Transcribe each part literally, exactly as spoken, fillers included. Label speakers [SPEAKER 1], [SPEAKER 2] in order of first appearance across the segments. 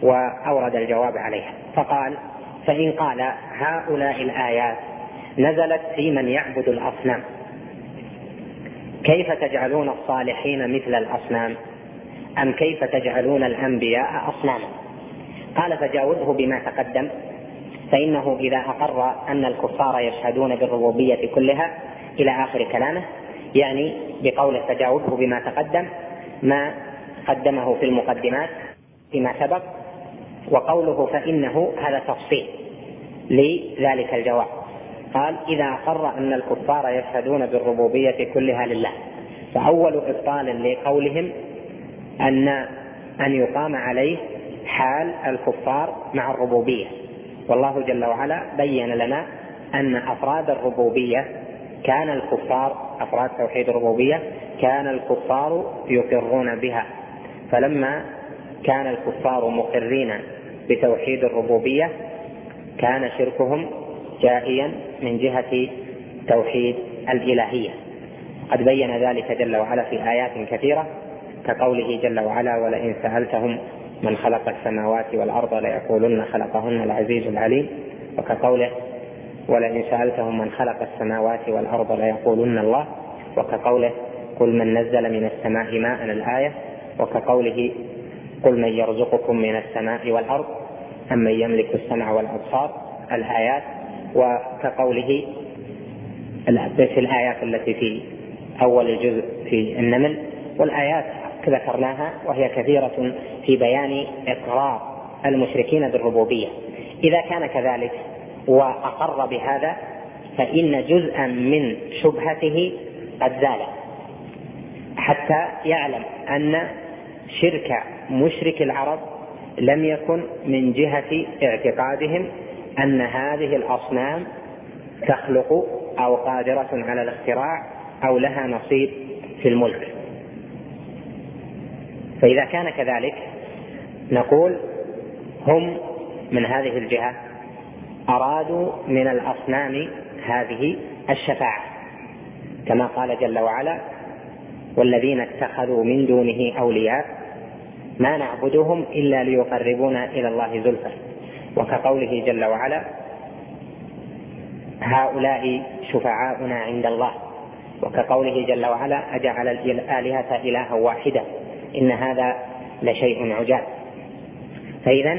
[SPEAKER 1] وأورد الجواب عليها فقال: فإن قال هؤلاء الآيات نزلت في من يعبد الأصنام، كيف تجعلون الصالحين مثل الأصنام؟ أم كيف تجعلون الأنبياء أصناما؟ قال: فجاوزه بما تقدم، فإنه إذا أقر أن الكفار يشهدون بالربوبية كلها إلى آخر كلامه، يعني بقوله تجاوزه بما تقدم ما قدمه في المقدمات فيما سبق، وقوله فإنه هذا تفصيل لذلك الجواب. قال: إذا أقر أن الكفار يشهدون بالربوبية كلها لله، فأول إبطال لقولهم أن أن يقام عليه حال الكفار مع الربوبية، والله جل وعلا بين لنا أن أفراد الربوبية كان الكفار أفراد توحيد الربوبية كان الكفار يقرون بها، فلما كان الكفار مقرين بتوحيد الربوبية كان شركهم جائيا من جهة توحيد الإلهية. قد بين ذلك جل وعلا في آيات كثيرة، كقوله جل وعلا: ولئن سألتهم من خلق السماوات والأرض ليقولن خلقهن العزيز العليم، وكقوله: ولئن سألتهم من خلق السماوات والأرض ليقولن الله، وكقوله: قل من نزل من السماء ماء الآية، وكقوله: قل من يرزقكم من السماء والأرض أم من يملك السمع والأبصار الآيات، وكقوله في الآيات التي في أول الجزء في النمل، والآيات ذكرناها وهي كثيرة في بيان إقرار المشركين بالربوبية. إذا كان كذلك وأقر بهذا فإن جزءا من شبهته قد زال، حتى يعلم أن شرك مشرك العرب لم يكن من جهة اعتقادهم أن هذه الأصنام تخلق أو قادرة على الاختراع أو لها نصيب في الملك. فإذا كان كذلك نقول هم من هذه الجهة أرادوا من الأصنام هذه الشفاعة، كما قال جل وعلا: والذين اتخذوا من دونه أولياء ما نعبدهم إلا ليقربونا إلى الله زلفى، وكقوله جل وعلا: هؤلاء شفعاؤنا عند الله، وكقوله جل وعلا: أجعل الآلهة إلها واحدة إن هذا لشيء عجاب. فإذا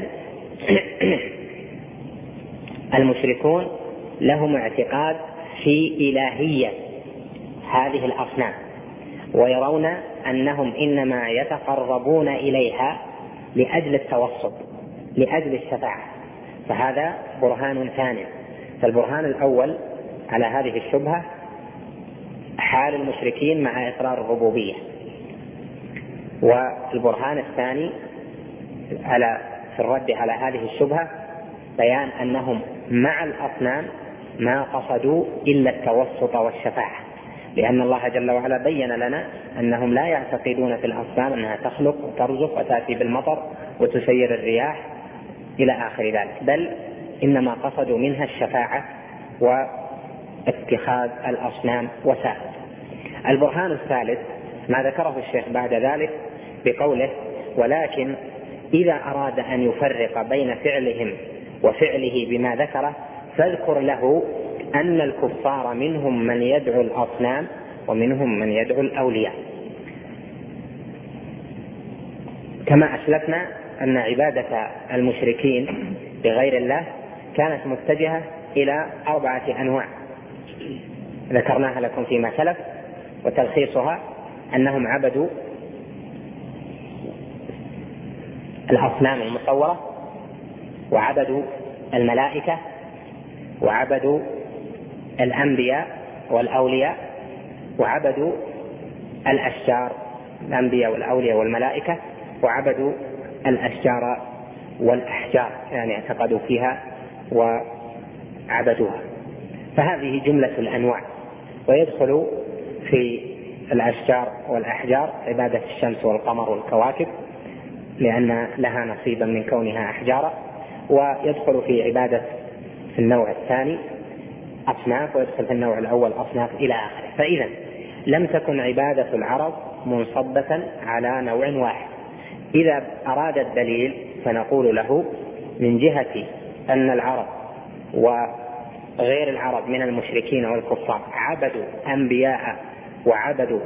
[SPEAKER 1] المشركون لهم اعتقاد في إلهية هذه الأصنام، ويرون أنهم إنما يتقربون إليها لأجل التوسط لأجل الشفاعة، فهذا برهان ثاني. فالبرهان الأول على هذه الشبهة حال المشركين مع إقرار الربوبية، والبرهان الثاني على في الرد على هذه الشبهة بيان أنهم مع الأصنام ما قصدوا إلا التوسط والشفاعة، لأن الله جل وعلا بين لنا أنهم لا يعتقدون في الأصنام أنها تخلق وترزق وتأتي بالمطر وتسير الرياح إلى آخر ذلك، بل إنما قصدوا منها الشفاعة واتخاذ الأصنام وسائل. البرهان الثالث ما ذكره الشيخ بعد ذلك بقوله: ولكن إذا أراد أن يفرق بين فعلهم وفعله بما ذكره فاذكر له أن الكفار منهم من يدعو الأصنام ومنهم من يدعو الأولياء. كما أسلفنا أن عبادة المشركين بغير الله كانت متجهة إلى أربعة أنواع ذكرناها لكم فيما سلف، وتلخيصها أنهم عبدوا الأصنام المصورة، وعبدوا الملائكة، وعبدوا الأنبياء والأولياء، وعبدوا الأشجار، الأنبياء والأولياء والملائكة، وعبدوا الأشجار والأحجار، يعني اعتقدوا فيها وعبدوها. فهذه جملة الأنواع، ويدخل في الأشجار والأحجار عبادة الشمس والقمر والكواكب لأن لها نصيبا من كونها أحجارا، ويدخل في عبادة في النوع الثاني أصناف، ويدخل في النوع الأول أصناف إلى آخره. فإذا لم تكن عبادة العرب منصبة على نوع واحد. إذا أراد الدليل فنقول له من جهة أن العرب وغير العرب من المشركين والكفار عبدوا أنبياء وعبدوا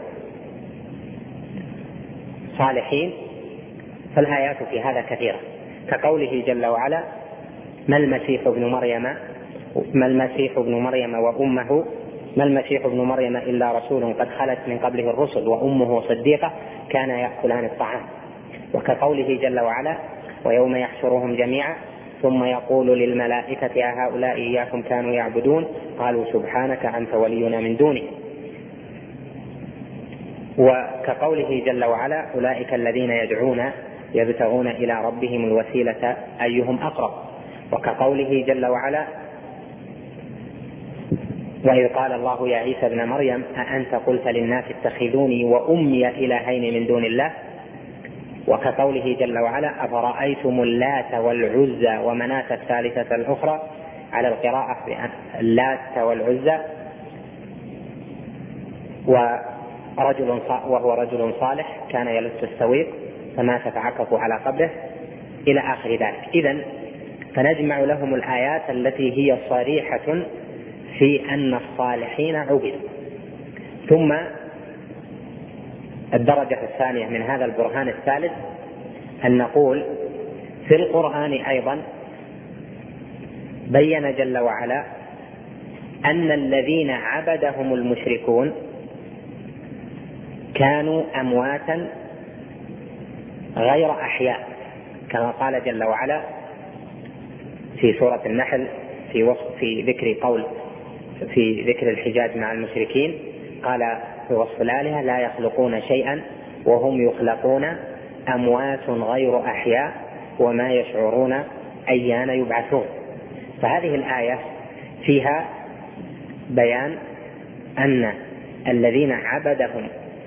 [SPEAKER 1] صالحين، فالآيات في هذا كثيرة، كقوله جل وعلا: ما المسيح ابن مريم ما المسيح ابن مريم وأمه ما المسيح ابن مريم إلا رسول قد خلت من قبله الرسل وأمه صديقة كانا يأكلان الطعام. وكقوله جل وعلا: ويوم يحشرهم جميعا ثم يقول للملائكة أهؤلاء إياكم كانوا يعبدون قالوا سبحانك أنت ولينا من دونه. وكقوله جل وعلا: أولئك الذين يدعون يبتغون إلى ربهم الوسيلة أيهم أقرب. وكقوله جل وعلا: وإذ قال الله يا عيسى ابن مريم أأنت قلت للناس اتخذوني وأمي إلهين من دون الله. وكقوله جل وعلا: أفرأيتم اللات والعزى ومناة الثالثة الأخرى، على القراءة اللات والعزى، ورجل وهو رجل صالح كان يلت السويق فمات فعكفوا على قبره، إلى آخر ذلك. إذن فنجمع لهم الآيات التي هي صريحة في أن الصالحين عبدوا. ثم الدرجة الثانية من هذا البرهان الثالث أن نقول في القرآن أيضا بين جل وعلا أن الذين عبدهم المشركون كانوا أمواتا غير أحياء، كما قال جل وعلا في سورة النحل في وصف في ذكر قول في ذكر الحجاج مع المشركين، قال في وصف الآلهة: لا يخلقون شيئا وهم يخلقون أموات غير أحياء وما يشعرون أيان يبعثون. فهذه الآية فيها بيان أن الذين عبدهم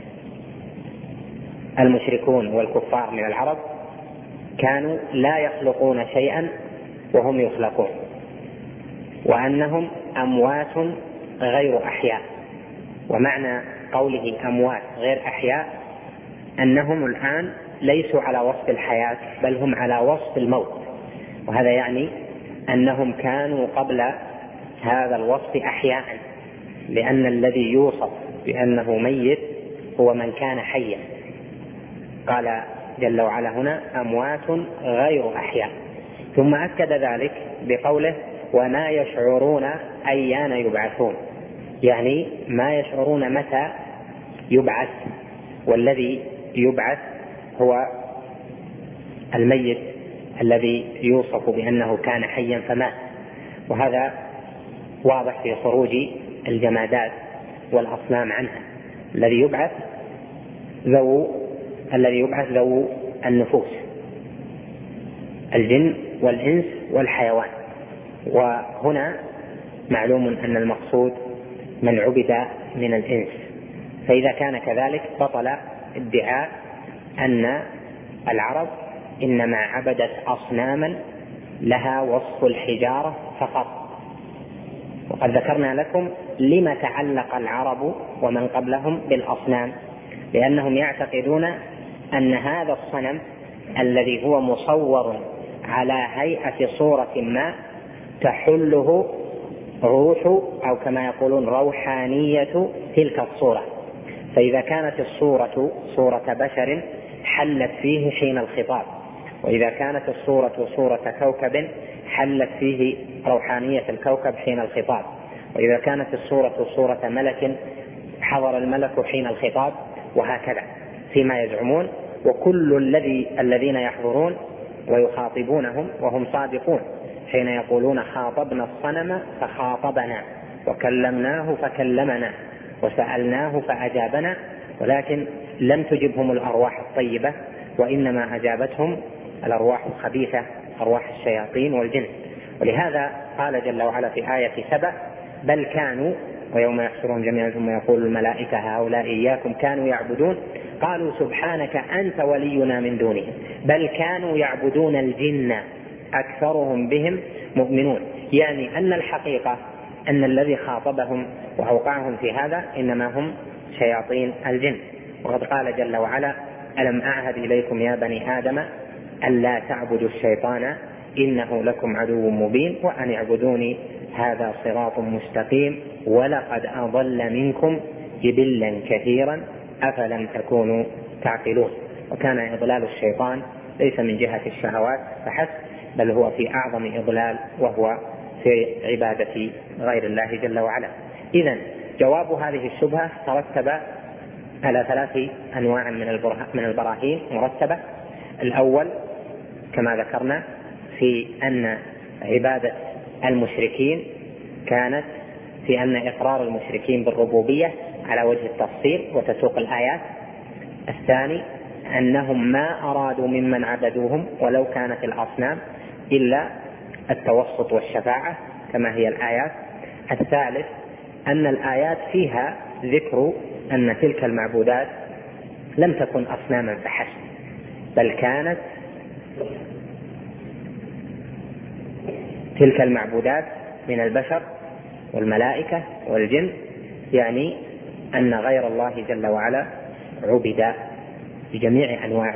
[SPEAKER 1] المشركون والكفار من العرب كانوا لا يخلقون شيئا وهم يخلقون، وأنهم أموات غير أحياء. ومعنى قوله أموات غير أحياء أنهم الآن ليسوا على وصف الحياة بل هم على وصف الموت، وهذا يعني أنهم كانوا قبل هذا الوصف أحياء، لأن الذي يوصف بأنه ميت هو من كان حيا. قال جل وعلا هنا أموات غير أحياء، ثم أكد ذلك بقوله: وما يشعرون أيان يبعثون، يعني ما يشعرون متى يبعث، والذي يبعث هو الميت الذي يوصف بأنه كان حيا فمات. وهذا واضح في خروج الجمادات والأصنام عنها. الذي يبعث ذو الذي يبعث ذو النفوس، الجن والإنس والحيوان. وهنا معلوم أن المقصود من عبد من الإنس، فإذا كان كذلك بطل ادعاء أن العرب إنما عبدت أصناما لها وصف الحجارة فقط. وقد ذكرنا لكم لما تعلق العرب ومن قبلهم بالأصنام، لأنهم يعتقدون أن هذا الصنم الذي هو مصور على هيئة صورة ما تحله روح أو كما يقولون روحانية تلك الصورة، فإذا كانت الصورة صورة بشر حلت فيه حين الخطاب، وإذا كانت الصورة صورة كوكب حلت فيه روحانية الكوكب حين الخطاب، وإذا كانت الصورة صورة ملك حضر الملك حين الخطاب، وهكذا فيما يزعمون. وكل الذي الذين يحضرون ويخاطبونهم وهم صادقون حين يقولون خاطبنا الصنم فخاطبنا وكلمناه فكلمنا وسألناه فأجابنا، ولكن لم تجبهم الأرواح الطيبة، وإنما أجابتهم الأرواح الخبيثة، أرواح الشياطين والجن. ولهذا قال جل وعلا في آية سبع: بل كانوا ويوم يحشرهم جميعا ثم يقول الملائكة هؤلاء إياكم كانوا يعبدون قالوا سبحانك أنت ولينا من دونهم بل كانوا يعبدون الجن أكثرهم بهم مؤمنون. يعني أن الحقيقة أن الذي خاطبهم وأوقعهم في هذا إنما هم شياطين الجن. وقد قال جل وعلا: ألم أعهد إليكم يا بني آدم ألا تعبدوا الشيطان إنه لكم عدو مبين وأن اعبدوني هذا صراط مستقيم ولقد أضل منكم جبلا كثيرا أفلم تكونوا تعقلون. وكان إضلال الشيطان ليس من جهة الشهوات فحسب، بل هو في أعظم إضلال وهو في عبادة غير الله جل وعلا. إذن جواب هذه الشبهة ترتب على ثلاث أنواع من البراهين مرتبة. الأول كما ذكرنا في أن عبادة المشركين كانت في أن إقرار المشركين بالربوبية على وجه التفصيل وتسوق الآيات. الثاني أنهم ما أرادوا ممن عبدوهم ولو كانت الأصنام إلا التوسط والشفاعة كما هي الآيات. الثالث أن الآيات فيها ذكر أن تلك المعبودات لم تكن أصناما فحسب، بل كانت تلك المعبودات من البشر والملائكة والجن، يعني أن غير الله جل وعلا عبد بجميع أنواع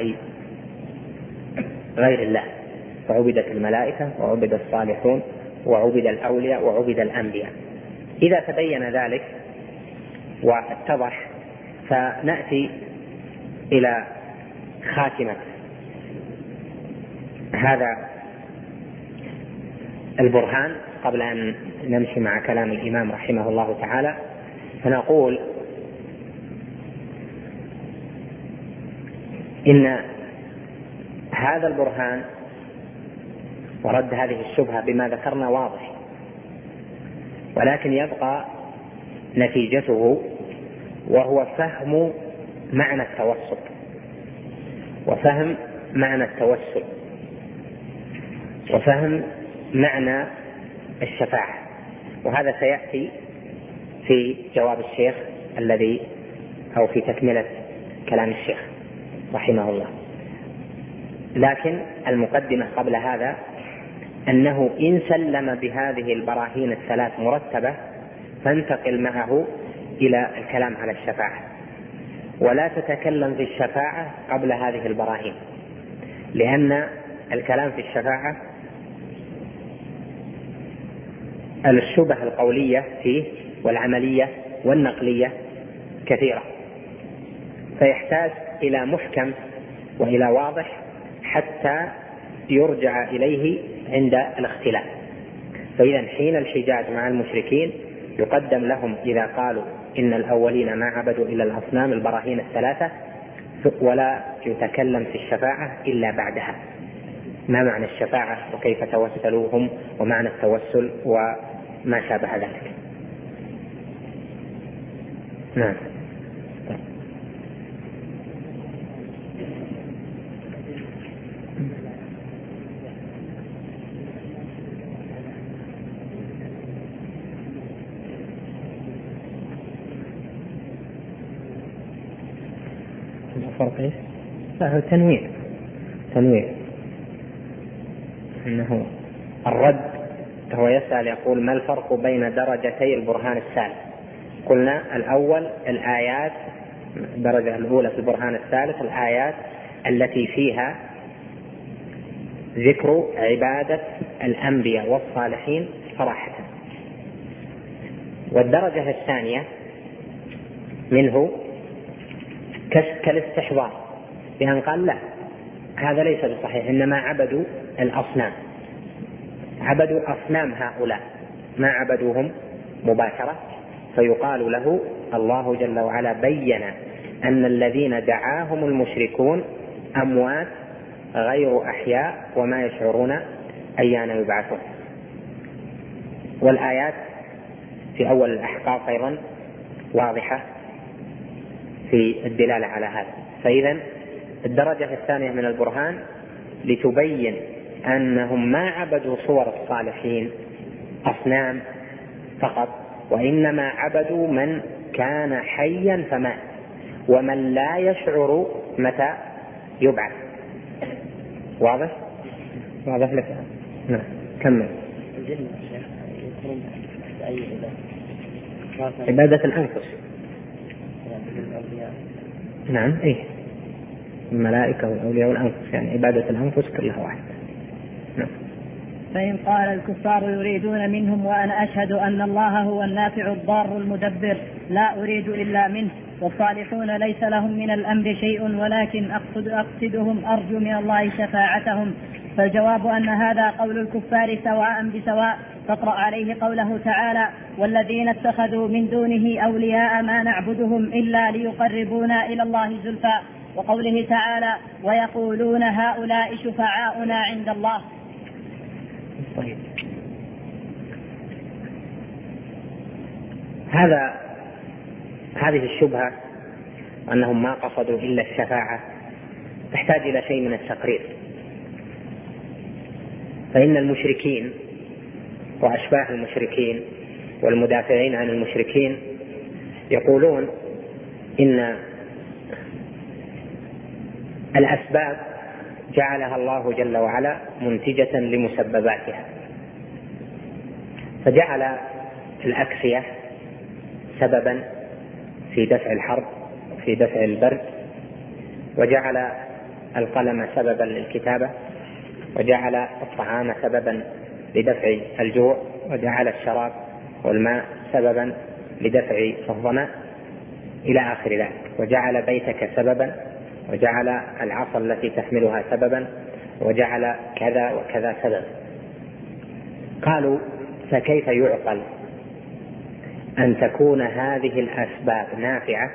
[SPEAKER 1] غير الله، وعبدت الملائكة وعبد الصالحون وعبد الأولياء وعبد الأنبياء. إذا تبين ذلك واتضح فنأتي إلى خاتمة هذا البرهان قبل أن نمشي مع كلام الإمام رحمه الله تعالى، فنقول إن هذا البرهان ورد هذه الشبهة بما ذكرنا واضح، ولكن يبقى نتيجته وهو فهم معنى التوسط وفهم معنى التوسل وفهم معنى الشفاعة، وهذا سيأتي في جواب الشيخ الذي أو في تكملة كلام الشيخ رحمه الله. لكن المقدمة قبل هذا أنه إن سلم بهذه البراهين الثلاث مرتبة فانتقل معه إلى الكلام على الشفاعة، ولا تتكلم في الشفاعة قبل هذه البراهين، لأن الكلام في الشفاعة الشبه القولية فيه والعملية والنقلية كثيرة، فيحتاج إلى محكم وإلى واضح حتى يرجع إليه عند الاختلاف. فإذا حين الحجاج مع المشركين يقدم لهم إذا قالوا إن الأولين ما عبدوا إلا الأصنام البراهين الثلاثة، ولا يتكلم في الشفاعة إلا بعدها. ما معنى الشفاعة وكيف توسلوهم ومعنى التوسل وما شابه ذلك. نعم. الفرق ايش؟ لا هو تنويع تنويع انه الرد هو يسأل يقول ما الفرق بين درجتي البرهان الثالث؟ قلنا الأول الآيات، الدرجة الأولى في البرهان الثالث الآيات التي فيها ذكر عبادة الأنبياء والصالحين صراحة، والدرجة الثانية منه كالاستحضار بأن قال لا هذا ليس بصحيح، إنما عبدوا الأصنام، عبدوا أصنام هؤلاء ما عبدوهم مباشرة، فيقال له الله جل وعلا بين أن الذين دعاهم المشركون أموات غير أحياء وما يشعرون أيان يبعثون. والآيات في أول الأحقاف أيضا واضحة في الدلالة على هذا. فإذا الدرجة الثانية من البرهان لتبين أنهم ما عبدوا صور الصالحين أصنام فقط، وإنما عبدوا من كان حيا فمات ومن لا يشعر متى يبعث. واضح؟ واضح لك؟ نعم كمل. عبادة الأنفس. نعم إيه الملائكة والأولياء والأنفس، يعني عبادة الأنفس كلها واحد. نعم.
[SPEAKER 2] فإن قال الكفار يريدون منهم وأنا أشهد أن الله هو النافع الضار المدبر لا أريد إلا منه، والصالحون ليس لهم من الأمر شيء ولكن أقصد أقصدهم أرجو من الله شفاعتهم، فالجواب أن هذا قول الكفار سواء بسواء. فاقرأ عليه قوله تعالى: والذين اتخذوا من دونه أولياء ما نعبدهم إلا ليقربونا إلى الله زلفى، وقوله تعالى: ويقولون هؤلاء شفعاؤنا عند الله.
[SPEAKER 1] طيب. هذا هذه الشبهة أنهم ما قصدوا إلا الشفاعة تحتاج إلى شيء من التقرير. فإن المشركين وأشباه المشركين والمدافعين عن المشركين يقولون إن الأسباب جعلها الله جل وعلا منتجة لمسبباتها، فجعل الأكسية سببا في دفع الحرب في دفع البرد، وجعل القلم سببا للكتابة، وجعل الطعام سببا لدفع الجوع، وجعل الشراب والماء سببا لدفع الظمأ إلى آخر ذلك، وجعل بيتك سببا، وجعل العصا التي تحملها سببا، وجعل كذا وكذا سبب. قالوا: فكيف يعقل أن تكون هذه الأسباب نافعة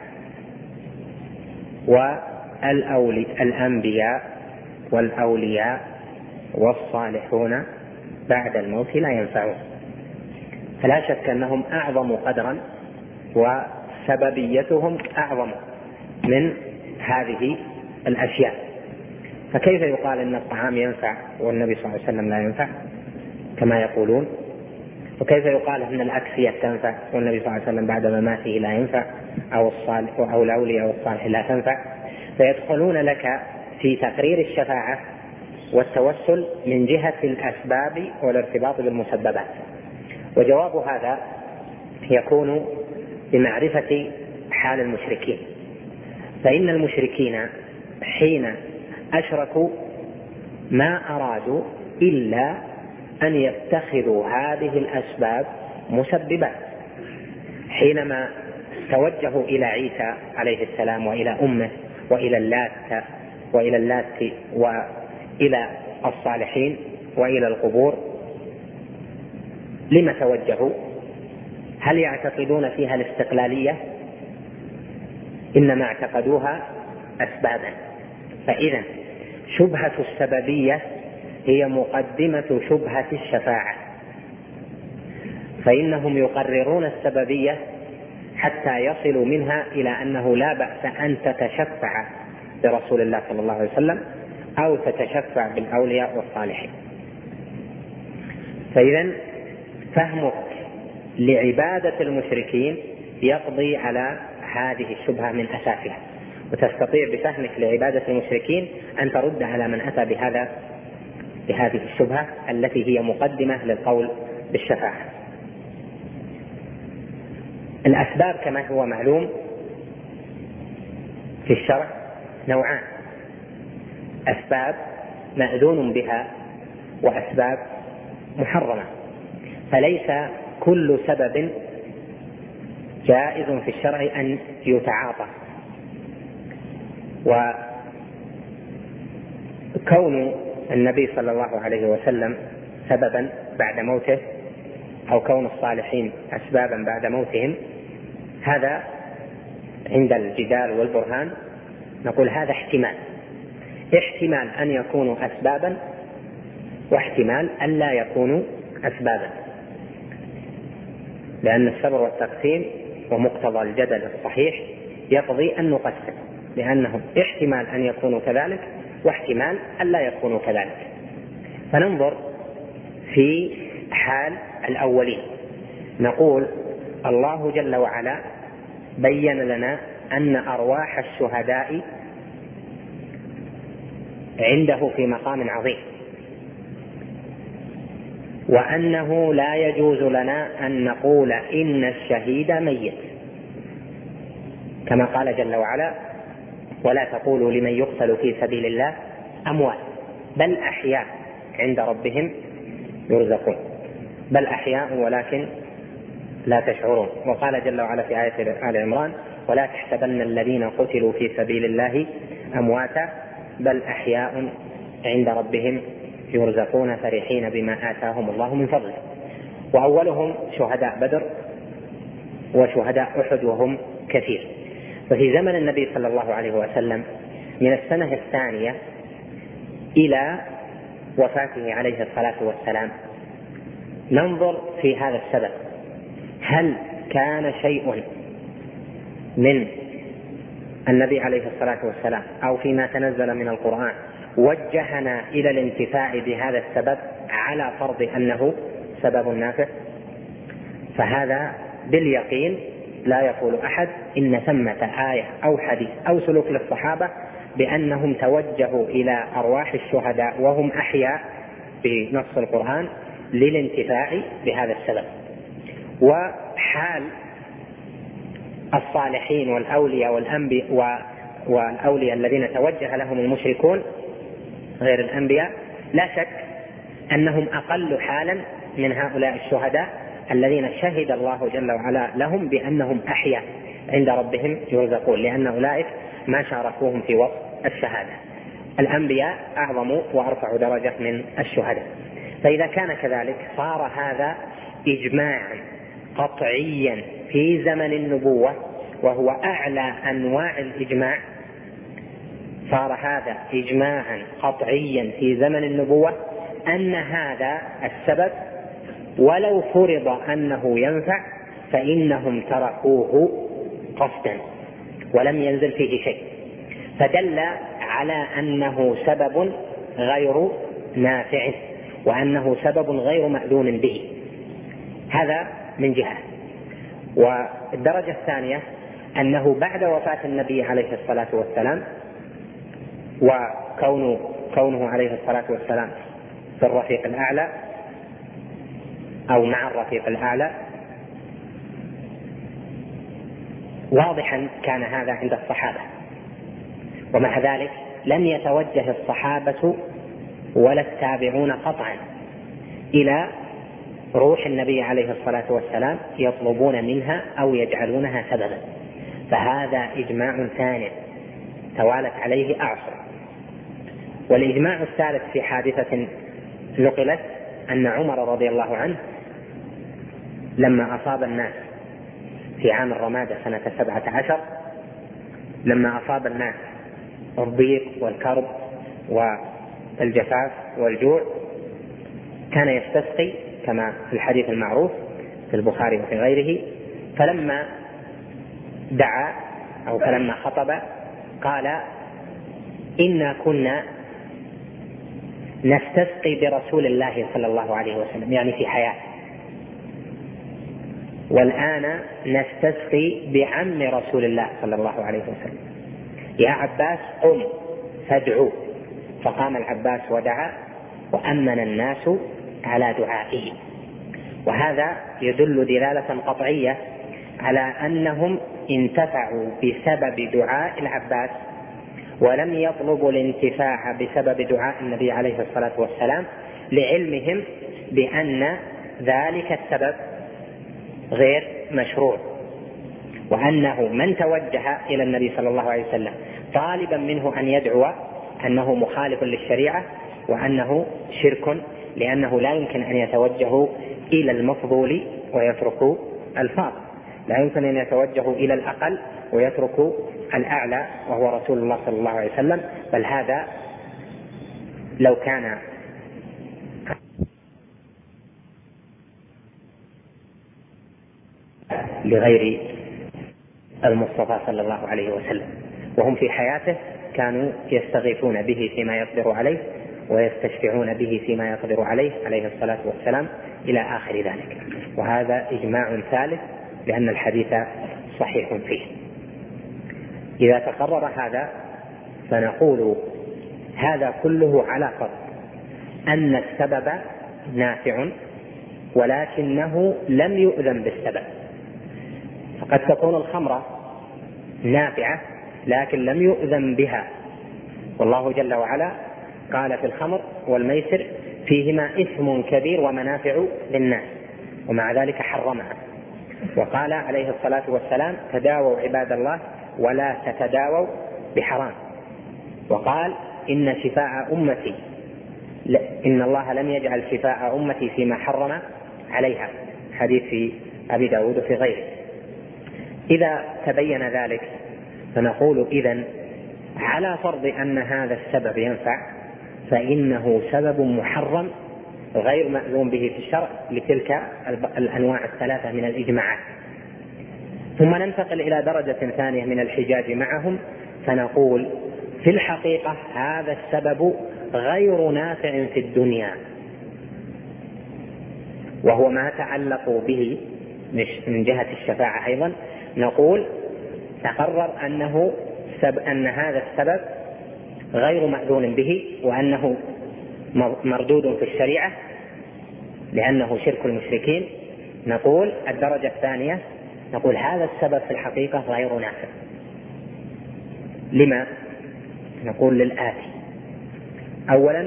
[SPEAKER 1] والأنبياء والأولياء والصالحون بعد الموت لا ينفعون؟ فلا شك أنهم أعظم قدرا وسببيتهم أعظم من هذه الأشياء. فكيف يقال أن الطعام ينفع والنبي صلى الله عليه وسلم لا ينفع كما يقولون؟ وكيف يقال أن الأكسية تنفع والنبي صلى الله عليه وسلم بعد مماته لا ينفع، أو الصالح أو الأولياء والصالح لا تنفع؟ فيدخلون لك في تقرير الشفاعة والتوسل من جهة الأسباب والارتباط بالمسببات. وجواب هذا يكون بمعرفة حال المشركين. فإن المشركين حين أشركوا ما أرادوا إلا أن يتخذوا هذه الأسباب مسببات. حينما توجهوا إلى عيسى عليه السلام وإلى أمه وإلى اللات وإلى اللات وإلى الصالحين وإلى القبور، لما توجهوا؟ هل يعتقدون فيها الاستقلالية؟ إنما اعتقدوها أسبابا. فإذا شبهة السببية هي مقدمة شبهة الشفاعة، فإنهم يقررون السببية حتى يصلوا منها إلى أنه لا بأس أن تتشفع برسول الله صلى الله عليه وسلم أو تتشفع بالأولياء والصالحين. فإذا فهمك لعبادة المشركين يقضي على هذه الشبهة من أساسها، وتستطيع بفهمك لعبادة المشركين أن ترد على من أتى بهذا بهذه الشبهة التي هي مقدمة للقول بالشفاعة. الأسباب كما هو معلوم في الشرع نوعان: أسباب مأذون بها وأسباب محرمة. فليس كل سبب جائز في الشرع أن يتعاطى. وكون النبي صلى الله عليه وسلم سببا بعد موته أو كون الصالحين أسبابا بعد موتهم، هذا عند الجدال والبرهان نقول هذا احتمال احتمال أن يكونوا أسبابا، واحتمال أن لا يكونوا أسبابا، لأن الصبر والتقسيم ومقتضى الجدل الصحيح يقضي أن نقسم، لأنهم احتمال أن يكونوا كذلك واحتمال أن لا يكونوا كذلك. فننظر في حال الأولين، نقول الله جل وعلا بين لنا أن أرواح الشهداء عنده في مقام عظيم، وأنه لا يجوز لنا أن نقول إن الشهيد ميت، كما قال جل وعلا: ولا تقولوا لمن يقتل في سبيل الله أموات بل أحياء عند ربهم يرزقون، بل أحياء ولكن لا تشعرون. وقال جل وعلا في آية آل عمران: ولا تحسبن الذين قتلوا في سبيل الله أمواتا بل أحياء عند ربهم يرزقون فرحين بما آتاهم الله من فضله. وأولهم شهداء بدر وشهداء أحد وهم كثير. وفي زمن النبي صلى الله عليه وسلم من السنة الثانية إلى وفاته عليه الصلاة والسلام ننظر في هذا السبب: هل كان شيء من النبي عليه الصلاة والسلام أو فيما تنزل من القرآن وجهنا إلى الانتفاع بهذا السبب على فرض أنه سبب نافع؟ فهذا باليقين لا يقول أحد إن ثمة آية أو حديث أو سلوك للصحابة بأنهم توجهوا إلى أرواح الشهداء وهم أحياء بنص القرآن للانتفاع بهذا السبب. وحال الصالحين والأولياء والأنبياء والأولياء الذين توجه لهم المشركون غير الأنبياء لا شك أنهم أقل حالا من هؤلاء الشهداء الذين شهد الله جل وعلا لهم بأنهم أحياء عند ربهم يرزقون، لأن أولئك ما شاركوهم في وصف الشهادة. الأنبياء أعظم وأرفع درجة من الشهداء. فإذا كان كذلك صار هذا إجماعا قطعيا في زمن النبوة وهو أعلى أنواع الإجماع، صار هذا إجماعا قطعيا في زمن النبوة أن هذا السبب ولو فرض أنه ينفع فإنهم تركوه قصدا ولم ينزل فيه شيء، فدل على أنه سبب غير نافع وأنه سبب غير مأذون به. هذا من جهة. والدرجة الثانية أنه بعد وفاة النبي عليه الصلاة والسلام وكونه كونه عليه الصلاة والسلام في الرفيق الأعلى أو مع الرفيق الأعلى، واضحا كان هذا عند الصحابة، ومع ذلك لم يتوجه الصحابة ولا التابعون قطعا إلى روح النبي عليه الصلاة والسلام يطلبون منها أو يجعلونها سببا. فهذا إجماع ثاني توالت عليه أعصر. والإجماع الثالث في حادثة نقلت أن عمر رضي الله عنه لما أصاب الناس في عام الرمادة سنة سبعة عشر، لما أصاب الناس الضيق والكرب والجفاف والجوع، كان يستسقي كما في الحديث المعروف في البخاري وفي غيره، فلما دعا أو فلما خطب قال: إنا كنا نستسقي برسول الله صلى الله عليه وسلم، يعني في حياة، والآن نستسقي بعم رسول الله صلى الله عليه وسلم، يا عباس قم فادعوا. فقام العباس ودعا وأمن الناس على دعائه. وهذا يدل دلالة قطعية على أنهم انتفعوا بسبب دعاء العباس ولم يطلبوا الانتفاع بسبب دعاء النبي عليه الصلاة والسلام، لعلمهم بأن ذلك السبب غير مشروع، وأنه من توجه إلى النبي صلى الله عليه وسلم طالبا منه أن يدعو أنه مخالف للشريعة وأنه شرك، لأنه لا يمكن أن يتوجهوا إلى المفضول ويتركوا الفاضل، لا يمكن أن يتوجهوا إلى الأقل ويتركوا الأعلى وهو رسول الله صلى الله عليه وسلم. بل هذا لو كان لغير المصطفى صلى الله عليه وسلم، وهم في حياته كانوا يستغيثون به فيما يقدر عليه ويستشفعون به فيما يقدر عليه عليه الصلاة والسلام إلى آخر ذلك. وهذا إجماع ثالث لأن الحديث صحيح فيه. إذا تقرر هذا فنقول هذا كله على فرض أن السبب نافع ولكنه لم يؤذن بالسبب. فقد تكون الخمرة نافعة لكن لم يؤذن بها. والله جل وعلا قال في الخمر والميسر فيهما إثم كبير ومنافع للناس، ومع ذلك حرمها. وقال عليه الصلاة والسلام تداووا عباد الله ولا تتداووا بحرام. وقال إن شفاء أمتي إن الله لم يجعل شفاء أمتي فيما حرم عليها، حديث في أبي داود في غيره. إذا تبين ذلك فنقول إذن على فرض أن هذا السبب ينفع فإنه سبب محرم غير مأذون به في الشرع لتلك الأنواع الثلاثة من الإجماعات. ثم ننتقل إلى درجة ثانية من الحجاج معهم، فنقول في الحقيقة هذا السبب غير نافع في الدنيا، وهو ما تعلق به من جهة الشفاعة. أيضا نقول تقرر أنه سب أن هذا السبب غير مأذون به وأنه مردود في الشريعة لأنه شرك المشركين. نقول الدرجة الثانية نقول هذا السبب في الحقيقة غير نافع. لما؟ نقول للآتي: أولا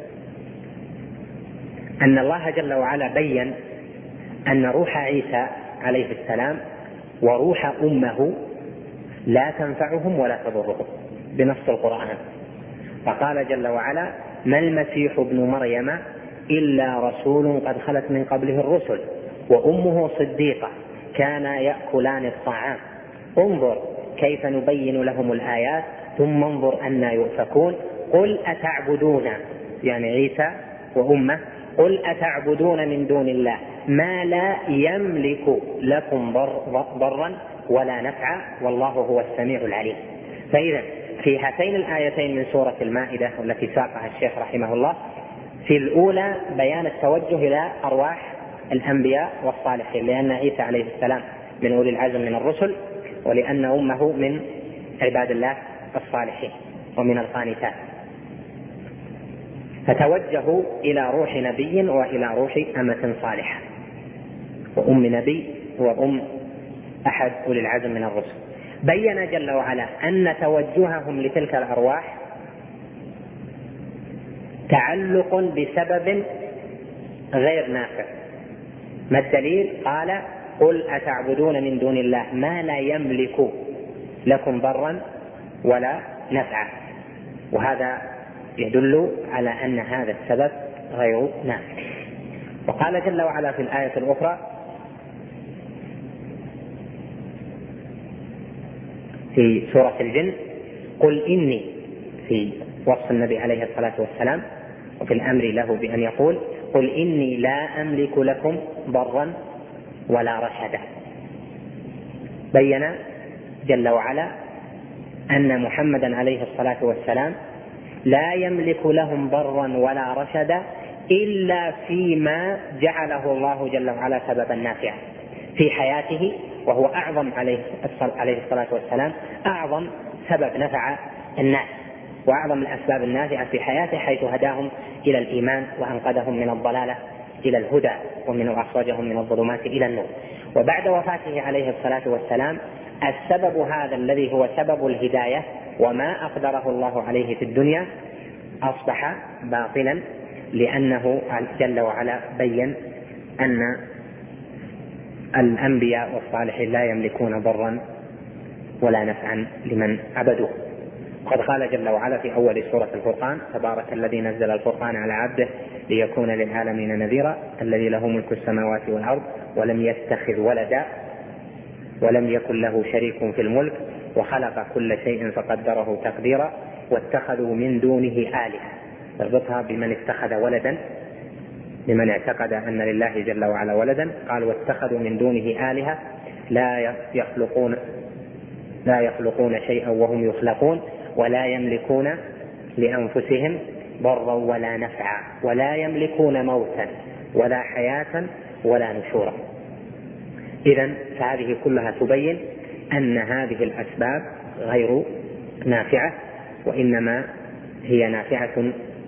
[SPEAKER 1] أن الله جل وعلا بين أن روح عيسى عليه السلام وروح أمه لا تنفعهم ولا تضرهم بنص القرآن. فقال جل وعلا: ما المسيح ابن مريم إلا رسول قد خلت من قبله الرسل وأمه صديقة كانا يأكلان الطعام انظر كيف نبين لهم الآيات ثم انظر أنا يؤفكون قل أتعبدون، يعني عيسى وأمه، قل أتعبدون من دون الله ما لا يملك لكم ضرا ولا نفعا والله هو السميع العليم. فإذا في هاتين الآيتين من سورة المائدة التي ساقها الشيخ رحمه الله، في الأولى بيان التوجه إلى أرواح الأنبياء والصالحين، لأن عيسى عليه السلام من أولي العزم من الرسل، ولأن أمه من عباد الله الصالحين ومن القانتات، فتوجهوا إلى روح نبي وإلى روح أمة صالحة وأم نبي وأم أحد أولي العزم من الرسل. بين جل وعلا أن توجههم لتلك الأرواح تعلق بسبب غير نافع. ما الدليل؟ قال: قل أتعبدون من دون الله ما لا يملك لكم ضرا ولا نفعا، وهذا يدل على أن هذا السبب غير نافع. وقال جل وعلا في الآية الأخرى في سورة الجن: قل إني، في وصف النبي عليه الصلاة والسلام وفي الأمر له بأن يقول: قل إني لا أملك لكم ضرا ولا رشدا. بين جل وعلا أن محمدا عليه الصلاة والسلام لا يملك لهم ضرا ولا رشدا إلا فيما جعله الله جل وعلا سببا نافعا في حياته، وهو أعظم عليه الصلاة والسلام أعظم سبب نفع الناس وأعظم الأسباب النافعة في حياته، حيث هداهم إلى الإيمان وأنقذهم من الضلالة إلى الهدى ومن أخرجهم من الظلمات إلى النور. وبعد وفاته عليه الصلاة والسلام السبب هذا الذي هو سبب الهداية وما أقدره الله عليه في الدنيا أصبح باطلا، لأنه جل وعلا بين أن الأنبياء والصالحين لا يملكون ضرا ولا نفعا لمن عبدوه. قد قال جل وعلا في أول سورة الفرقان: تبارك الذي نزل الفرقان على عبده ليكون للعالمين نذيرا الذي له ملك السماوات والأرض ولم يتخذ ولدا ولم يكن له شريك في الملك وخلق كل شيء فقدره تقديرا واتخذوا من دونه آلهة. اربطها بمن اتخذ ولدا، لمن اعتقد أن لله جل وعلا ولدا، قال: واتخذوا من دونه آلهة لا يخلقون لا يخلقون شيئا وهم يخلقون ولا يملكون لأنفسهم ضرا ولا نفعا ولا يملكون موتا ولا حياة ولا نشورا. إذن فهذه كلها تبين أن هذه الأسباب غير نافعة، وإنما هي نافعة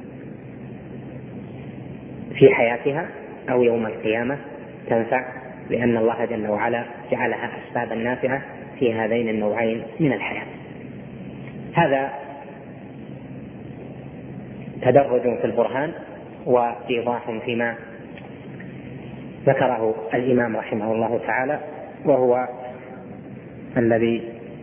[SPEAKER 1] في حياتها أو يوم القيامة تنفع، لأن الله جل وعلا جعلها أسبابا نافعة في هذين النوعين من الحياة. هذا تدرج في البرهان وإيضاح فيما ذكره الإمام رحمه الله تعالى، وهو الذي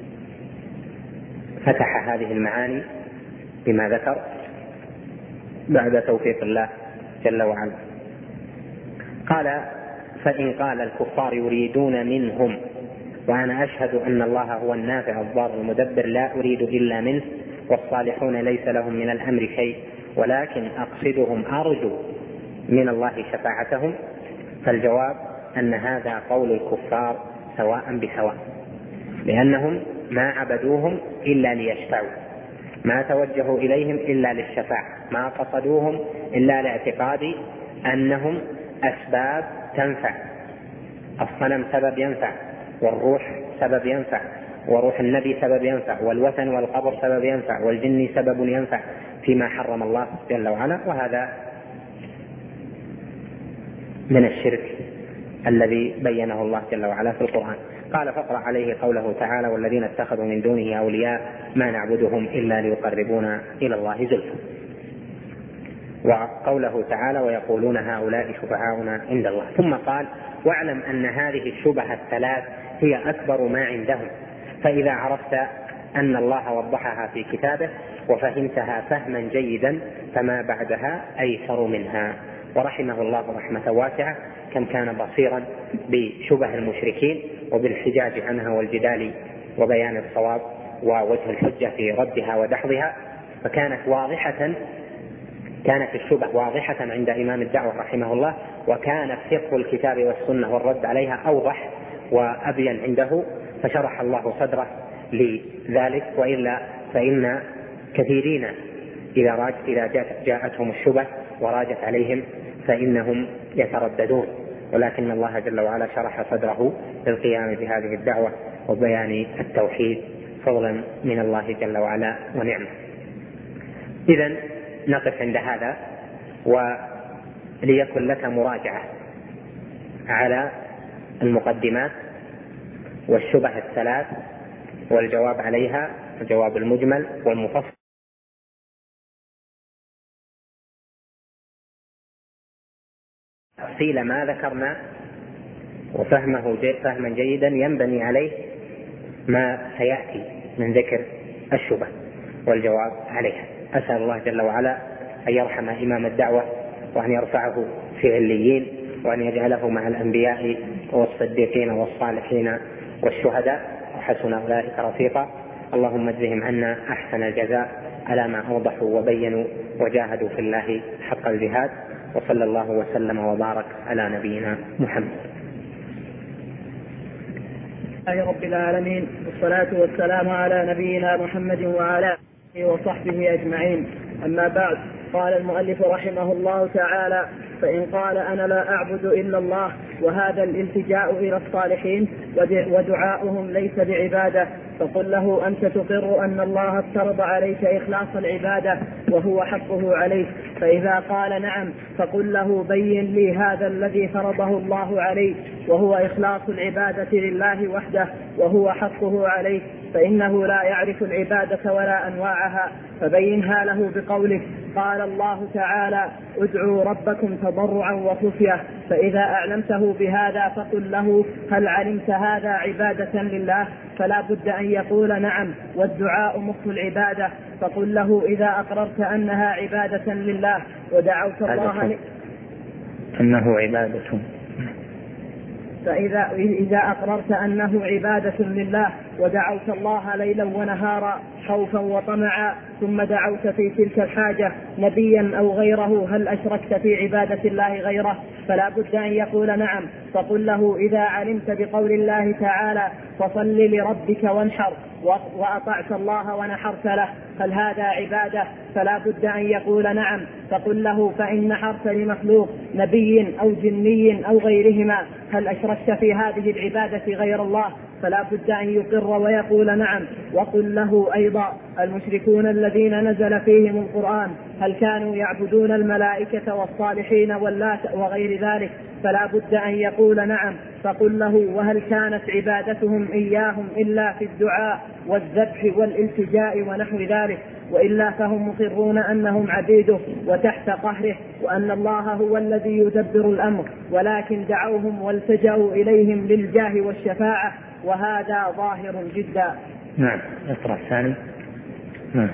[SPEAKER 1] فتح هذه المعاني بما ذكر بعد توفيق الله جل وعلا. قال: فإن قال الكفار يريدون منهم وأنا أشهد أن الله هو النافع الضار المدبر لا أريد إلا منه والصالحون ليس لهم من الأمر شيء ولكن أقصدهم أرجو من الله شفاعتهم، فالجواب أن هذا قول الكفار سواء بسواء، لأنهم ما عبدوهم إلا ليشفعوا، ما توجهوا إليهم إلا للشفاعة، ما قصدوهم إلا لاعتقاد أنهم أسباب تنفع. الصنم سبب ينفع، والروح سبب ينفع، وروح النبي سبب ينفع، والوثن والقبر سبب ينفع، والجن سبب ينفع فيما حرم الله جل وعلا، وهذا من الشرك الذي بينه الله جل وعلا في القرآن. قال: فاقرأ عليه قوله تعالى: والذين اتخذوا من دونه أولياء ما نعبدهم إلا ليقربونا إلى الله زلفى. وقوله تعالى: ويقولون هؤلاء شفعاؤنا عند الله. ثم قال: واعلم أن هذه الشبه الثلاث هي أكبر ما عندهم، فإذا عرفت أن الله وضحها في كتابه وفهمتها فهما جيدا فما بعدها أيسر منها. ورحمه الله رحمة واسعة، كم كان بصيرا بشبه المشركين وبالحجاج عنها والجدال وبيان الصواب ووجه الحجة في ردها ودحضها، فكانت واضحة كانت الشبه واضحة عند إمام الدعوة رحمه الله، وكان فقه الكتاب والسنة والرد عليها أوضح وأبين عنده، فشرح الله صدره لذلك. وإلا فإن كثيرين إذا إذا جاءتهم الشبه وراجت عليهم فإنهم يترددون، ولكن الله جل وعلا شرح صدره للقيام بهذه الدعوة وبيان التوحيد فضلا من الله جل وعلا ونعمه. إذن نقف عند هذا، وليكن لك مراجعة على المقدمات والشبه الثلاث والجواب عليها، الجواب المجمل والمفصل، تفصيل ما ذكرنا وفهمه فهما جيدا ينبني عليه ما سيأتي من ذكر الشبه والجواب عليها. أسأل الله جل وعلا أن يرحم إمام الدعوة وأن يرفعه في عليين وأن يجعله مع الأنبياء والصديقين والصالحين والشهداء وحسن أولئك رفيقا. اللهم اجزهم عنا أحسن الجزاء على ما أوضحوا وبينوا وجاهدوا في الله حق الجهاد، وصلى الله وسلم وبارك على نبينا محمد.
[SPEAKER 2] لله رب العالمين، والصلاة والسلام على نبينا محمد وعلى آله وصحبه أجمعين. أما بعد، قال المؤلف رحمه الله تعالى: فإن قال أنا لا أعبد إلا الله، وهذا الالتجاء إلى الصالحين ودعاؤهم ليس بعبادة، فقل له أنت تقر أن الله افترض عليك إخلاص العبادة وهو حقه عليك. فإذا قال نعم فقل له بين لي هذا الذي فرضه الله عليك وهو إخلاص العبادة لله وحده وهو حقه عليك، فإنه لا يعرف العبادة ولا أنواعها، فبينها له بقولك: قال الله تعالى: ادعوا ربكم تضرعا وخفية. فإذا أعلمته بهذا فقل له: هل علمت هذا عبادة لله؟ فلا بد أن يقول نعم، والدعاء مخ العبادة. فقل له: إذا أقررت أنها عبادة لله ودعوت الله
[SPEAKER 1] أنه عبادة
[SPEAKER 2] فإذا إذا أقررت أنه عبادة لله ودعوت الله ليلا ونهارا خوفا وطمعا، ثم دعوت في تلك الحاجة نبيا أو غيره، هل أشركت في عبادة الله غيره؟ فلا بد أن يقول نعم. فقل له: إذا علمت بقول الله تعالى: فصل لربك وانحر، وأطعت الله ونحرت له، هل هذا عبادة؟ فلا بد أن يقول نعم. فقل له: فإن نحرت لمخلوق نبي أو جني أو غيرهما، هل أشركت في هذه العبادة غير الله؟ فلا بد أن يقر ويقول نعم. وقل له أيضا: المشركون الذين نزل فيهم القرآن هل كانوا يعبدون الملائكة والصالحين واللات وغير ذلك؟ فلا بد أن يقول نعم.
[SPEAKER 3] فقل له وهل كانت عبادتهم إياهم إلا في الدعاء والذبح والالتجاء ونحو ذلك، وإلا فهم مقرون أنهم عبيده وتحت قهره، وأن الله هو الذي يدبر الأمر، ولكن دعوهم والتجأوا إليهم للجاه والشفاعة، وهذا ظاهر جدا.
[SPEAKER 1] نعم. اقرأ الثاني. نعم.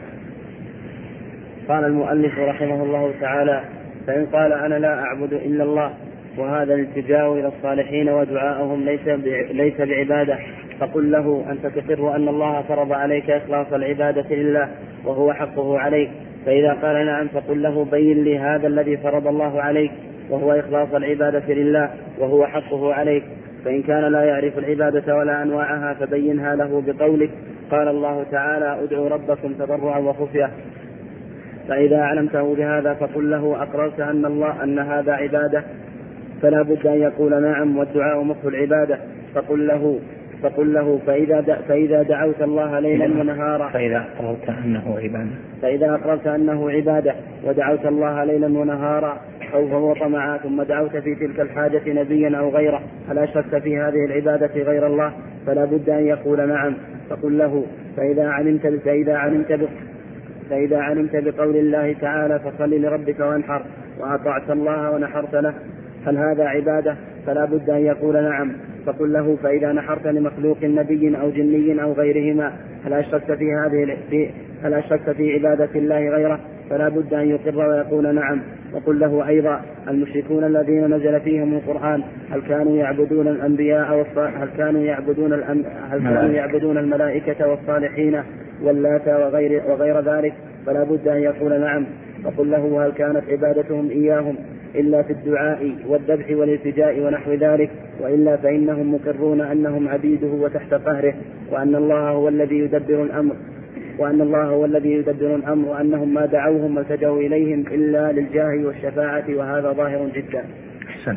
[SPEAKER 4] قال المؤلف رحمه الله تعالى: فإن قال أنا لا أعبد إلا الله، وهذا الالتجاء إلى الصالحين ودعاءهم ليس ليس بعبادة، فقل له أنت تقر أن الله فرض عليك إخلاص العبادة لله وهو حقه عليك، فإذا قال نعم فقل له بين لي هذا الذي فرض الله عليك وهو إخلاص العبادة لله وهو حقه عليك. فإن كان لا يعرف العبادة ولا أنواعها فبينها له بقولك قال الله تعالى ادعوا ربكم تضرعا وخفية، فإذا علمته بهذا فقل له أقررت أن الله أن هذا عبادة، فلا بد أن يقول نعم والدعاء مخ العبادة، فقل له فقل له فإذا فإذا دعوت الله ليلا ونهارا
[SPEAKER 1] فإذا أقررت أنه عبادة
[SPEAKER 4] فإذا أقررت أنه عبادة ودعوت الله ليلا ونهارا خوفا وطمعا ثم دعوت في تلك الحاجة نبيا أو غيره هل أشركت في هذه العبادة غير الله، فلا بد أن يقول نعم، فقل له فإذا علمت فإذا علمت فإذا علمت بقول الله تعالى فصل لربك وانحر وأطعت الله ونحرت له هل هذا عبادة، فلا بد أن يقول نعم، فقل له فإذا نحرت لمخلوق نبي أو جني أو غيرهما هل أشركت في هذه في هل أشركت في عبادة الله غيره، فلا بد أن يقر ويقول نعم. وقل له أيضا المشركون الذين نزل فيهم القرآن هل كانوا يعبدون الأنبياء والصالح هل كانوا يعبدون الأم... هل كانوا يعبدون الملائكة والصالحين واللات وغير وغير ذلك، فلا بد أن يقول نعم. فقل له هل كانت عبادتهم إياهم إلا في الدعاء والذبح والالتجاء ونحو ذلك، وإلا فإنهم مقرون أنهم عبيده وتحت قهره، وأن الله هو الذي يدبر الأمر وأن الله هو الذي يدبر الأمر وأنهم ما دعوهم والتجأوا إليهم إلا للجاه والشفاعة، وهذا ظاهر جدا.
[SPEAKER 1] أحسن.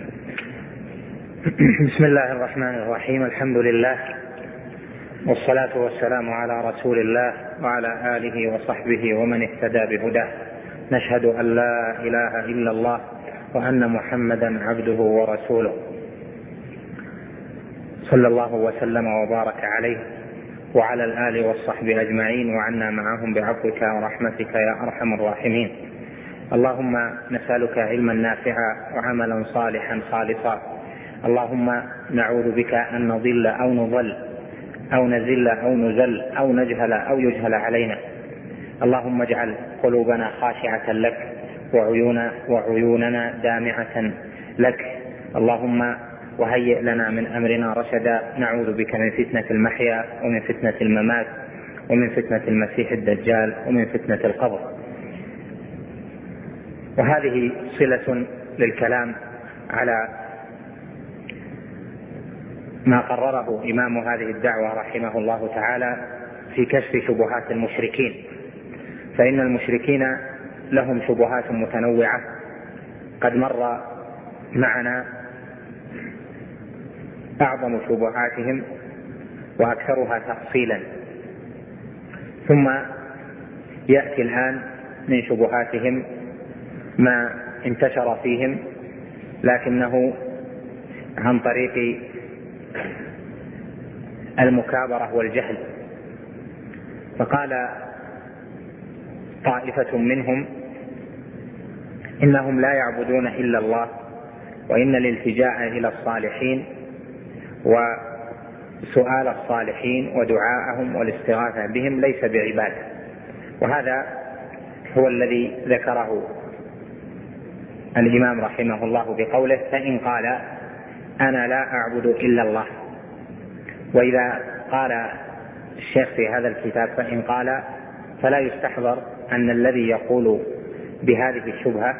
[SPEAKER 1] بسم الله الرحمن الرحيم. الحمد لله والصلاة والسلام على رسول الله وعلى آله وصحبه ومن اهتدى بهداه. نشهد أن لا إله إلا الله وأن محمدا عبده ورسوله، صلى الله وسلم وبارك عليه وعلى الآل والصحب أجمعين، وعنا معهم بعفوك ورحمتك يا أرحم الراحمين. اللهم نسألك علما نافعا وعملا صالحا خالصا. اللهم نعوذ بك أن نضل أو نضل أو نزل أو نزل أو نجهل أو يجهل علينا. اللهم اجعل قلوبنا خاشعة لك وعيون وعيوننا دامعة لك. اللهم وهيئ لنا من أمرنا رشدا. نعوذ بك من فتنة المحيا ومن فتنة الممات ومن فتنة المسيح الدجال ومن فتنة القبر. وهذه صلة للكلام على ما قرره إمام هذه الدعوة رحمه الله تعالى في كشف شبهات المشركين، فإن المشركين لهم شبهات متنوعة قد مر معنا أعظم شبهاتهم وأكثرها تفصيلا، ثم يأتي الآن من شبهاتهم ما انتشر فيهم لكنه عن طريق المكابرة والجهل. فقال طائفة منهم إنهم لا يعبدون إلا الله، وإن الالتجاء إلى الصالحين وسؤال الصالحين ودعاءهم والاستغاثة بهم ليس بعبادة. وهذا هو الذي ذكره الإمام رحمه الله بقوله فإن قال أنا لا أعبد إلا الله. وإذا قال الشيخ في هذا الكتاب فإن قال فلا يستحضر أن الذي يقول بهذه الشبهة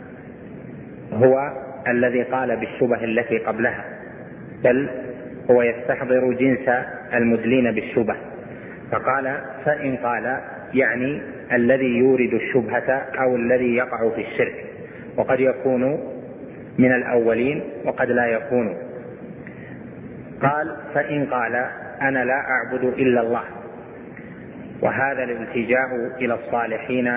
[SPEAKER 1] هو الذي قال بالشبه التي قبلها، بل هو يستحضر جنس المدلين بالشبه. فقال فإن قال يعني الذي يورد الشبهة أو الذي يقع في الشرك، وقد يكون من الأولين وقد لا يكون. قال فإن قال أنا لا أعبد إلا الله، وهذا الالتجاء إلى الصالحين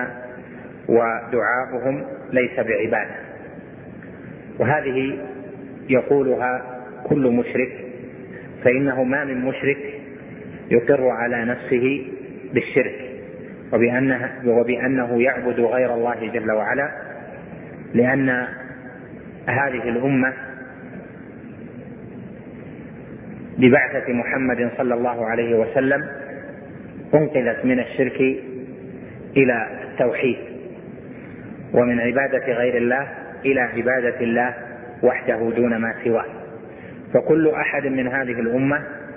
[SPEAKER 1] ودعاؤهم ليس بعبادة. وهذه يقولها
[SPEAKER 5] كل مشرك، فإنه ما من مشرك يقر على نفسه بالشرك وبأنه, وبأنه يعبد غير الله جل وعلا، لأن هذه الأمة ببعثة محمد صلى الله عليه وسلم انقلت من الشرك إلى التوحيد، ومن عبادة غير الله إلى عبادة الله وحده دون ما سواه. فكل أحد من هذه الأمة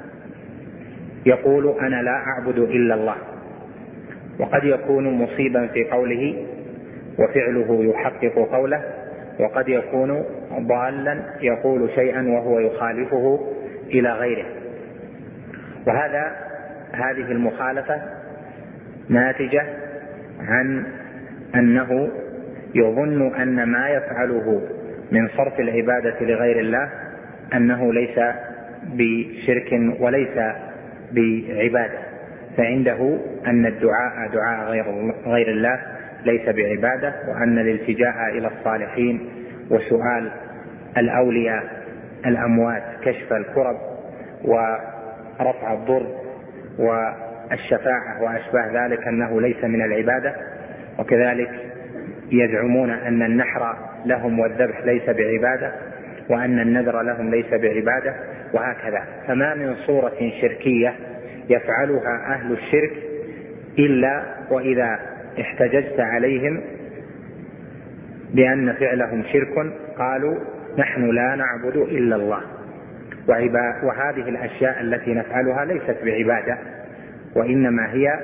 [SPEAKER 5] يقول أنا لا أعبد إلا الله، وقد يكون مصيبا في قوله وفعله يحقق قوله، وقد يكون ضالا يقول شيئا وهو يخالفه إلى غيره. وهذا هذه المخالفة ناتجة عن أنه يظن أن ما يفعله من صرف العبادة لغير الله أنه ليس بشرك وليس بعبادة، فعنده أن الدعاء دعاء غير, غير الله ليس بعبادة، وأن الالتجاء إلى الصالحين وسؤال الأولياء الأموات كشف الكرب ورفع الضر والشفاعة وأشباه ذلك أنه ليس من العبادة. وكذلك يزعمون أن النحر لهم والذبح ليس بعبادة، وأن النذر لهم ليس بعبادة، وهكذا. فما من صورة شركية يفعلها أهل الشرك إلا وإذا احتججت عليهم بأن فعلهم شرك قالوا نحن لا نعبد إلا الله، وهذه الأشياء التي نفعلها ليست بعبادة، وإنما هي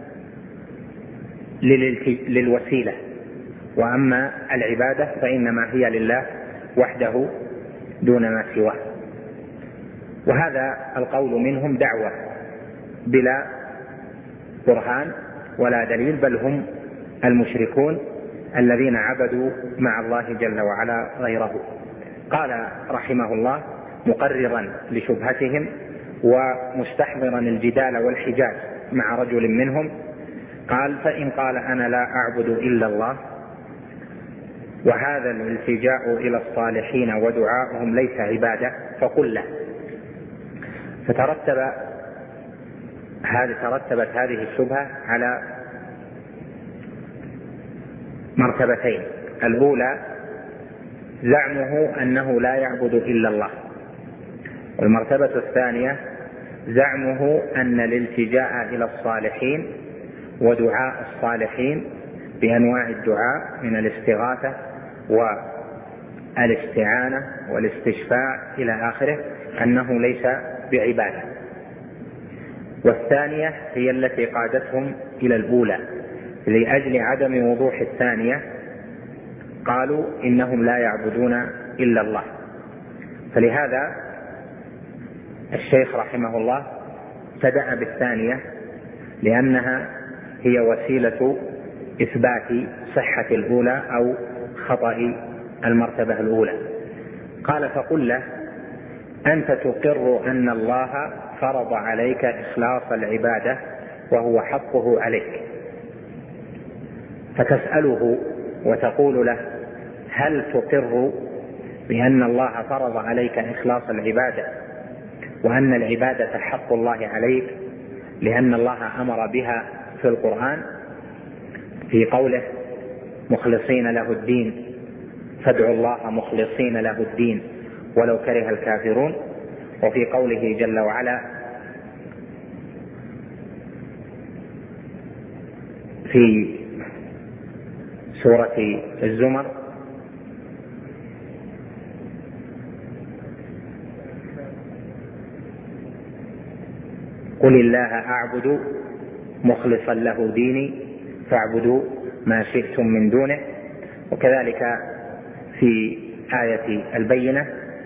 [SPEAKER 5] للوسيلة، وأما العبادة فإنما هي لله وحده دون ما سواه. وهذا القول منهم دعوة بلا برهان ولا دليل، بل هم المشركون الذين عبدوا مع الله جل وعلا غيره. قال رحمه الله مقررا لشبهتهم ومستحضرا الجدال والحجاج مع رجل منهم، قال فإن قال أنا لا أعبد إلا الله وهذا الالتجاء إلى الصالحين ودعاؤهم ليس عبادة فقل له. فترتب هذه ترتبت هذه الشبهة على مرتبتين: الأولى زعمه أنه لا يعبد إلا الله، والمرتبة الثانية زعمه أن الالتجاء إلى الصالحين ودعاء الصالحين بأنواع الدعاء من الاستغاثة والاستعانة والاستشفاع إلى آخره أنه ليس بعبادة. والثانية هي التي قادتهم إلى الأولى، لأجل عدم وضوح الثانية قالوا إنهم لا يعبدون إلا الله. فلهذا الشيخ رحمه الله ابتدأ بالثانية لأنها هي وسيلة إثبات صحة الأولى أو خطأ المرتبة الأولى. قال فقل له أنت تقر أن الله فرض عليك إخلاص العبادة وهو حقه عليك، فتسأله وتقول له هل تقر بأن الله فرض عليك إخلاص العبادة وأن العبادة حق الله عليك لأن الله أمر بها في القرآن في قوله مخلصين له الدين فادعوا الله مخلصين له الدين ولو كره الكافرون، وفي قوله جل وعلا في سورة الزمر قل الله أعبد مخلصا له ديني فاعبدوا ما شئتم من دونه. وكذلك في آية البينة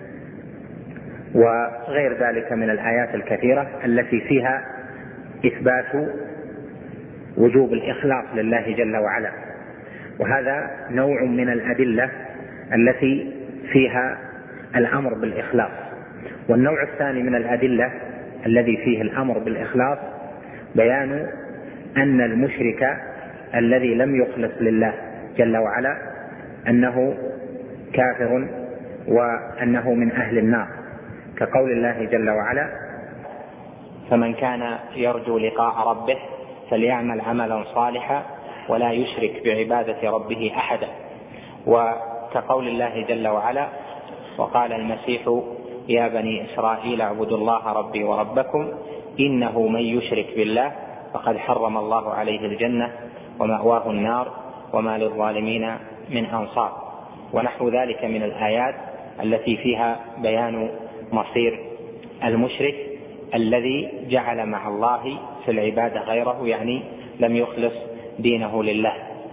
[SPEAKER 5] وغير ذلك من الآيات الكثيرة التي فيها إثبات وجوب الإخلاص لله جل وعلا. وهذا نوع من الأدلة التي فيها الأمر بالإخلاص. والنوع الثاني من الأدلة الذي فيه الأمر بالإخلاص بيان أن المشرك الذي لم يخلص لله جل وعلا أنه كافر وأنه من أهل النار، كقول الله جل وعلا: فمن كان يرجو لقاء ربه فليعمل عملا صالحا ولا يشرك بعبادة ربه أحدا. وكقول الله جل وعلا: وقال المسيح يا بني إسرائيل اعبدوا الله ربي وربكم إنه من يشرك بالله فقد حرم الله عليه الجنة ومأواه النار وما للظالمين من أنصار. ونحو ذلك من الآيات التي فيها بيان مصير المشرك الذي جعل مع الله في العبادة غيره، يعني لم يخلص دينه لله.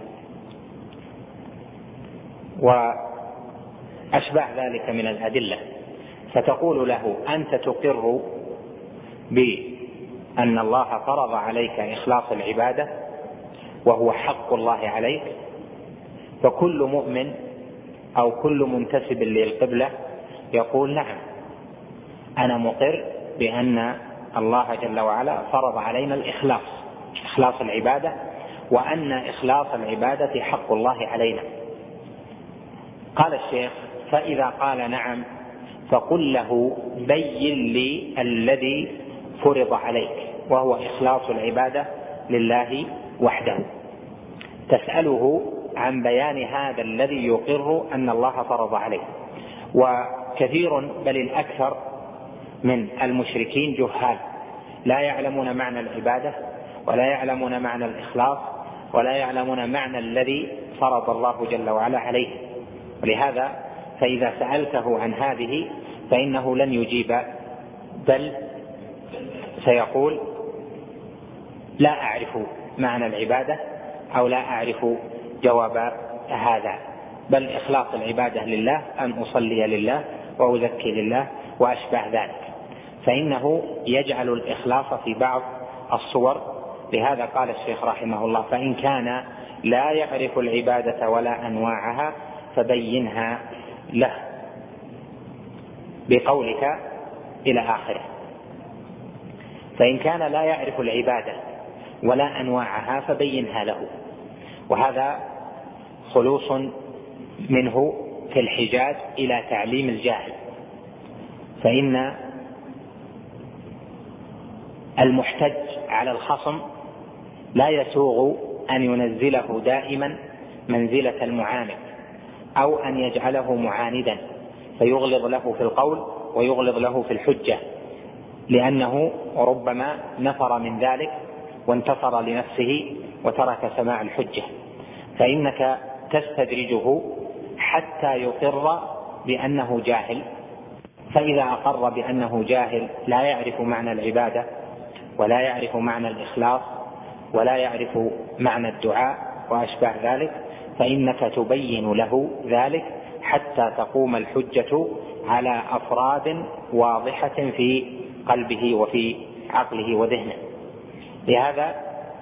[SPEAKER 5] وأشبه ذلك من الأدلة، فتقول له: أنت تقر بأن الله فرض عليك إخلاص العبادة وهو حق الله عليك، فكل مؤمن أو كل منتسب للقبلة يقول: نعم، أنا مقر بأن الله جل وعلا فرض علينا الإخلاص، إخلاص العبادة، وأن إخلاص العبادة حق الله علينا. قال الشيخ: فإذا قال نعم فقل له: بين لي الذي فرض عليك وهو إخلاص العبادة لله وحده. تسأله عن بيان هذا الذي يقر أن الله فرض عليه. وكثير بل الأكثر من المشركين جهال، لا يعلمون معنى العبادة ولا يعلمون معنى الإخلاص ولا يعلمون معنى الذي فرض الله جل وعلا عليه. ولهذا فإذا سألته عن هذه فإنه لن يجيب، بل سيقول: لا أعرف معنى العبادة أو لا أعرف جواب هذا، بل إخلاص العبادة لله أن أصلي لله وأزكي لله وأشبه ذلك. فإنه يجعل الإخلاص في بعض الصور. لهذا قال الشيخ رحمه الله: فإن كان لا يعرف العبادة ولا أنواعها فبينها له بقولك إلى آخره. فإن كان لا يعرف العبادة ولا أنواعها فبينها له. وهذا خلوص منه في الحجاج إلى تعليم الجاهل، فإن المحتج على الخصم لا يسوغ أن ينزله دائما منزلة المعاند أو أن يجعله معاندا فيغلظ له في القول ويغلظ له في الحجة، لأنه ربما نفر من ذلك وانتصر لنفسه وترك سماع الحجة. فإنك تستدرجه حتى يقر بأنه جاهل، فإذا أقر بأنه جاهل لا يعرف معنى العبادة ولا يعرف معنى الإخلاص ولا يعرف معنى الدعاء وأشباه ذلك، فإنك تبين له ذلك حتى تقوم الحجة على أفراد واضحة في قلبه وفي عقله وذهنه. لهذا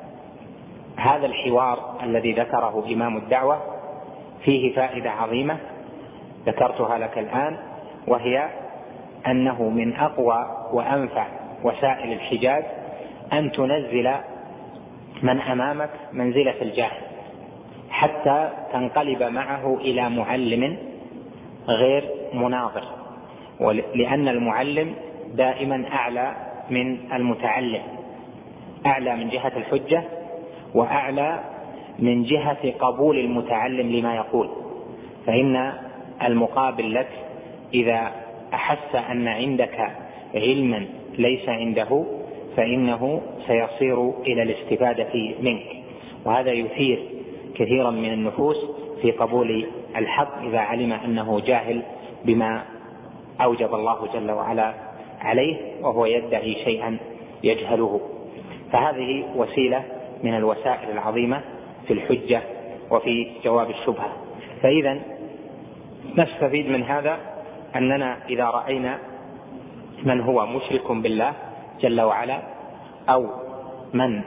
[SPEAKER 5] هذا الحوار الذي ذكره إمام الدعوة فيه فائدة عظيمة ذكرتها لك الآن، وهي أنه من أقوى وأنفع وسائل الحجاج أن تنزل من أمامك منزلة الجاهل حتى تنقلب معه إلى معلم غير مناظر، لأن المعلم دائما أعلى من المتعلم، أعلى من جهة الحجة وأعلى من جهة قبول المتعلم لما يقول. فإن المقابل لك إذا أحس أن عندك علما ليس عنده فإنه سيصير إلى الاستفادة منك، وهذا يثير كثيرا من النفوس في قبول الحق إذا علم أنه جاهل بما أوجب الله جل وعلا عليه وهو يدعي شيئا يجهله. فهذه وسيلة من الوسائل العظيمة في الحجة وفي جواب الشبهة. فإذا نستفيد من هذا أننا إذا رأينا من هو مشرك بالله جل وعلا أو من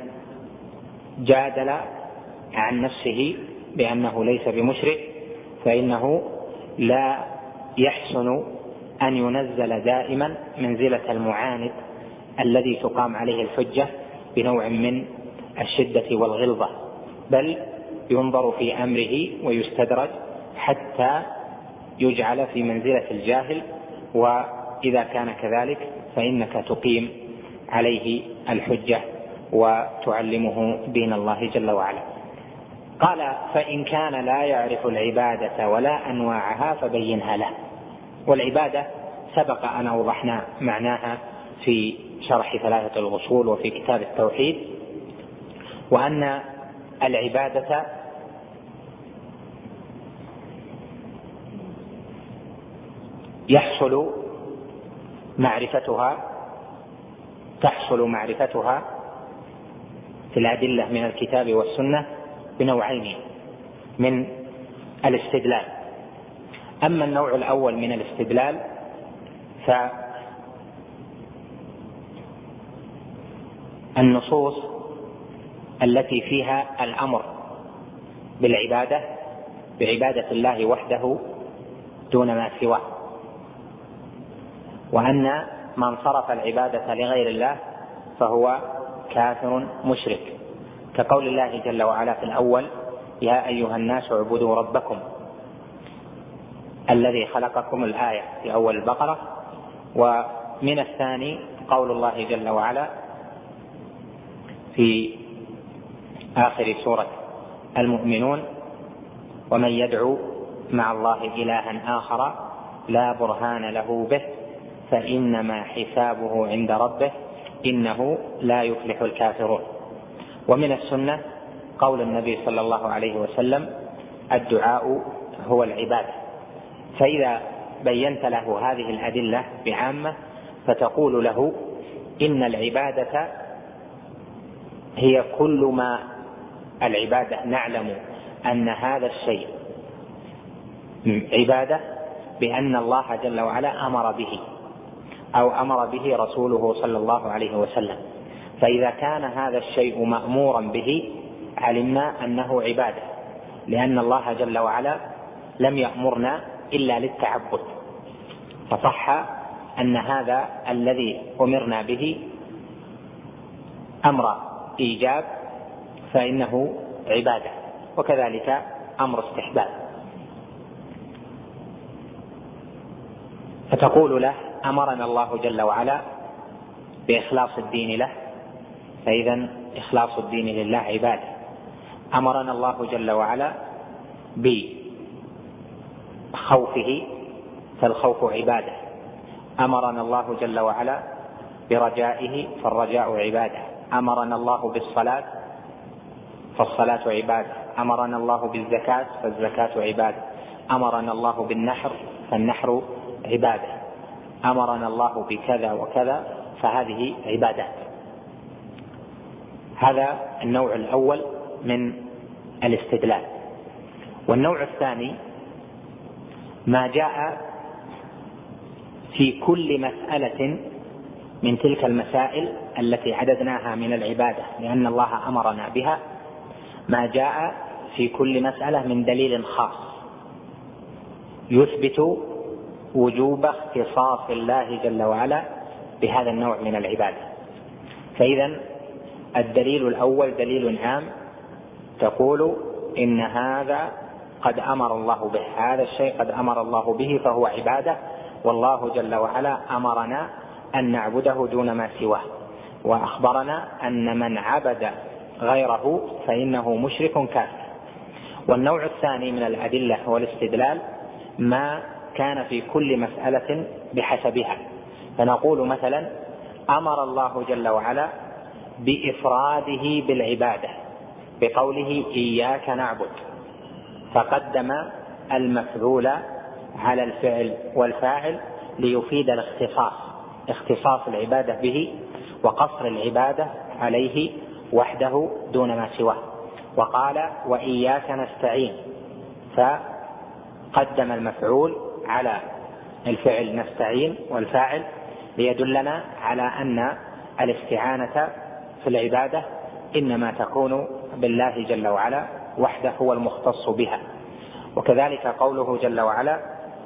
[SPEAKER 5] جادل عن نفسه بأنه ليس بمشرك، فإنه لا يحسن أن ينزل دائما منزلة المعاند الذي تقام عليه الحجة بنوع من الشدة والغلظة، بل ينظر في أمره ويستدرج حتى يجعل في منزلة الجاهل وإذا كان كذلك فإنك تقيم عليه الحجة وتعلمه دين الله جل وعلا. قال: فإن كان لا يعرف العبادة ولا أنواعها فبينها له. والعبادة سبق أن أوضحنا معناها في شرح ثلاثة الأصول وفي كتاب التوحيد، وأن العبادة يحصل معرفتها تحصل معرفتها في الأدلة من الكتاب والسنة بنوعين من الاستدلال. أما النوع الأول من الاستدلال فالنصوص التي فيها الأمر بالعبادة بعبادة الله وحده دون ما سواه، وأن من صرف العبادة لغير الله فهو كافر مشرك، كقول الله جل وعلا في الأول: يا أيها الناس اعبدوا ربكم الذي خلقكم، الآية في أول البقرة. ومن الثاني قول الله جل وعلا في آخر سورة المؤمنون: ومن يدعو مع الله إلها آخر لا برهان له به فإنما حسابه عند ربه إنه لا يفلح الكافرون. ومن السنة قول النبي صلى الله عليه وسلم: الدعاء هو العبادة. فإذا بينت له هذه الأدلة بعامة فتقول له: إن العبادة هي كل ما العبادة نعلم أن هذا الشيء عبادة بأن الله جل وعلا أمر به أو أمر به رسوله صلى الله عليه وسلم. فإذا كان هذا الشيء مأمورا به علمنا أنه عبادة، لأن الله جل وعلا لم يأمرنا إلا للتعبد، فصح أن هذا الذي أمرنا به أمر إيجاب فإنه عبادة، وكذلك أمر استحباب. فتقول له: أمرنا الله جل وعلا بإخلاص الدين له، فإذا إخلاص الدين لله عبادة. أمرنا الله جل وعلا بخوفه فالخوف عبادة. أمرنا الله جل وعلا برجائه فالرجاء عبادة. أمرنا الله بالصلاة فالصلاة عبادة. أمرنا الله بالزكاة فالزكاة عبادة. أمرنا الله بالنحر فالنحر عبادة. أمرنا الله بكذا وكذا فهذه عبادات. هذا النوع الأول من الاستدلال. والنوع الثاني ما جاء في كل مسألة من تلك المسائل التي عددناها من العبادة لأن الله أمرنا بها، ما جاء في كل مسألة من دليل خاص يثبت وجوب اختصاص الله جل وعلا بهذا النوع من العبادة. فإذا الدليل الأول دليل عام تقول إن هذا قد أمر الله به، هذا الشيء قد أمر الله به فهو عبادة، والله جل وعلا أمرنا أن نعبده دون ما سواه، وأخبرنا أن من عبد غيره فإنه مشرك كافر. والنوع الثاني من الأدلة والاستدلال ما كان في كل مسألة بحسبها، فنقول مثلا: أمر الله جل وعلا بإفراده بالعبادة بقوله: إياك نعبد، فقدم المفعول على الفعل والفاعل ليفيد الاختصاص، اختصاص العبادة به وقصر العبادة عليه وحده دون ما سواه. وقال: وإياك نستعين، فقدم المفعول على الفعل نستعين والفاعل ليدلنا على أن الاستعانة في العبادة إنما تكون بالله جل وعلا وحده هو المختص بها. وكذلك قوله جل وعلا: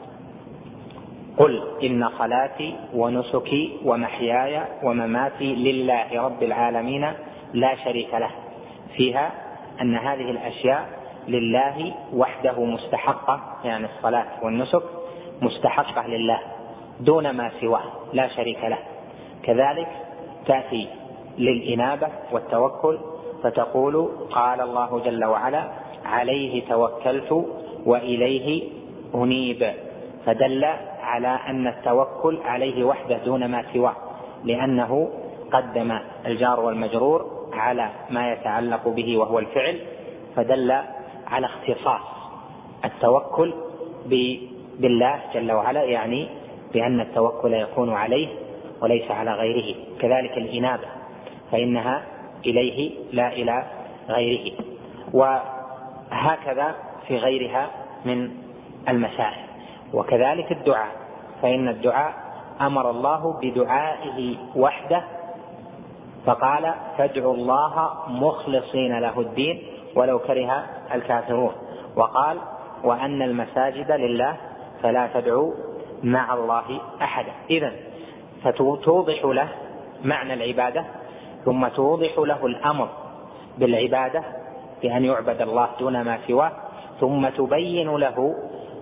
[SPEAKER 5] قل إن صلاتي ونسكي ومحياي ومماتي لله رب العالمين لا شريك له، فيها أن هذه الأشياء لله وحده مستحقة، يعني الصلاة والنسك مستحقة لله، دون ما سواه لا شريك له. كذلك تأتي للإنابة والتوكل فتقول قال الله جل وعلا عليه توكلت وإليه أنيب، فدل على أن التوكل عليه وحده دون ما سواه، لأنه قدم الجار والمجرور على ما يتعلق به وهو الفعل، فدل على اختصاص التوكل بالله جل وعلا، يعني بأن التوكل يكون عليه وليس على غيره. كذلك الإنابة فإنها إليه لا إلى غيره، وهكذا في غيرها من المسائل. وكذلك الدعاء، فإن الدعاء أمر الله بدعائه وحده فقال فادعوا الله مخلصين له الدين ولو كره الكافرون، وقال وأن المساجد لله فلا تدعوا مع الله أحدا. إذن فتوضح له معنى العبادة، ثم توضح له الأمر بالعبادة بأن يعبد الله دون ما سواه، ثم تبين له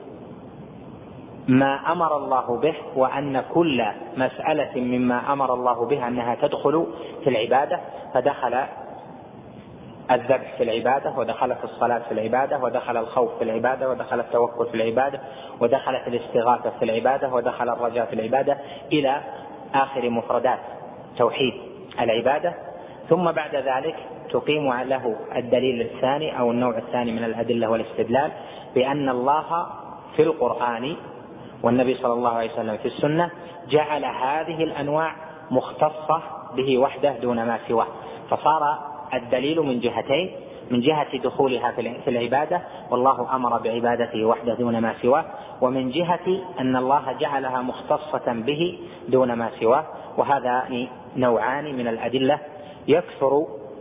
[SPEAKER 5] ما أمر الله به، وأن كل مسألة مما أمر الله به أنها تدخل في العبادة، فدخل الذبح في العبادة، ودخلت الصلاة في العبادة، ودخل الخوف في العبادة، ودخل التوكل في العبادة، ودخلت الاستغاثة في العبادة، ودخل الرجاء في العبادة، إلى آخر مفردات توحيد العبادة. ثم بعد ذلك تقيم له الدليل الثاني أو النوع الثاني من الأدلة والاستدلال بأن الله في القرآن والنبي صلى الله عليه وسلم في السنة جعل هذه الأنواع مختصة به وحده دون ما سواه، فصار الدليل من جهتين: من جهة دخولها في العبادة والله أمر بعبادته وحده دون ما سواه، ومن جهة أن الله جعلها مختصة به دون ما سواه. وهذا نوعان من الأدلة يكثر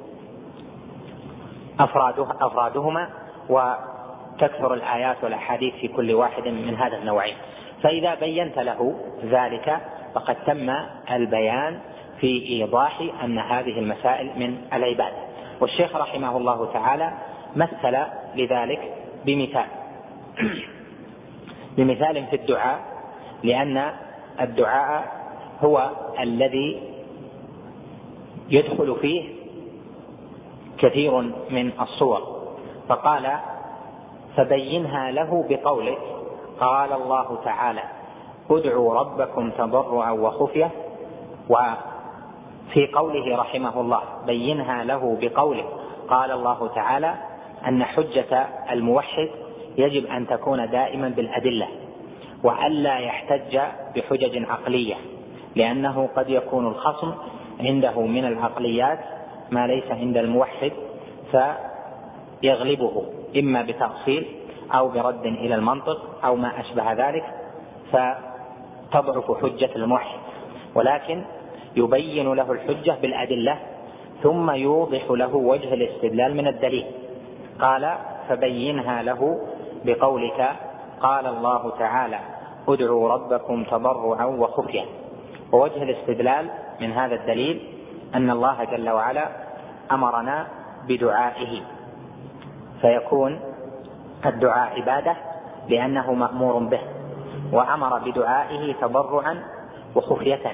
[SPEAKER 5] أفرادهما وتكثر الآيات والأحاديث في كل واحد من هذا النوعين. فإذا بينت له ذلك فقد تم البيان في إيضاح أن هذه المسائل من العبادة. والشيخ رحمه الله تعالى مثل لذلك بمثال بمثال في الدعاء، لأن الدعاء هو الذي يدخل فيه كثير من الصور، فقال فبينها له بقولك قال الله تعالى ادعوا ربكم تضرعا وخفية، وفي قوله رحمه الله بينها له بقوله قال الله تعالى أن حجة الموحد يجب أن تكون دائما بالأدلة، وألا يحتج بحجج عقلية، لأنه قد يكون الخصم عنده من العقليات ما ليس عند الموحد فيغلبه إما بتأصيل أو برد إلى المنطق أو ما أشبه ذلك، فتضعف حجة الموحد، ولكن يبين له الحجة بالأدلة ثم يوضح له وجه الاستدلال من الدليل. قال فبينها له بقولك قال الله تعالى ادعوا ربكم تضرعا وخفيا. ووجه الاستدلال من هذا الدليل أن الله جل وعلا أمرنا بدعائه، فيكون الدعاء عبادة لأنه مأمور به، وأمر بدعائه تضرعا وخفية.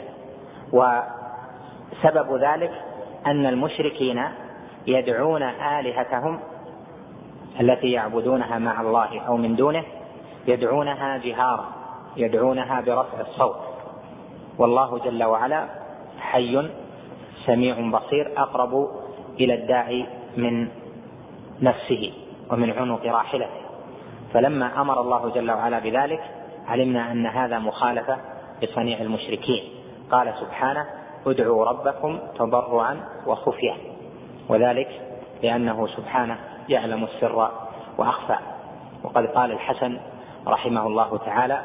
[SPEAKER 5] وسبب ذلك أن المشركين يدعون آلهتهم التي يعبدونها مع الله أو من دونه، يدعونها جهارا، يدعونها برفع الصوت، والله جل وعلا حي سميع بصير أقرب إلى الداعي من نفسه ومن عنق راحلته. فلما أمر الله جل وعلا بذلك علمنا أن هذا مخالفة لصنيع المشركين. قال سبحانه ادعوا ربكم تضرعا وخفية، وذلك لأنه سبحانه يعلم السر وأخفى. وقد قال الحسن رحمه الله تعالى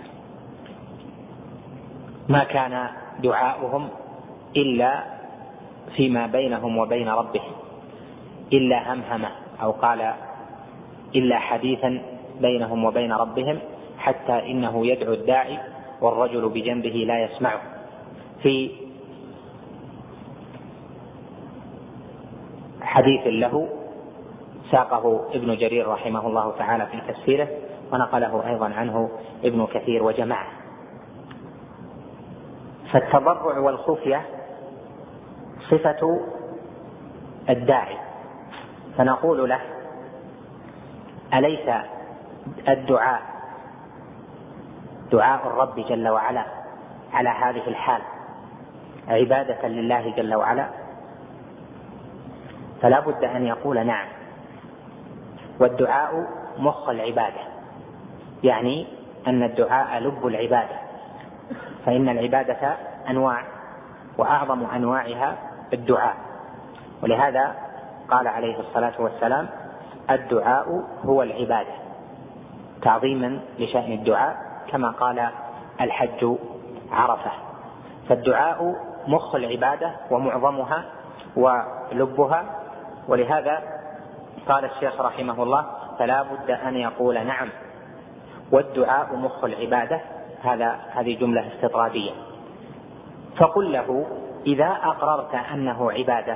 [SPEAKER 5] ما كان دعاؤهم إلا فيما بينهم وبين ربهم إلا همهمة، أو قال إلا حديثا بينهم وبين ربهم، حتى إنه يدعو الداعي والرجل بجنبه لا يسمعه. في حديث له ساقه ابن جرير رحمه الله تعالى في تفسيره، ونقله أيضا عنه ابن كثير وجماعة.
[SPEAKER 1] فالتضرع والخفية صفة الداعي، فنقول له: أليس الدعاء دعاء الرب جل وعلا على هذه الحال عبادة لله جل وعلا؟ فلا بد أن يقول نعم. والدعاء مخ العبادة، يعني أن الدعاء لب العبادة، فإن العبادة أنواع، وأعظم أنواعها الدعاء. ولهذا قال عليه الصلاة والسلام: الدعاء هو العبادة، تعظيما لشأن الدعاء، كما قال: الحج عرفة. فالدعاء مخ العبادة ومعظمها ولبها. ولهذا قال الشيخ رحمه الله: فلا بد أن يقول نعم، والدعاء مخ العبادة. هذا هذه جملة استطرادية. فقل له: إذا أقررت أنه عبادة،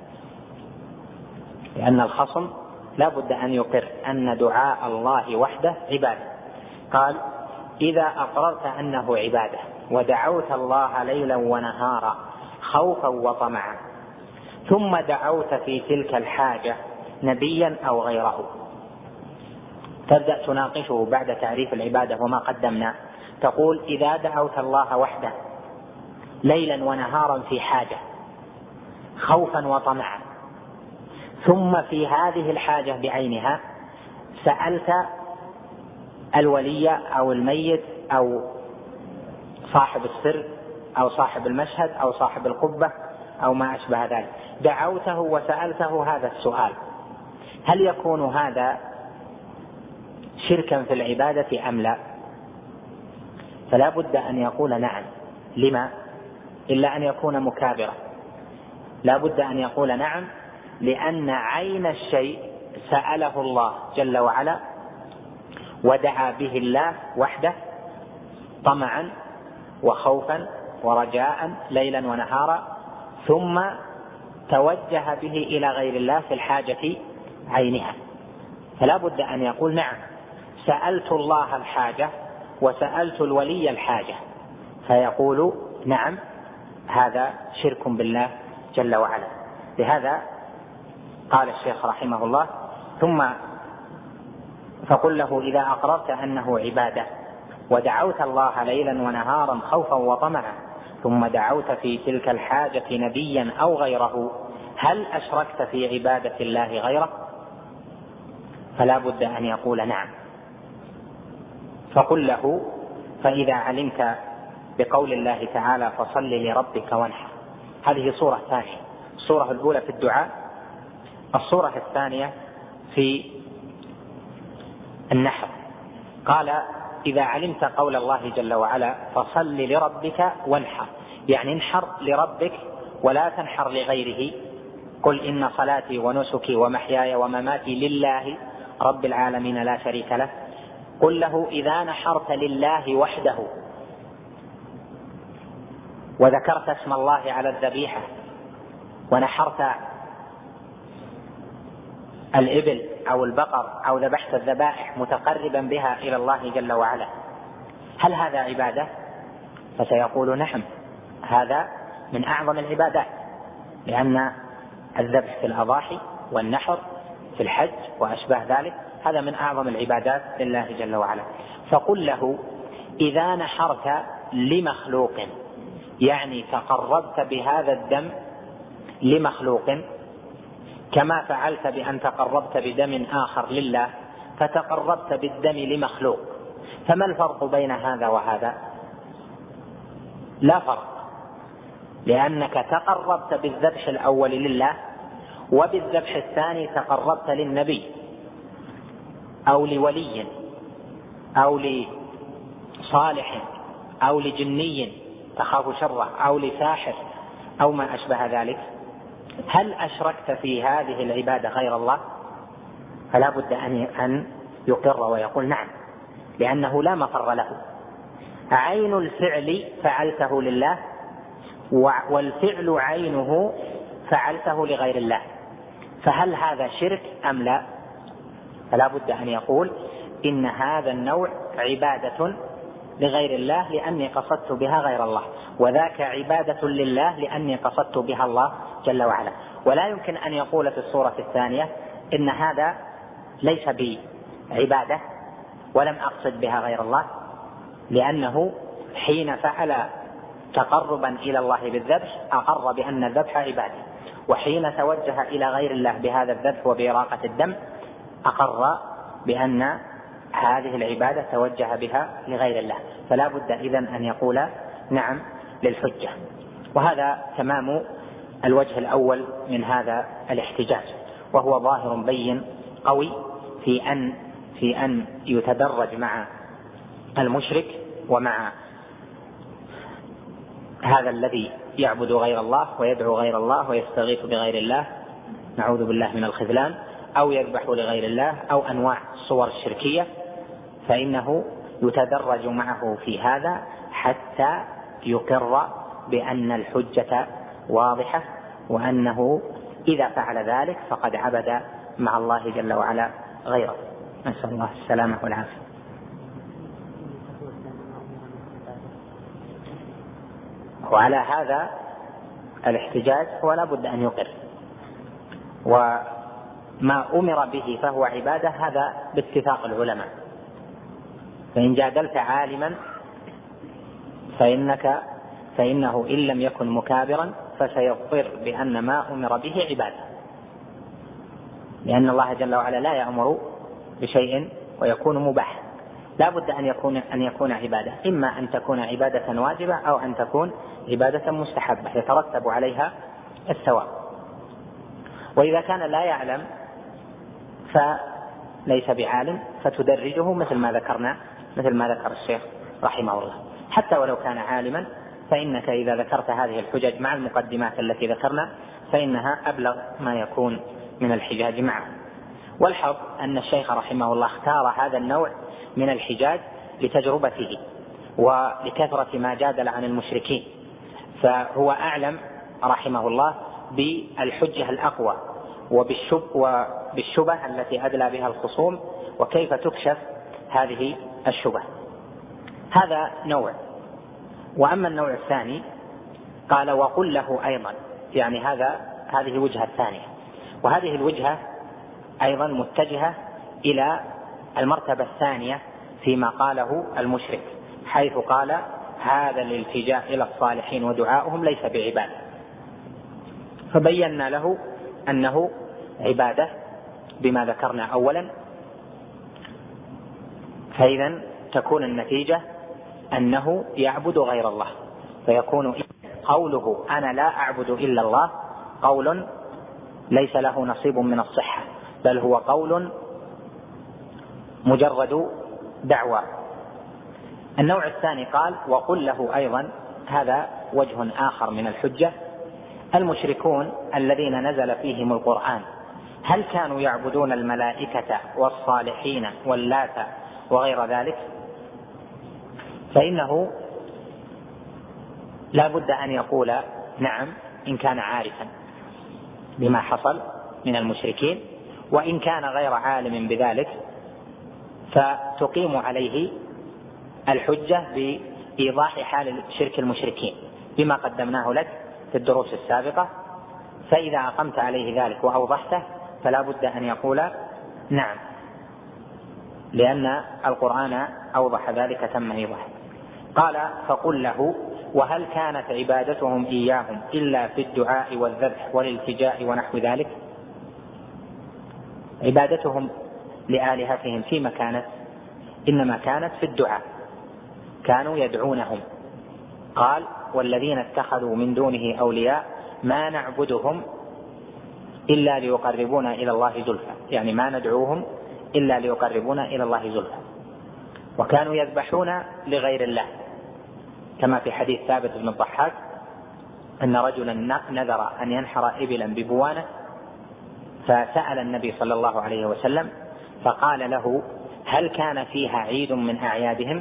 [SPEAKER 1] لأن الخصم لا بد أن يقر أن دعاء الله وحده عبادة. قال: إذا أقررت أنه عبادة ودعوت الله ليلا ونهارا خوفا وطمعا، ثم دعوت في تلك الحاجة نبيا أو غيره، تبدأ تناقشه بعد تعريف العبادة وما قدمنا. تقول: إذا دعوت الله وحده ليلا ونهارا في حاجة خوفا وطمعا، ثم في هذه الحاجة بعينها سألت الولي أو الميت أو صاحب السر أو صاحب المشهد أو صاحب القبة أو ما أشبه ذلك، دعوته وسألته هذا السؤال، هل يكون هذا شركا في العبادة أم لا؟ فلا بد أن يقول نعم. لما؟ إلا أن يكون مكابرا. لا بد أن يقول نعم، لأن عين الشيء سأله الله جل وعلا ودعا به الله وحده طمعا وخوفا ورجاء ليلا ونهارا، ثم توجه به إلى غير الله في الحاجة عينها. فلا بد أن يقول نعم، سألت الله الحاجة وسألت الولي الحاجة، فيقول نعم، هذا شرك بالله جل وعلا. لهذا قال الشيخ رحمه الله: ثم فقل له: إذا أقررت أنه عبادة ودعوت الله ليلا ونهارا خوفا وطمعا، ثم دعوت في تلك الحاجة نبيا أو غيره، هل أشركت في عبادة الله غيره؟ فلا بد أن يقول نعم. فقل له: فإذا علمت بقول الله تعالى: فصل لربك وانحر، هذه صورة ثانية. الصورة الأولى في الدعاء، الصورة الثانية في النحر. قال: إذا علمت قول الله جل وعلا: فصل لربك وانحر، يعني انحر لربك ولا تنحر لغيره. قل إن صلاتي ونسكي ومحياي ومماتي لله رب العالمين لا شريك له. قل له: إذا نحرت لله وحده وذكرت اسم الله على الذبيحة ونحرت الإبل أو البقر أو ذبحت الذبائح متقربا بها إلى الله جل وعلا، هل هذا عبادة؟ فسيقول نعم، هذا من أعظم العبادات، لأن الذبح في الأضاحي والنحر في الحج وأشباه ذلك هذا من أعظم العبادات لله جل وعلا. فقل له: إذا نحرت لمخلوق، يعني تقربت بهذا الدم لمخلوق، كما فعلت بأن تقربت بدم آخر لله، فتقربت بالدم لمخلوق، فما الفرق بين هذا وهذا؟ لا فرق، لأنك تقربت بالذبح الأول لله، وبالذبح الثاني تقربت للنبي أو لولي أو لصالح أو لجني تخاف شره أو لساحر أو ما أشبه ذلك. هل أشركت في هذه العبادة غير الله؟ فلا بد أن يقر ويقول نعم، لأنه لا مفر له. عين الفعل فعلته لله، والفعل عينه فعلته لغير الله، فهل هذا شرك أم لا؟ فلا بد أن يقول إن هذا النوع عبادة لغير الله لأني قصدت بها غير الله، وذاك عبادة لله لأني قصدت بها الله جل وعلا. ولا يمكن أن يقول في الصورة الثانية إن هذا ليس بعبادة ولم أقصد بها غير الله، لأنه حين فعل تقربا إلى الله بالذبح أقر بأن الذبح عبادة، وحين توجه إلى غير الله بهذا الذبح وبإراقة الدم أقر بأن هذه العبادة توجه بها لغير الله. فلا بد إذن أن يقول نعم للحجة. وهذا تمام الوجه الأول من هذا الاحتجاج، وهو ظاهر بين قوي في أن في أن يتدرج مع المشرك ومع هذا الذي يعبد غير الله ويدعو غير الله ويستغيث بغير الله، نعوذ بالله من الخذلان، أو يذبح لغير الله، أو أنواع الصور الشركية، فإنه يتدرج معه في هذا حتى يقر بأن الحجة واضحة، وأنه إذا فعل ذلك فقد عبد مع الله جل وعلا غيره. نسأل الله السلامة والعافية. وعلى هذا الاحتجاج هو لا بد أن يقر، وما أمر به فهو عبادة، هذا باتفاق العلماء. فإن جادلت عالما فإنك فإنه إن لم يكن مكابرا فسيضطر بأن ما أمر به عبادة، لأن الله جل وعلا لا يأمر بشيء ويكون مباح، لا بد أن يكون أن يكون عبادة، إما أن تكون عبادة واجبة أو أن تكون عبادة مستحبة يترتب عليها الثواب. وإذا كان لا يعلم فليس بعالم فتدرجه مثل ما ذكرنا مثل ما ذكر الشيخ رحمه الله. حتى ولو كان عالما فإنك إذا ذكرت هذه الحجج مع المقدمات التي ذكرنا فإنها أبلغ ما يكون من الحجاج معه. والحظ أن الشيخ رحمه الله اختار هذا النوع من الحجاج لتجربته ولكثرة ما جادل عن المشركين، فهو أعلم رحمه الله بالحجة الأقوى وبالشب وبالشبه التي أدلى بها الخصوم وكيف تكشف هذه الشبه. هذا نوع. وأما النوع الثاني قال وقل له أيضا، يعني هذا هذه الوجهة الثانية، وهذه الوجهة أيضا متجهة إلى المرتبة الثانية فيما قاله المشرك، حيث قال هذا الالتجاء إلى الصالحين ودعاؤهم ليس بعبادة، فبينا له أنه عبادة بما ذكرنا أولا. فإذا تكون النتيجة أنه يعبد غير الله، فيكون قوله أنا لا أعبد إلا الله قول ليس له نصيب من الصحة، بل هو قول مجرد دعوة. النوع الثاني قال وقل له أيضا، هذا وجه آخر من الحجة. المشركون الذين نزل فيهم القرآن هل كانوا يعبدون الملائكة والصالحين واللات وغير ذلك؟ فإنه لا بد أن يقول نعم إن كان عارفا بما حصل من المشركين، وإن كان غير عالم بذلك فتقيم عليه الحجة بإيضاح حال شرك المشركين بما قدمناه لك في الدروس السابقة. فإذا أقمت عليه ذلك وأوضحته فلا بد أن يقول نعم، لأن القرآن أوضح ذلك تم إيضاح. قال فقل له وهل كانت عبادتهم إياهم إلا في الدعاء والذبح والالتجاء ونحو ذلك؟ عبادتهم لآلهتهم فيما كانت؟ إنما كانت في الدعاء، كانوا يدعونهم. قال والذين اتخذوا من دونه أولياء ما نعبدهم إلا ليقربونا إلى الله زلفى، يعني ما ندعوهم إلا ليقربونا إلى الله زلفى. وكانوا يذبحون لغير الله، كما في حديث ثابت بن الضحاك أن رجلا نذر أن ينحر إبلا ببوانة، فسأل النبي صلى الله عليه وسلم فقال له هل كان فيها عيد من أعيادهم؟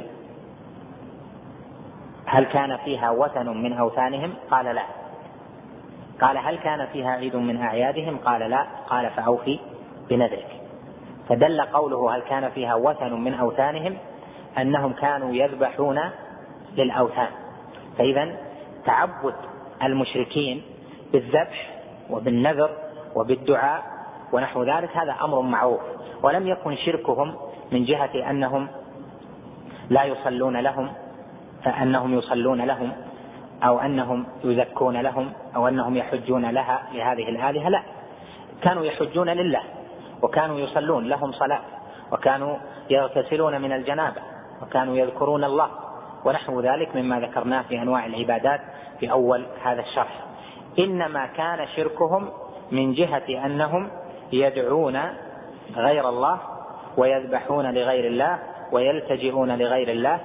[SPEAKER 1] هل كان فيها وثن من أوثانهم؟ قال لا. قال هل كان فيها عيد من أعيادهم؟ قال لا. قال فأوفي بنذرك. فدل قوله هل كان فيها وثن من أوثانهم
[SPEAKER 5] أنهم كانوا يذبحون للأوثان. فإذا تعبد المشركين بالذبح وبالنذر وبالدعاء ونحو ذلك هذا أمر معروف، ولم يكن شركهم من جهة أنهم لا يصلون لهم أنهم يصلون لهم أو أنهم يزكون لهم أو أنهم يحجون لها لهذه الآلهة، لا، كانوا يحجون لله وكانوا يصلون لهم صلاة وكانوا يغتسلون من الجنابة وكانوا يذكرون الله ونحو ذلك مما ذكرناه في أنواع العبادات في أول هذا الشرح. إنما كان شركهم من جهة أنهم يدعون غير الله ويذبحون لغير الله ويلتجئون لغير الله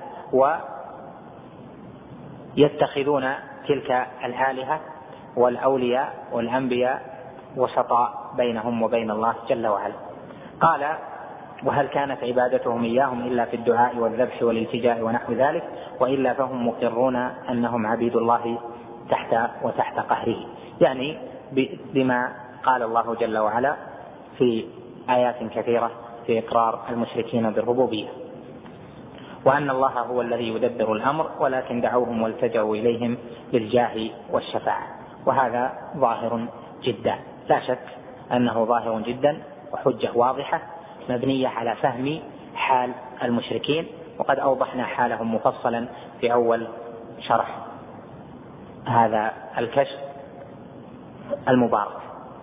[SPEAKER 5] ويتخذون تلك الآلهة والأولياء والأنبياء وسطاء بينهم وبين الله جل وعلا. قال: وهل كانت عبادتهم إياهم إلا في الدعاء والذبح والالتجاء ونحو ذلك، وإلا فهم مقرون أنهم عبيد الله تحت وتحت قهره، يعني بما قال الله جل وعلا في آيات كثيرة في إقرار المشركين بالربوبية، وأن الله هو الذي يدبر الأمر ولكن دعوهم والتجأوا إليهم بالجاه والشفاعة. وهذا ظاهر جدا، لا شك أنه ظاهر جدا وحجة واضحة مبنية على فهم حال المشركين، وقد أوضحنا حالهم مفصلا في أول شرح هذا الكشف المبارك.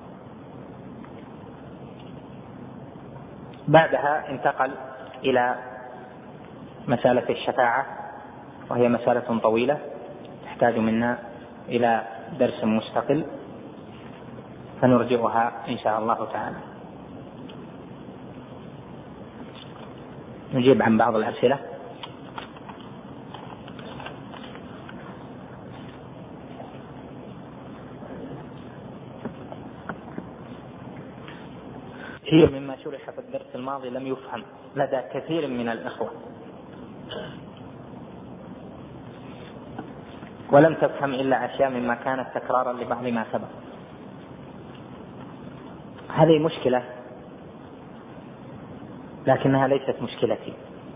[SPEAKER 5] بعدها انتقل إلى مسألة الشفاعة، وهي مسألة طويلة تحتاج منا إلى درس مستقل فنرجعها إن شاء الله تعالى. نجيب عن بعض الأسئلة. هي مما شرح في الدرس الماضي لم يفهم لدى كثير من الإخوة، ولم تفهم إلا أشياء مما كانت تكرارا لبعض ما سبق. هذه مشكلة لكنها ليست مشكلتي،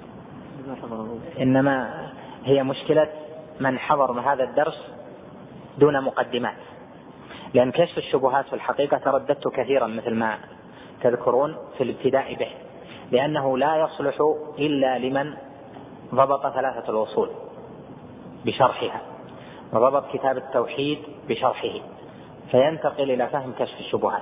[SPEAKER 5] إنما هي مشكلة من حضر هذا الدرس دون مقدمات، لأن كشف الشبهات في الحقيقة ترددت كثيرا مثل ما تذكرون في الابتداء به، لأنه لا يصلح إلا لمن ضبط ثلاثة الأصول بشرحها وضبط كتاب التوحيد بشرحه، فينتقل إلى فهم كشف الشبهات.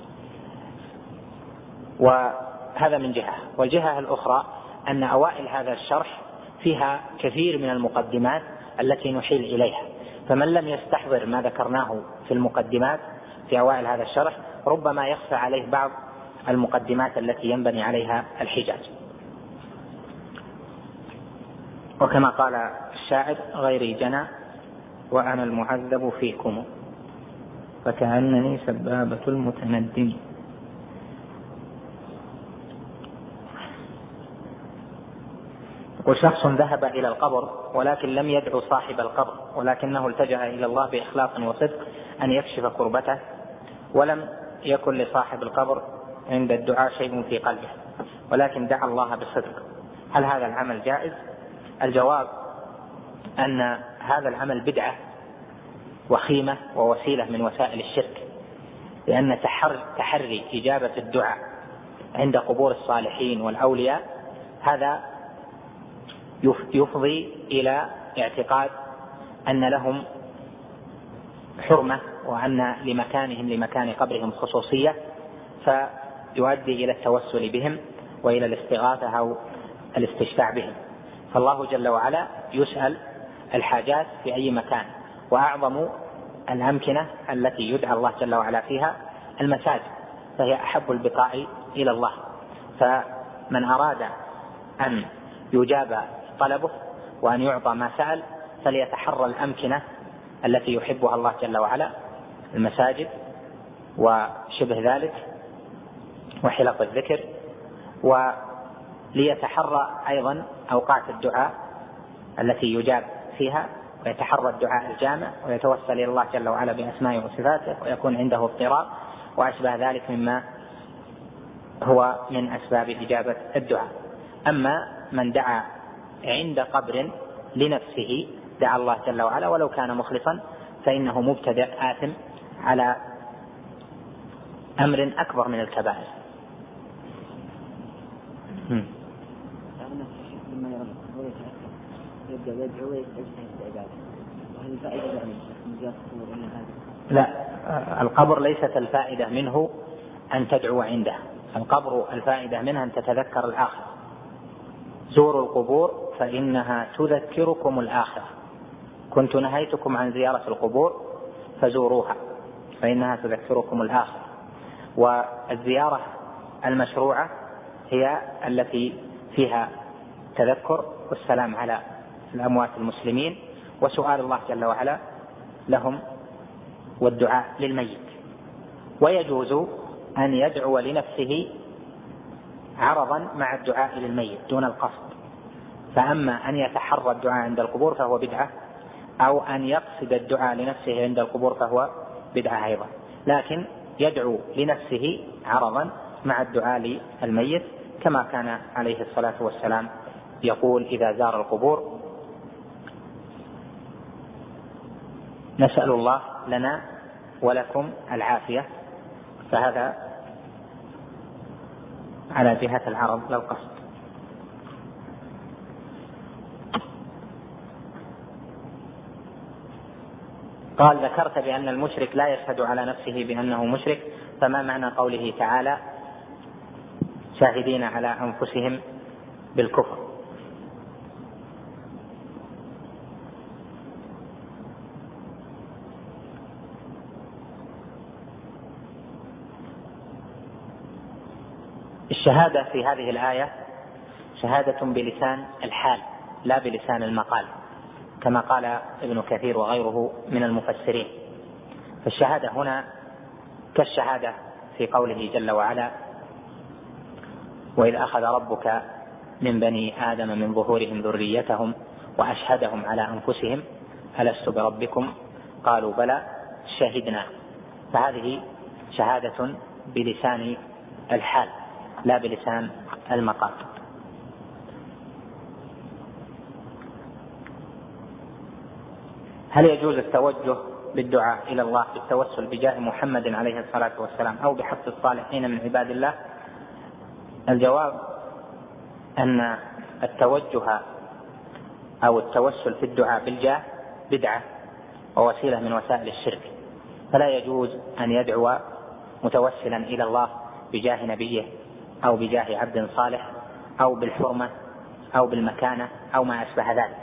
[SPEAKER 5] وهذا من جهة، والجهة الأخرى أن أوائل هذا الشرح فيها كثير من المقدمات التي نحيل إليها، فمن لم يستحضر ما ذكرناه في المقدمات في أوائل هذا الشرح ربما يخفى عليه بعض المقدمات التي ينبني عليها الحجاج. وكما قال الشاعر: غيري جنى وأنا المعذب فيكم فكأنني سبابة المتندم. وشخص ذهب إلى القبر ولكن لم يدعو صاحب القبر، ولكنه التجأ إلى الله بإخلاص وصدق أن يكشف كربته، ولم يكن لصاحب القبر عند الدعاء شيء في قلبه ولكن دعا الله بصدق، هل هذا العمل جائز؟ الجواب أن هذا العمل بدعة وخيمة ووسيلة من وسائل الشرك، لأن تحري إجابة الدعاء عند قبور الصالحين والأولياء هذا يفضي إلى اعتقاد أن لهم حرمة وأن لمكانهم لمكان قبرهم خصوصية، فيؤدي إلى التوسل بهم وإلى الاستغاثة أو الاستشفاع بهم. فالله جل وعلا يسأل الحاجات في أي مكان، وأعظم الأمكنة التي يدعى الله جل وعلا فيها المساجد، فهي أحب البقاع إلى الله. فمن أراد أن يجاب طلبه وأن يعطى ما سأل فليتحرى الأمكنة التي يحبها الله جل وعلا، المساجد وشبه ذلك وحلق الذكر، وليتحرى أيضا أوقات الدعاء التي يجاب فيها، ويتحرى الدعاء الجامع ويتوسل إلى الله جل وعلا بأسمائه وصفاته، ويكون عنده اضطراب وأشبه ذلك مما هو من أسباب إجابة الدعاء. أما من دعا عند قبر لنفسه دعا الله جل وعلا ولو كان مخلصا فإنه مبتدع آثم على أمر أكبر من الكبائر. لا، القبر ليست الفائدة منه أن تدعو عنده، القبر الفائدة منها أن تتذكر الآخرة. زوروا القبور فإنها تذكركم الآخرة، كنت نهيتكم عن زيارة القبور فزوروها فإنها تذكركم الآخرة. والزيارة المشروعة هي التي فيها تذكر والسلام على الأموات المسلمين وسؤال الله جل وعلا لهم والدعاء للميت. ويجوز أن يدعو لنفسه عرضا مع الدعاء للميت دون القصد، فأما أن يتحرى الدعاء عند القبور فهو بدعة، أو أن يقصد الدعاء لنفسه عند القبور فهو بدعة أيضا، لكن يدعو لنفسه عرضا مع الدعاء للميت كما كان عليه الصلاة والسلام يقول إذا زار القبور: نسأل الله لنا ولكم العافية، فهذا على جهة العرض لا القصد. قال: ذكرت بأن المشرك لا يشهد على نفسه بأنه مشرك، فما معنى قوله تعالى: شاهدين على أنفسهم بالكفر؟ الشهادة في هذه الآية شهادة بلسان الحال لا بلسان المقال، كما قال ابن كثير وغيره من المفسرين. فالشهادة هنا كالشهادة في قوله جل وعلا: وإذ أخذ ربك من بني آدم من ظهورهم ذريتهم وأشهدهم على أنفسهم ألست بربكم قالوا بلى شهدنا. فهذه شهادة بلسان الحال لا بلسان المقال. هل يجوز التوجه بالدعاء إلى الله بالتوسل بجاه محمد عليه الصلاة والسلام أو بحق الصالحين من عباد الله؟ الجواب أن التوجه أو التوسل في الدعاء بالجاه بدعة ووسيلة من وسائل الشرك، فلا يجوز أن يدعو متوسلا إلى الله بجاه نبيه أو بجاه عبد صالح أو بالحرمة أو بالمكانة أو ما أشبه ذلك.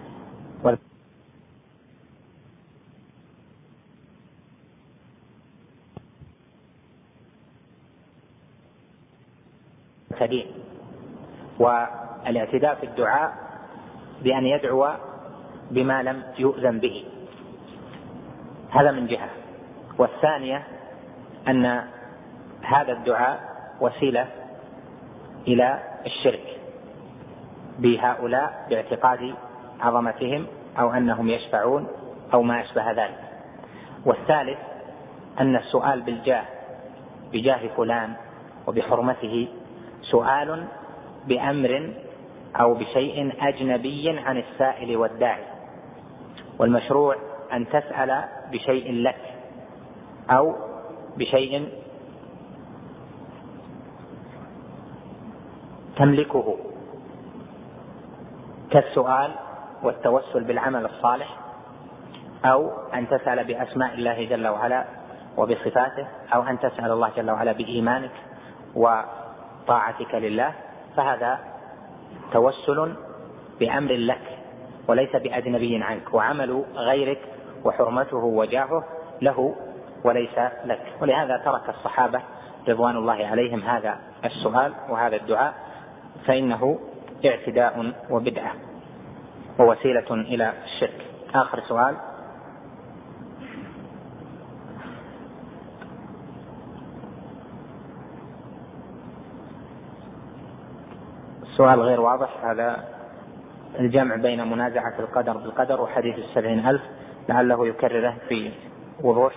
[SPEAKER 5] والاعتداء في الدعاء بأن يدعو بما لم يؤذن به، هذا من جهة. والثانية أن هذا الدعاء وسيلة إلى الشرك بهؤلاء باعتقاد عظمتهم أو أنهم يشفعون أو ما أشبه ذلك. والثالث أن السؤال بالجاه بجاه فلان وبحرمته سؤال بأمر أو بشيء أجنبي عن السائل والداعي، والمشروع أن تسأل بشيء لك أو بشيء تملكه كالسؤال والتوسل بالعمل الصالح، أو أن تسأل بأسماء الله جل وعلا وبصفاته، أو أن تسأل الله جل وعلا بإيمانك وطاعتك لله، فهذا توسل بأمر لك وليس بأجنبي عنك، وعمل غيرك وحرمته وجاهه له وليس لك. ولهذا ترك الصحابة رضوان الله عليهم هذا السؤال وهذا الدعاء، فإنه اعتداء وبدعة ووسيلة إلى الشرك. آخر سؤال: السؤال غير واضح، هذا الجمع بين منازعة القدر بالقدر وحديث السبعين ألف، لعله يكرره في وضوح.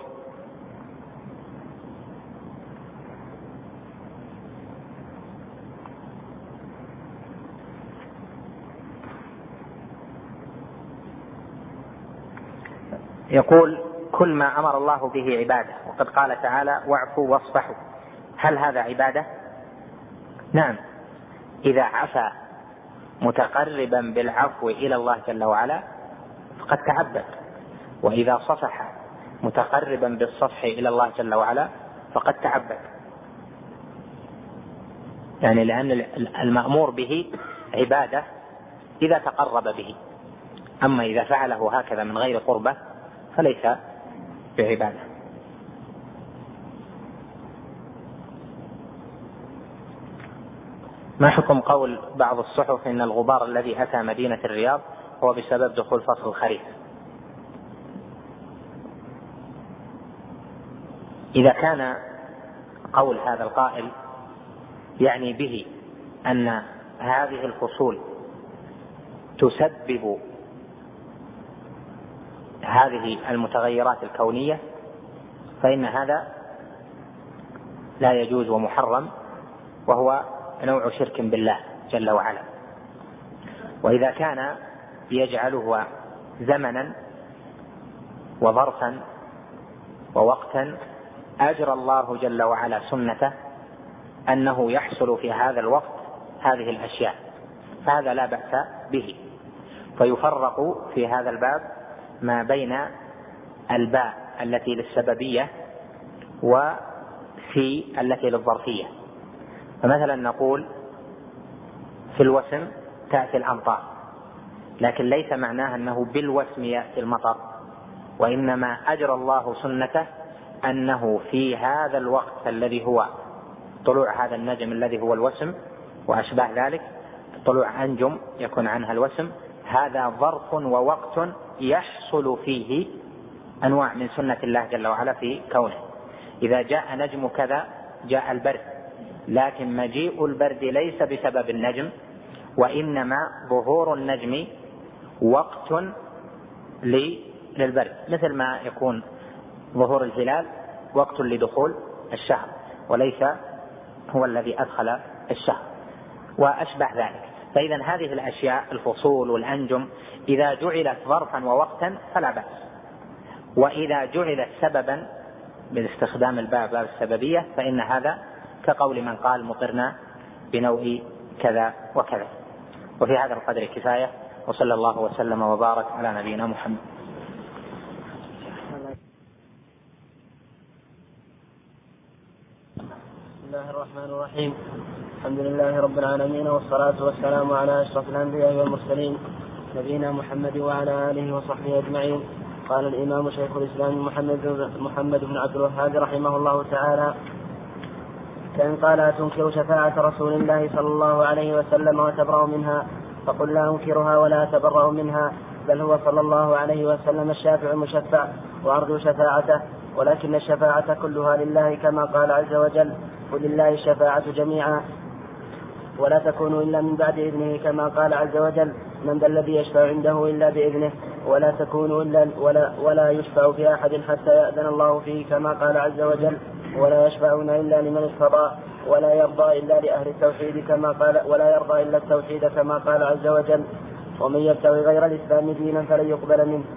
[SPEAKER 5] يقول: كل ما أمر الله به عبادة، وقد قال تعالى: واعفوا واصفحوا، هل هذا عبادة؟ نعم، إذا عفا متقربا بالعفو إلى الله جل وعلا فقد تعبد، وإذا صفح متقربا بالصفح إلى الله جل وعلا فقد تعبد، يعني لأن المأمور به عبادة إذا تقرب به، أما إذا فعله هكذا من غير قربة فليس بعبادة. ما حكم قول بعض الصحف إن الغبار الذي أتى مدينة الرياض هو بسبب دخول فصل الخريف؟ إذا كان قول هذا القائل يعني به أن هذه الفصول تسبب هذه المتغيرات الكونية فإن هذا لا يجوز ومحرم، وهو نوع شرك بالله جل وعلا. وإذا كان يجعله زمنا وظرفا ووقتا أجرى الله جل وعلا سنته أنه يحصل في هذا الوقت هذه الأشياء، فهذا لا بأس به. فيفرق في هذا الباب ما بين الباء التي للسببية وفي التي للظرفية. فمثلا نقول في الوسم تأتي الأمطار، لكن ليس معناه أنه بالوسم يأتي المطر، وإنما أجرى الله سنته أنه في هذا الوقت الذي هو طلوع هذا النجم الذي هو الوسم وأشباه ذلك، طلوع أنجم يكون عنها الوسم، هذا ظرف ووقت يحصل فيه أنواع من سنة الله جل وعلا في كونه. إذا جاء نجم كذا جاء البرد، لكن مجيء البرد ليس بسبب النجم، وإنما ظهور النجم وقت للبرد، مثل ما يكون ظهور الهلال وقت لدخول الشهر وليس هو الذي أدخل الشهر وأشبه ذلك. فإذا هذه الأشياء الفصول والأنجم إذا جعلت ظرفا ووقتا فلا بأس، وإذا جعلت سببا باستخدام الباب باب السببية فإن هذا كقول من قال مطرنا بنوء كذا وكذا. وفي هذا القدر كفاية، وصلى الله وسلم وبارك على نبينا محمد.
[SPEAKER 4] بسم الله الرحمن الرحيم. الحمد لله رب العالمين، والصلاة والسلام على أشرف الأنبياء والمرسلين نبينا محمد وعلى آله وصحبه أجمعين. قال الإمام شيخ الإسلام محمد محمد بن عبد الوهاب رحمه الله تعالى: فإن قال تنكر شفاعة رسول الله صلى الله عليه وسلم وتبرأ منها، فقل لا أنكرها ولا أتبرأ منها، بل هو صلى الله عليه وسلم الشافع المشفع وأرجو شفاعته، ولكن الشفاعة كلها لله كما قال عز وجل: قل لله الشفاعة جميعا ولا تكون إلا من بعد إذنه، كما قال عز وجل: من ذا الذي يشفع عنده إلا بإذنه، ولا تكون إلا ولا, ولا يشفع في أحد حتى يأذن الله فيه، كما قال عز وجل: ولا يشفعون إلا لمن ارتضى، ولا يرضى إلا لأهل التوحيد كما قال ولا يرضى إلا التوحيد كما قال عز وجل: ومن يبتغي غير الإسلام دينا فلن يقبل منه.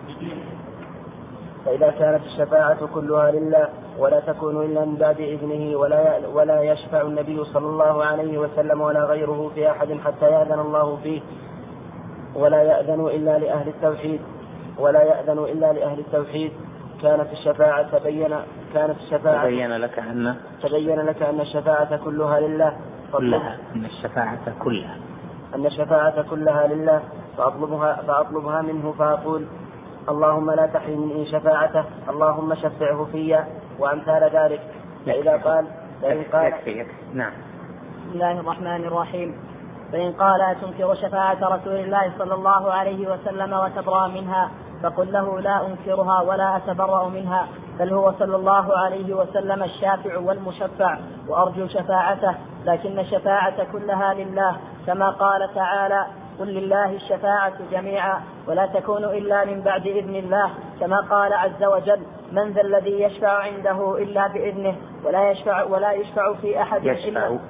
[SPEAKER 4] فإذا كانت الشفاعة كلها لله ولا تكون إلا من بعد إذنه، ولا ولا يشفع النبي صلى الله عليه وسلم ولا غيره في أحد حتى يأذن الله فيه، ولا يأذن إلا لأهل التوحيد ولا يأذن إلا لأهل التوحيد كانت الشفاعة تبين كانت الشفاعة
[SPEAKER 5] تبين لك أن
[SPEAKER 4] تبين لك أن الشفاعة كلها لله
[SPEAKER 5] كلها أن الشفاعة كلها
[SPEAKER 4] أن الشفاعة كلها لله فأطلبها فأطلبها منه، فأقول: اللهم لا تحرمني شفاعته، اللهم شفعه فيا، وأمثال ذلك. فإذا قال فإن قال
[SPEAKER 5] نعم.
[SPEAKER 2] بسم الله الرحمن الرحيم. فإن قال تنكر شفاعة رسول الله صلى الله عليه وسلم وتبرأ منها، فقل له: لا أنكرها ولا أتبرأ منها، بل هو صلى الله عليه وسلم الشافع والمشفع وأرجو شفاعته، لكن الشفاعة كلها لله كما قال تعالى: قل لله الشفاعة جميعا ولا تكون إلا من بعد إذن الله، كما قال عز وجل: من ذا الذي يشفع عنده إلا بإذنه ولا يشفع ولا يشفع في أحد
[SPEAKER 5] يشفع
[SPEAKER 2] إلا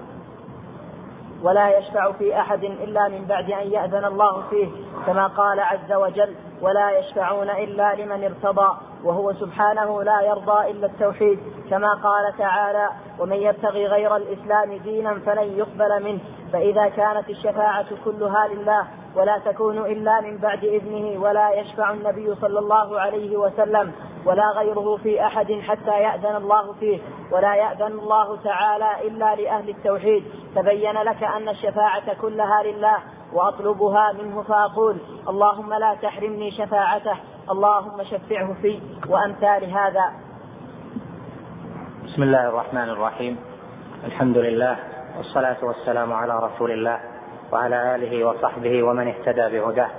[SPEAKER 2] ولا يشفع في أحد إلا من بعد أن يأذن الله فيه، كما قال عز وجل:
[SPEAKER 3] ولا يشفعون إلا لمن ارتضى، وهو سبحانه لا يرضى إلا التوحيد، كما قال تعالى: ومن يبتغي غير الإسلام دينا فلن يقبل منه. فإذا كانت الشفاعة كلها لله ولا تكون إلا من بعد إذنه، ولا يشفع النبي صلى الله عليه وسلم ولا غيره في أحد حتى يأذن الله فيه، ولا يأذن الله تعالى إلا لأهل التوحيد، تبين لك أن الشفاعة كلها لله وأطلبها منه، فأقول: اللهم لا تحرمني شفاعته، اللهم شفعه في، وأمثال هذا.
[SPEAKER 5] بسم الله الرحمن الرحيم. الحمد لله والصلاة والسلام على رسول الله وعلى آله وصحبه ومن اهتدى بهداه.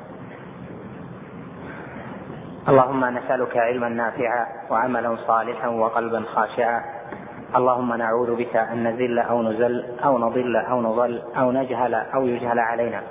[SPEAKER 5] اللهم نسألك علما نافعا وعملا صالحا وقلبا خاشعا. اللهم نعوذ بك أن نذل أو نزل أو نضل أو نضل أو نجهل أو يجهل علينا.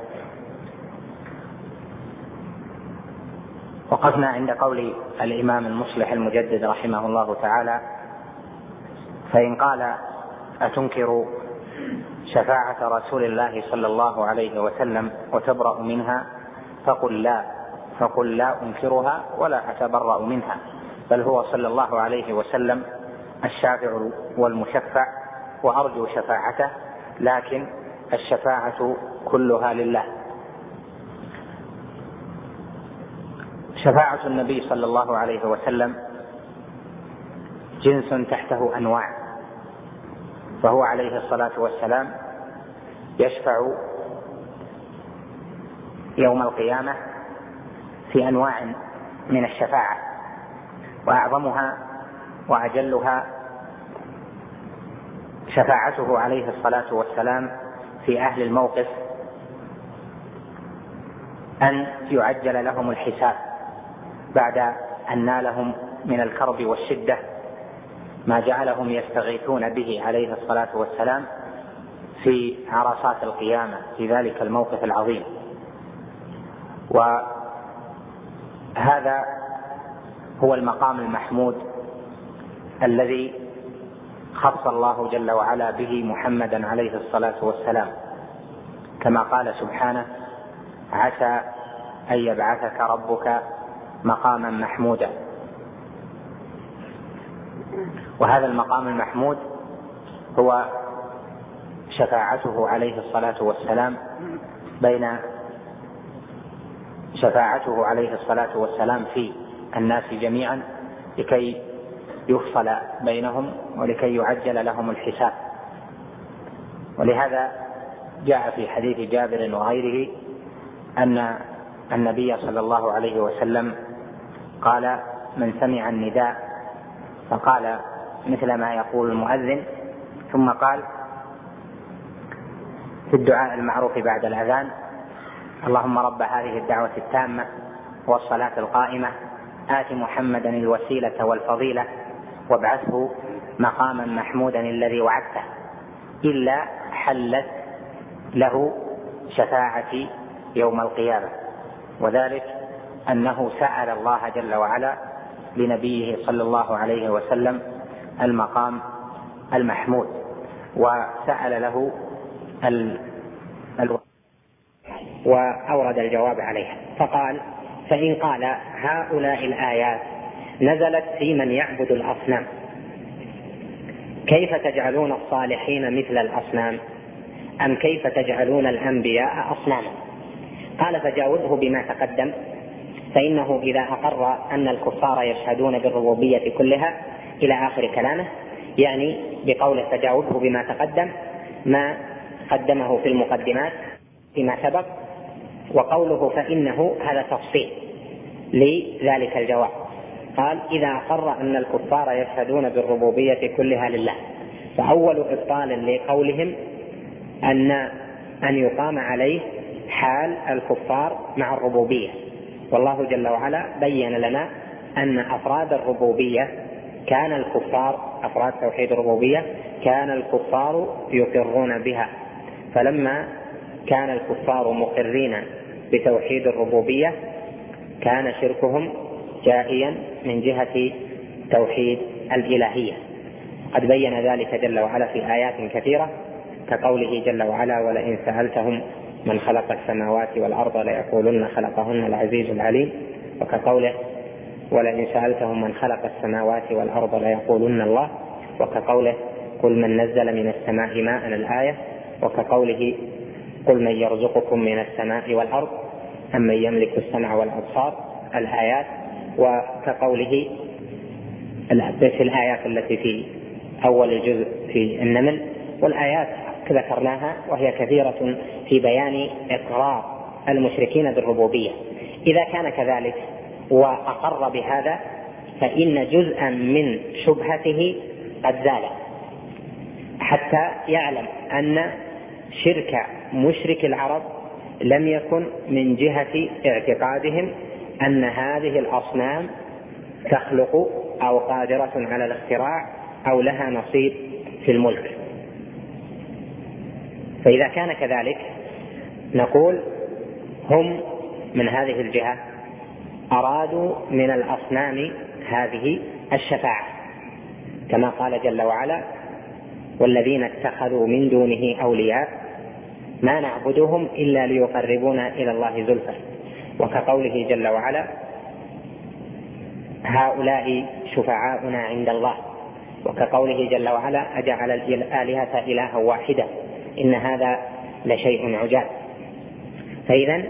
[SPEAKER 5] وقفنا عند قول الإمام المصلح المجدد رحمه الله تعالى: فإن قال: أتنكر شفاعة رسول الله صلى الله عليه وسلم وتبرأ منها؟ فقل لا فقل لا أنكرها ولا أتبرأ منها، بل هو صلى الله عليه وسلم الشافع والمشفع، وأرجو شفاعته، لكن الشفاعة كلها لله. شفاعة النبي صلى الله عليه وسلم جنس تحته أنواع، فهو عليه الصلاة والسلام يشفع يوم القيامة في أنواع من الشفاعة، وأعظمها وأجلها شفاعته عليه الصلاة والسلام في أهل الموقف، أن يعجل لهم الحساب بعد أن نالهم من الكرب والشدة ما جعلهم يستغيثون به عليه الصلاة والسلام في عرصات القيامة في ذلك الموقف العظيم. وهذا هو المقام المحمود الذي خص الله جل وعلا به محمدا عليه الصلاة والسلام، كما قال سبحانه: عسى أن يبعثك ربك مقاما محمودا. وهذا المقام المحمود هو شفاعته عليه الصلاة والسلام بين شفاعته عليه الصلاة والسلام في الناس جميعا، لكي يفصل بينهم ولكي يعجل لهم الحساب. ولهذا جاء في حديث جابر وغيره أن النبي صلى الله عليه وسلم قال: من سمع النداء فقال مثل ما يقول المؤذن، ثم قال في الدعاء المعروف بعد الأذان: اللهم رب هذه الدعوة التامة والصلاة القائمة آت محمدا الوسيلة والفضيلة وابعثه مقاما محمودا الذي وعدته، إلا حلت له شفاعتي يوم القيامة. وذلك أنه سأل الله جل وعلا لنبيه صلى الله عليه وسلم المقام المحمود، وسأل له ال... ال...
[SPEAKER 1] وأورد الجواب عليها، فقال: فإن قال: هؤلاء الآيات نزلت في من يعبد الأصنام، كيف تجعلون الصالحين مثل الأصنام؟ أم كيف تجعلون الأنبياء أصناما؟ قال: فجاوزه بما تقدم، فإنه إذا أقر أن الكفار يشهدون بالربوبية كلها إلى آخر كلامه، يعني بقوله تجاوزه بما تقدم ما قدمه في المقدمات فيما سبق، وقوله فإنه هذا تفصيل لذلك الجواب. قال: إذا أقر أن الكفار يشهدون بالربوبية كلها لله، فأول إبطال لقولهم أن أن يقام عليه حال الكفار مع الربوبية، والله جل وعلا بين لنا أن أفراد الربوبية كان الكفار أفراد توحيد الربوبية كان الكفار يقرون بها، فلما كان الكفار مقرين بتوحيد الربوبية كان شركهم جائيا من جهة توحيد الإلهية. قد بين ذلك جل وعلا في آيات كثيرة، كقوله جل وعلا: ولئن سألتهم من خلق السماوات والأرض ليقولن خلقهن العزيز العليم، وكقوله ولئن سألتهم من خلق السماوات والأرض ليقولن الله، وكقوله قل من نزل من السماء ماء الآية، وكقوله قل من يرزقكم من السماء والأرض أمن يملك السمع والأبصار الآيات، وكقوله في الآيات التي في أول الجزء في النمل، والآيات ذكرناها وهي كثيرة في بيان إقرار المشركين بالربوبية. إذا كان كذلك وأقر بهذا فإن جزءا من شبهته قد زال، حتى يعلم أن شرك مشرك العرب لم يكن من جهة اعتقادهم أن هذه الأصنام تخلق أو قادرة على الاختراع أو لها نصيب في الملك. فإذا كان كذلك نقول هم من هذه الجهة أرادوا من الأصنام هذه الشفاعة، كما قال جل وعلا والذين اتخذوا من دونه أولياء ما نعبدهم إلا ليقربونا إلى الله زلفى، وكقوله جل وعلا هؤلاء شفعاؤنا عند الله، وكقوله جل وعلا أجعل الآلهة إلها واحدة إن هذا لشيء عجاب. فإذا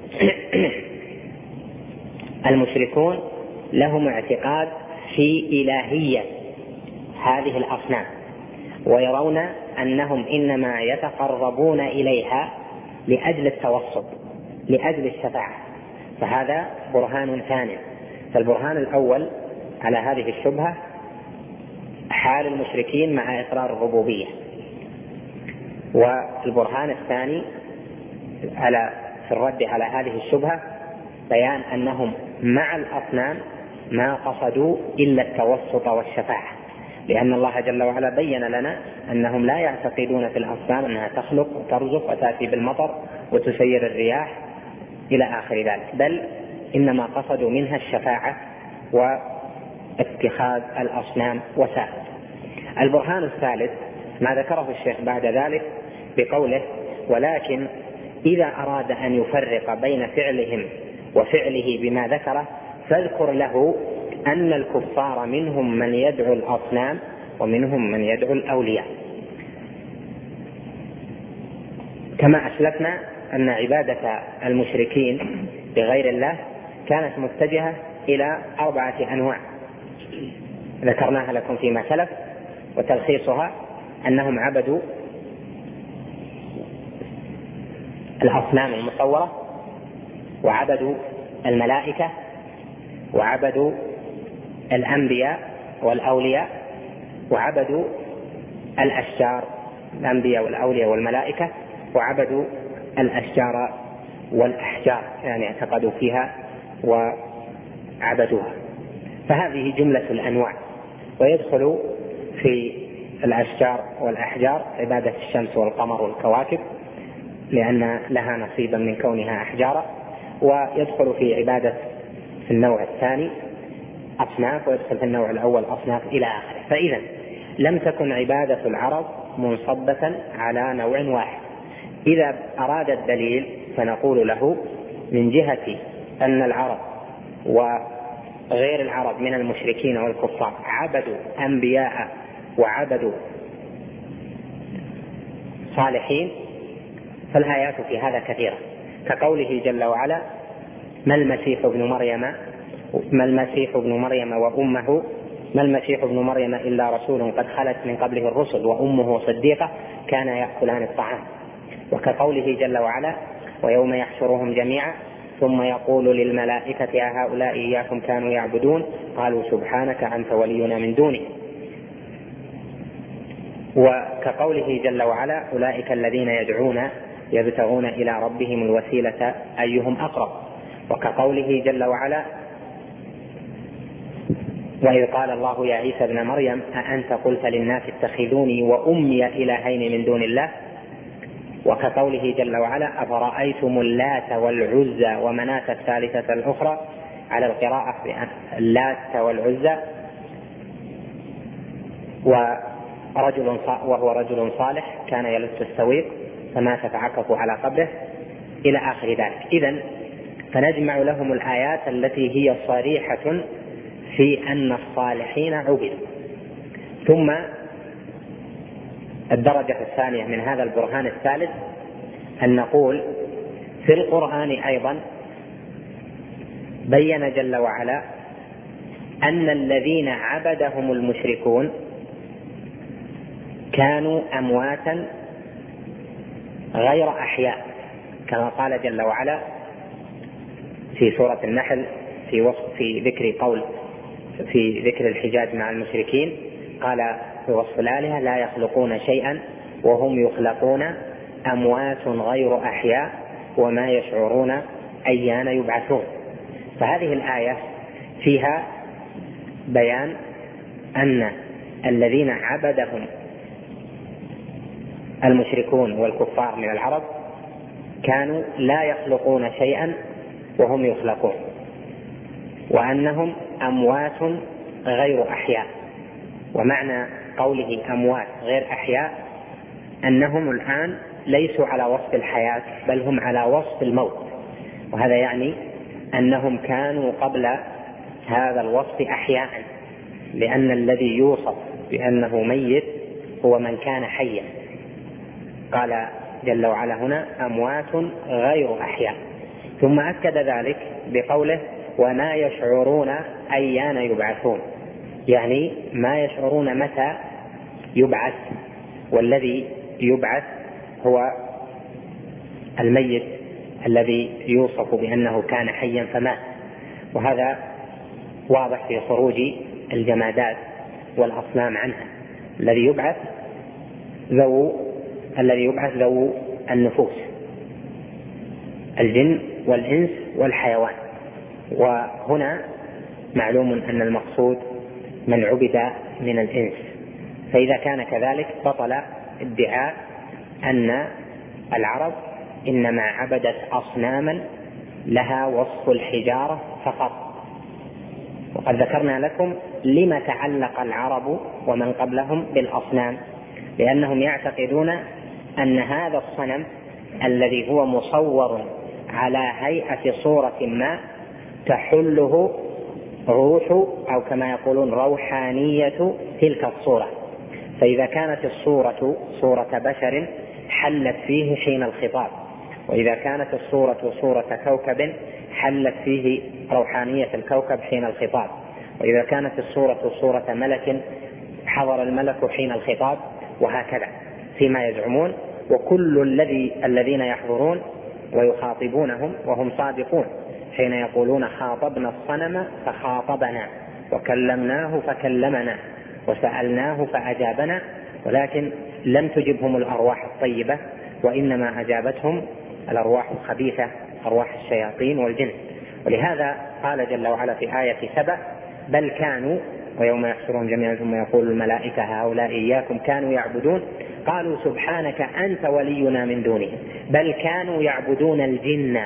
[SPEAKER 1] المشركون لهم اعتقاد في إلهية هذه الأصنام، ويرون أنهم إنما يتقربون إليها لأجل التوسط لأجل الشفاعة، فهذا برهان ثاني. فالبرهان الأول على هذه الشبهة حال المشركين مع إقرار الربوبية، والبرهان الثاني على في الرد على هذه الشبهة بيان أنهم مع الأصنام ما قصدوا إلا التوسط والشفاعة، لأن الله جل وعلا بين لنا أنهم لا يعتقدون في الأصنام أنها تخلق وترزق وتأتي بالمطر وتسير الرياح إلى آخر ذلك، بل إنما قصدوا منها الشفاعة واتخاذ الأصنام وسائل. البرهان الثالث ما ذكره الشيخ بعد ذلك بقوله ولكن إذا أراد أن يفرق بين فعلهم وفعله بما ذكره فاذكر له أن الكفار منهم من يدعو الأصنام ومنهم من يدعو الأولياء. كما أسلفنا أن عبادة المشركين بغير الله كانت متجهة إلى أربعة أنواع ذكرناها لكم فيما سلف، وتلخيصها أنهم عبدوا الأصنام المصورة، وعبدوا الملائكة، وعبدوا الأنبياء والأولياء، وعبدوا الأشجار، الأنبياء والأولياء والملائكة، وعبدوا الأشجار والأحجار، يعني اعتقدوا فيها وعبدوها. فهذه جملة الأنواع، ويدخل في الأشجار والأحجار عبادة الشمس والقمر والكواكب لأن لها نصيبا من كونها أحجارا، ويدخل في عبادة في النوع الثاني أصناف، ويدخل في النوع الأول أصناف إلى آخره. فإذا لم تكن عبادة العرب منصبة على نوع واحد. إذا أراد الدليل فنقول له من جهة أن العرب وغير العرب من المشركين والكفار عبدوا أنبياء وعبدوا صالحين، فالآيات في هذا كثيرة، كقوله جل وعلا ما المسيح ابن مريم ما المسيح ابن مريم وأمه ما المسيح ابن مريم إلا رسول قد خلت من قبله الرسل وأمه صديقة كان يأكلان الطعام، وكقوله جل وعلا ويوم يحشرهم جميعا ثم يقول للملائكة أهؤلاء إياكم كانوا يعبدون قالوا سبحانك أنت ولينا من دونه، وكقوله جل وعلا أولئك الذين يدعون يبتغون إلى ربهم الوسيلة أيهم أقرب، وكقوله جل وعلا وإذ قال الله يا عيسى ابن مريم أأنت قلت للناس اتخذوني وأمي إلهين من دون الله، وكقوله جل وعلا أفرأيتم اللات والعزى ومناة الثالثة الأخرى، على القراءة اللات والعزى، ورجل وهو رجل صالح كان يلت السويق فمات فعكفوا على قبره، إلى آخر ذلك. إذن فنجمع لهم الآيات التي هي صريحة في أن الصالحين عبدوا. ثم الدرجة الثانية من هذا البرهان الثالث أن نقول في القرآن أيضا بين جل وعلا أن الذين عبدهم المشركون كانوا أمواتا غير أحياء، كما قال جل وعلا في سورة النحل في وصف في ذكر قول في ذكر الحجاج مع المشركين، قال في وصف الآلهة لا يخلقون شيئا وهم يخلقون أموات غير أحياء وما يشعرون أيان يبعثون. فهذه الآية فيها بيان أن الذين عبدهم المشركون والكفار من العرب كانوا لا يخلقون شيئا وهم يخلقون، وأنهم أموات غير أحياء. ومعنى قوله أموات غير أحياء أنهم الآن ليسوا على وصف الحياة بل هم على وصف الموت، وهذا يعني أنهم كانوا قبل هذا الوصف أحياء، لأن الذي يوصف بأنه ميت هو من كان حيا. قال جل وعلا هنا أموات غير أحياء، ثم أكد ذلك بقوله وما يشعرون أيان يبعثون، يعني ما يشعرون متى يبعث، والذي يبعث هو الميت الذي يوصف بأنه كان حيا فمات. وهذا واضح في خروج الجمادات والأصنام عنها. الذي يبعث ذو الذي يبعث ذو النفوس، الجن والإنس والحيوان. وهنا معلوم أن المقصود من عبد من الإنس، فإذا كان كذلك بطل ادعاء أن العرب إنما عبدت أصناما لها وصف الحجارة فقط. وقد ذكرنا لكم لما تعلق العرب ومن قبلهم بالأصنام، لأنهم يعتقدون أن هذا الصنم الذي هو مصور على هيئة صورة ما تحله روح أو كما يقولون روحانية تلك الصورة، فإذا كانت الصورة صورة بشر حلت فيه حين الخطاب، وإذا كانت الصورة صورة كوكب حلت فيه روحانية الكوكب حين الخطاب، وإذا كانت الصورة صورة ملك حضر الملك حين الخطاب، وهكذا فيما يزعمون. وكل الذي الذين يحضرون ويخاطبونهم وهم صادقون حين يقولون خاطبنا الصنم فخاطبنا وكلمناه فكلمنا وسألناه فأجابنا، ولكن لم تجبهم الأرواح الطيبة، وإنما أجابتهم الأرواح الخبيثة، أرواح الشياطين والجن. ولهذا قال جل وعلا في آية سبع بل كانوا ويوم يحشرهم جميعا ثم يقول الملائكة هؤلاء إياكم كانوا يعبدون قالوا سبحانك أنت ولينا من دونهم بل كانوا يعبدون الجن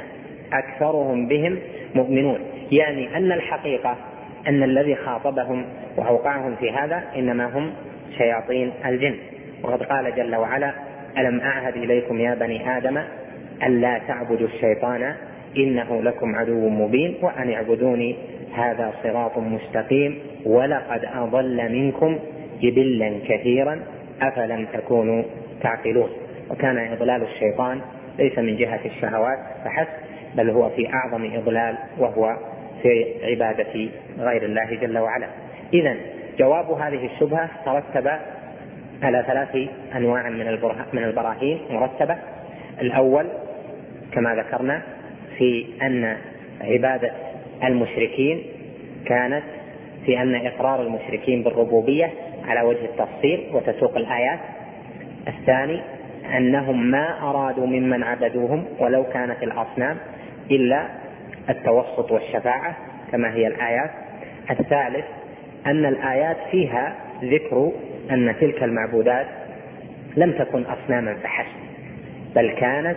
[SPEAKER 1] أكثرهم بهم مؤمنون. يعني أن الحقيقة أن الذي خاطبهم وأوقعهم في هذا إنما هم شياطين الجن. وقد قال جل وعلا ألم أعهد إليكم يا بني آدم ألا تعبدوا الشيطان إنه لكم عدو مبين وأن اعبدوني هذا صراط مستقيم ولقد أضل منكم جبلا كثيرا أفلم تكونوا تعقلون. وكان إضلال الشيطان ليس من جهة الشهوات فحسب، بل هو في أعظم إضلال وهو في عبادة غير الله جل وعلا. إذن جواب هذه الشبهة ترتب على ثلاث أنواع من البراهين مرتبة. الأول كما ذكرنا في أن عبادة المشركين كانت في أن إقرار المشركين بالربوبية على وجه التفصيل وتسوق الآيات. الثاني أنهم ما أرادوا ممن عبدوهم ولو كانت الأصنام إلا التوسط والشفاعة كما هي الآيات. الثالث أن الآيات فيها ذكر أن تلك المعبودات لم تكن أصناما فحسب، بل كانت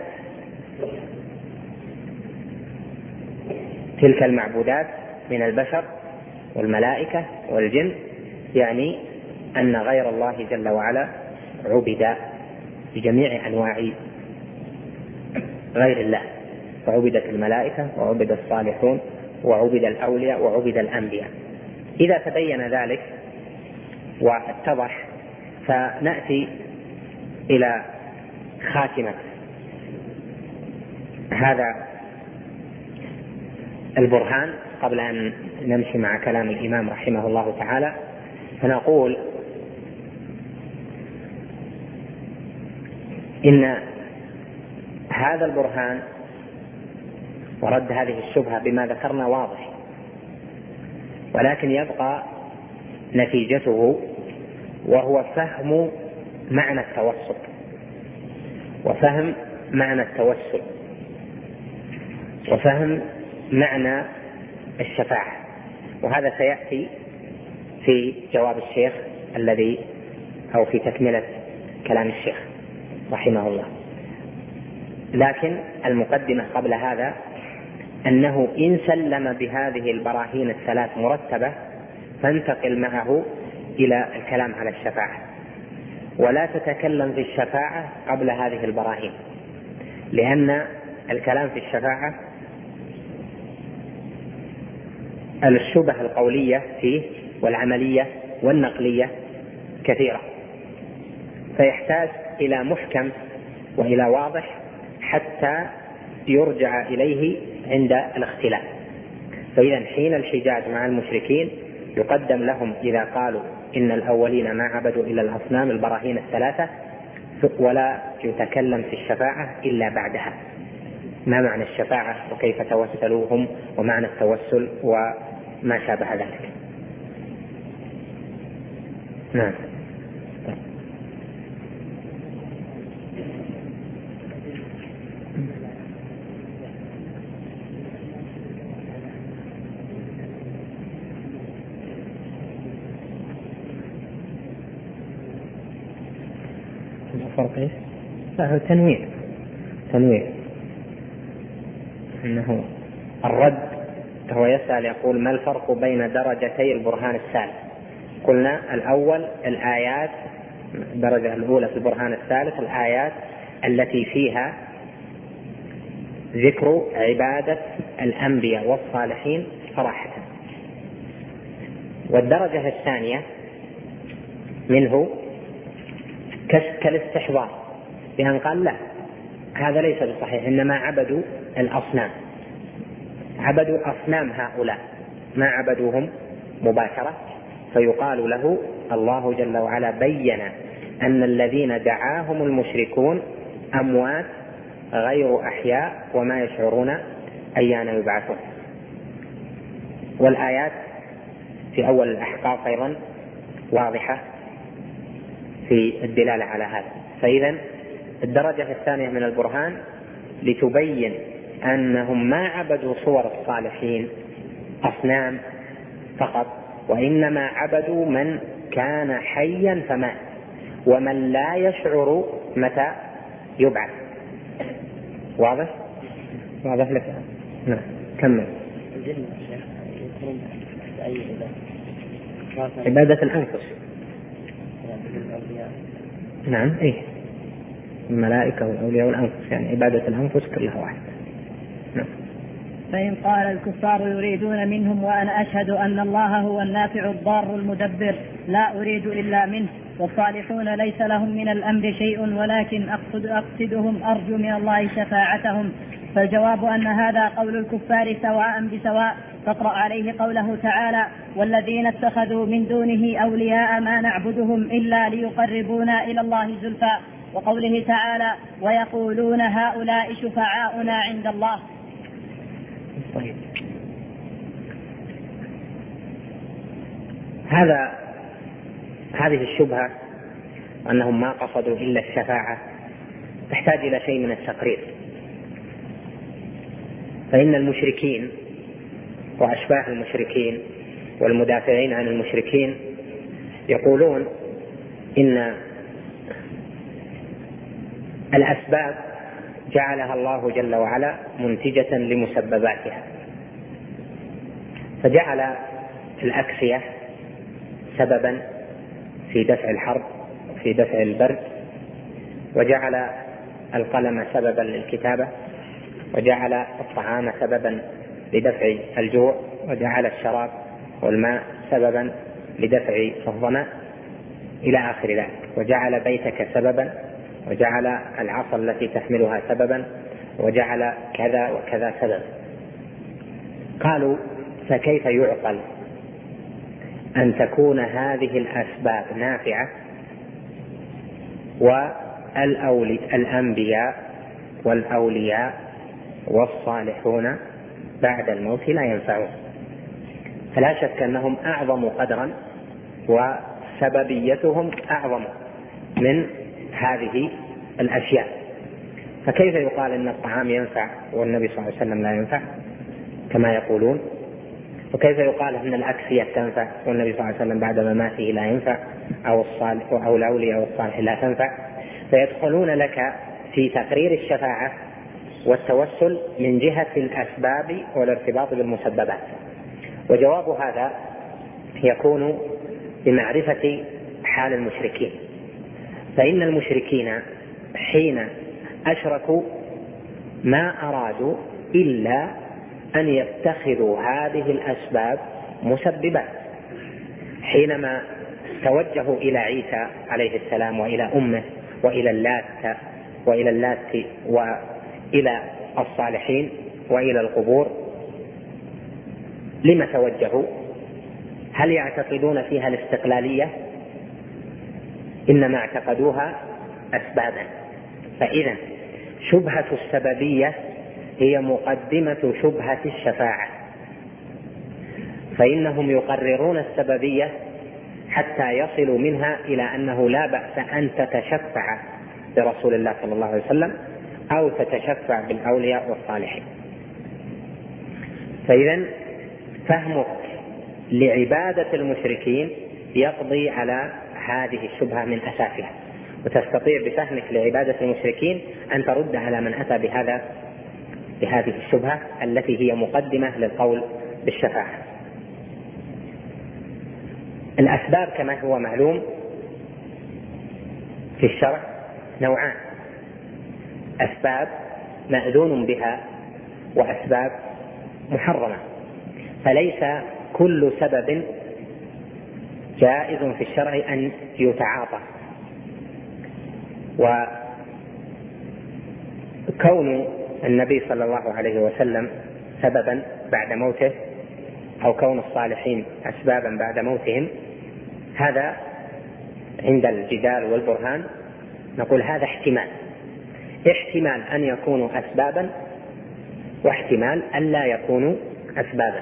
[SPEAKER 1] تلك المعبودات من البشر والملائكة والجن، يعني أن غير الله جل وعلا عبد بجميع أنواع غير الله. وعبدت الملائكة وعبد الصالحون وعبد الأولياء وعبد الأنبياء. إذا تبين ذلك واتضح فنأتي إلى خاتمة هذا البرهان قبل أن نمشي مع كلام الإمام رحمه الله تعالى، فنقول إن هذا البرهان ورد هذه الشبهة بما ذكرنا واضح، ولكن يبقى نتيجته وهو فهم معنى التوسط وفهم معنى التوسل وفهم معنى الشفاعة، وهذا سيأتي في جواب الشيخ الذي أو في تكملة كلام الشيخ رحمه الله. لكن المقدمة قبل هذا أنه إن سلم بهذه البراهين الثلاث مرتبة فانتقل معه إلى الكلام على الشفاعة، ولا تتكلم في الشفاعة قبل هذه البراهين، لأن الكلام في الشفاعة الشبه القولية فيه والعملية والنقلية كثيرة، فيحتاج إلى محكم وإلى واضح حتى يرجع إليه عند الاختلاف. فإذا حين الحجاج مع المشركين يقدم لهم إذا قالوا إن الأولين ما عبدوا إلا الأصنام البراهين الثلاثة، ولا يتكلم في الشفاعة إلا بعدها. ما معنى الشفاعة وكيف توسلوهم ومعنى التوسل وما شابه ذلك. نعم. الفرق ايش؟ هو تنويع تنويع انه الرد هو يسأل يقول ما الفرق بين درجتي البرهان الثالث؟ قلنا الأول الآيات، الدرجة الأولى في البرهان الثالث الآيات التي فيها ذكر عبادة الأنبياء والصالحين صراحة، والدرجة الثانية منه كالاستحضار، بأن قال لا هذا ليس بصحيح، إنما عبدوا الأصنام، عبدوا أصنام هؤلاء ما عبدوهم مباشرة، فيقال له الله جل وعلا بين أن الذين دعاهم المشركون أموات غير أحياء وما يشعرون أيان يبعثون. والآيات في أول الأحقاف أيضا واضحة في الدلالة على هذا. فإذا الدرجة الثانية من البرهان لتبين أنهم ما عبدوا صور الصالحين أصنام فقط، وإنما عبدوا من كان حيا فمات ومن لا يشعر متى يبعث. واضح؟ واضح لك؟ نعم كمل. عبادة الأنفس. نعم إيه، الملائكة والأولياء والأنفس، يعني عبادة الأنفس كلها واحد. نعم.
[SPEAKER 2] فإن قال الكفار يريدون منهم وأنا أشهد أن الله هو النافع الضار المدبر لا أريد إلا منه، والصالحون ليس لهم من الأمر شيء ولكن أقصد أقصدهم أرجو من الله شفاعتهم، فالجواب أن هذا قول الكفار سواء بسواء. فاقرأ عليه قوله تعالى والذين اتخذوا من دونه أولياء ما نعبدهم إلا ليقربونا إلى الله زلفى، وقوله تعالى ويقولون هؤلاء شفعاؤنا عند الله.
[SPEAKER 1] طيب. هذا هذه الشبهة أنهم ما قصدوا إلا الشفاعة تحتاج إلى شيء من التقرير، فإن المشركين وأشباه المشركين والمدافعين عن المشركين يقولون إن الأسباب جعلها الله جل وعلا منتجة لمسبباتها، فجعل الأكسية سببا في دفع الحرب في دفع البرد، وجعل القلم سببا للكتابة، وجعل الطعام سببا لدفع الجوع، وجعل الشراب والماء سببا لدفع الظمأ إلى آخر ذلك، وجعل بيتك سببا، وجعل العصا التي تحملها سببا، وجعل كذا وكذا سببا. قالوا: فكيف يعقل أن تكون هذه الأسباب نافعة والأنبياء والأولياء والصالحون بعد الموت لا ينفعون؟ فلا شك أنهم أعظم قدرا وسببيتهم أعظم من هذه الأشياء. فكيف يقال أن الطعام ينفع والنبي صلى الله عليه وسلم لا ينفع كما يقولون؟ وكيف يقال أن الأكسية تنفع والنبي صلى الله عليه وسلم بعد مماته لا ينفع، أو الصالح أو الأولياء والصالح لا تنفع؟ فيدخلون لك في تقرير الشفاعة والتوسل من جهة الأسباب والارتباط بالمسببات. وجواب هذا يكون بمعرفة حال المشركين، فإن المشركين حين أشركوا ما أرادوا إلا أن يتخذوا هذه الأسباب مسببات. حينما توجهوا إلى عيسى عليه السلام وإلى أمه وإلى اللات وإلى اللات وإلى الصالحين وإلى القبور، لما توجهوا؟ هل يعتقدون فيها الاستقلالية؟ إنما اعتقدوها أسبابا. فإذا شبهة السببية هي مقدمة شبهة الشفاعة، فإنهم يقررون السببية حتى يصلوا منها إلى أنه لا بأس أن تتشفع برسول الله صلى الله عليه وسلم أو تتشفع بالأولياء والصالحين. فإذا فهمك لعبادة المشركين يقضي على هذه الشبهة من أساسها، وتستطيع بفهمك لعبادة المشركين أن ترد على من أتى بهذا بهذه الشبهة التي هي مقدمة للقول بالشفاعة. الأسباب كما هو معلوم في الشرع نوعان: أسباب مأذون بها وأسباب محرمة. فليس كل سبب جائز في الشرع أن يتعاطى، وكون النبي صلى الله عليه وسلم سببا بعد موته أو كون الصالحين أسبابا بعد موتهم، هذا عند الجدال والبرهان نقول هذا احتمال احتمال أن يكونوا أسبابا، واحتمال أن لا يكونوا أسبابا،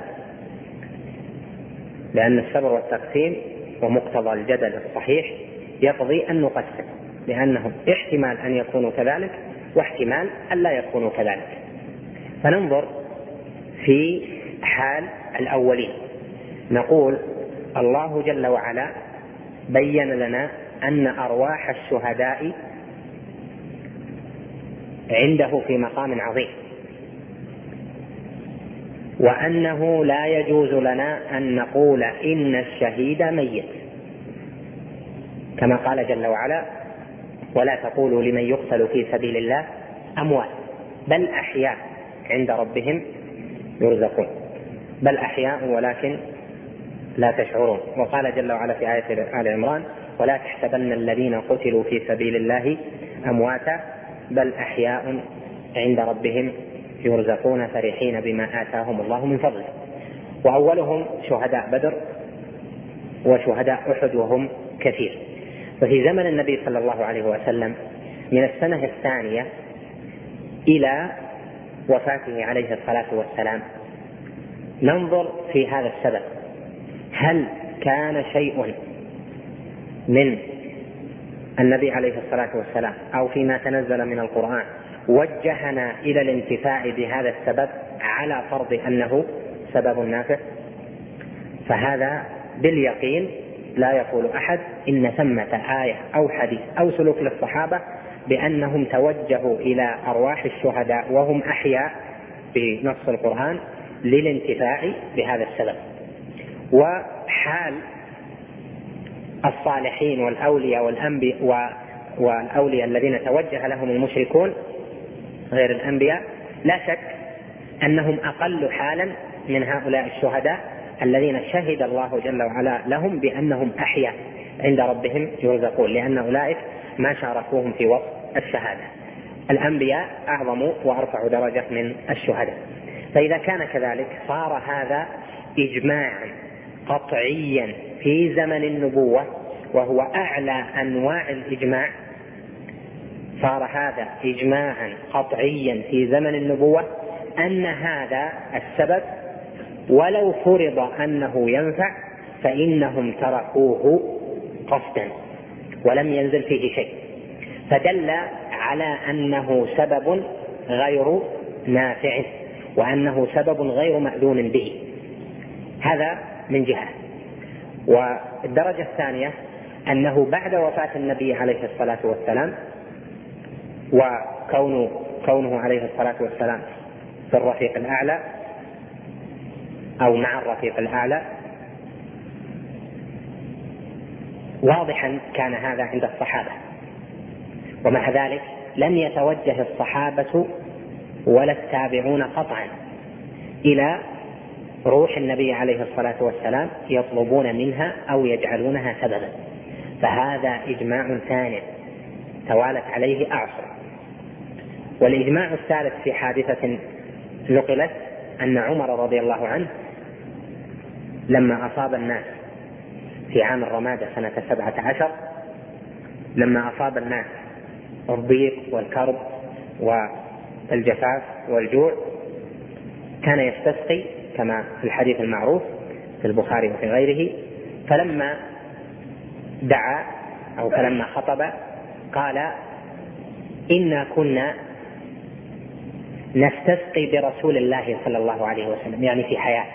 [SPEAKER 1] لأن الصبر والتقسيم ومقتضى الجدل الصحيح يقضي أن نقسم، لأنهم احتمال أن يكونوا كذلك واحتمال أن لا يكونوا كذلك. فننظر في حال الأولين، نقول الله جل وعلا بين لنا أن أرواح الشهداء عنده في مقام عظيم، وأنه لا يجوز لنا أن نقول إن الشهيد ميت، كما قال جل وعلا: ولا تقولوا لمن يقتل في سبيل الله أموات بل أحياء عند ربهم يرزقون، بل أحياء ولكن لا تشعرون. وقال جل وعلا في آية آل عمران: ولا تحسبن الذين قتلوا في سبيل الله أمواتا بل أحياء عند ربهم يرزقون فرحين بما آتاهم الله من فضله. وأولهم شهداء بدر وشهداء أحد وهم كثير. ففي زمن النبي صلى الله عليه وسلم من السنة الثانية إلى وفاته عليه الصلاة والسلام ننظر في هذا السبب: هل كان شيء من النبي عليه الصلاة والسلام أو فيما تنزل من القرآن وجهنا إلى الانتفاع بهذا السبب على فرض أنه سبب نافع؟ فهذا باليقين لا يقول أحد إن ثمة آية أو حديث أو سلوك للصحابة بأنهم توجهوا إلى أرواح الشهداء وهم أحياء بنص القرآن للانتفاع بهذا السبب. وحال الصالحين والأولياء والأنبياء والأولياء الذين توجه لهم المشركون غير الأنبياء لا شك أنهم أقل حالا من هؤلاء الشهداء الذين شهد الله جل وعلا لهم بأنهم أحياء عند ربهم يرزقون، لأن أولئك ما شاركوهم في وصف الشهادة. الأنبياء أعظم وأرفع درجة من الشهداء. فإذا كان كذلك صار هذا إجماعا قطعيا في زمن النبوة، وهو أعلى أنواع الإجماع، صار هذا إجماعا قطعيا في زمن النبوة أن هذا السبب ولو فرض أنه ينفع فإنهم تركوه قصدا ولم ينزل فيه شيء، فدل على أنه سبب غير نافع وأنه سبب غير مأذون به. هذا من جهة. والدرجة الثانية أنه بعد وفاة النبي عليه الصلاة والسلام، وكونه كونه عليه الصلاة والسلام في الرفيق الأعلى أو مع الرفيق الأعلى، واضحا كان هذا عند الصحابة، ومع ذلك لم يتوجه الصحابة ولا التابعون قطعا إلى روح النبي عليه الصلاة والسلام يطلبون منها أو يجعلونها سببا، فهذا إجماع ثاني توالت عليه أعصر. والإجماع الثالث في حادثة نقلت أن عمر رضي الله عنه لما أصاب الناس في عام الرمادة سنة سبعة عشر، لما أصاب الناس الضيق والكرب والجفاف والجوع، كان يستسقي كما في الحديث المعروف في البخاري وفي غيره، فلما دعا أو فلما خطب قال: إنا كنا نستسقي برسول الله صلى الله عليه وسلم، يعني في حياته،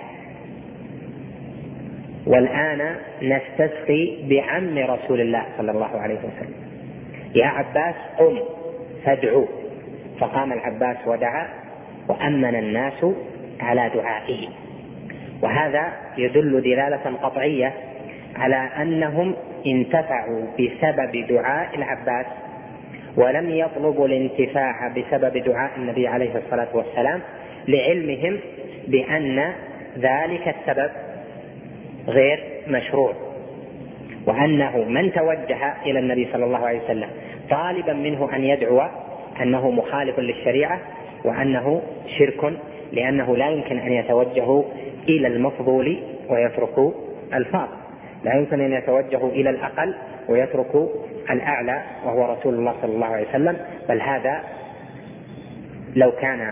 [SPEAKER 1] والآن نستسقي بعم رسول الله صلى الله عليه وسلم، يا عباس قم فادعو. فقام العباس ودعا وأمن الناس على دعائه. وهذا يدل دلالة قطعية على أنهم انتفعوا بسبب دعاء العباس ولم يطلبوا الانتفاع بسبب دعاء النبي عليه الصلاة والسلام، لعلمهم بأن ذلك السبب غير مشروع، وأنه من توجه إلى النبي صلى الله عليه وسلم طالبا منه أن يدعو أنه مخالف للشريعة وأنه شرك، لأنه لا يمكن أن يتوجه إلى المفضول ويترك الفاضل، لا يمكن أن يتوجه إلى الأقل ويترك الأعلى وهو رسول الله صلى الله عليه وسلم، بل هذا لو كان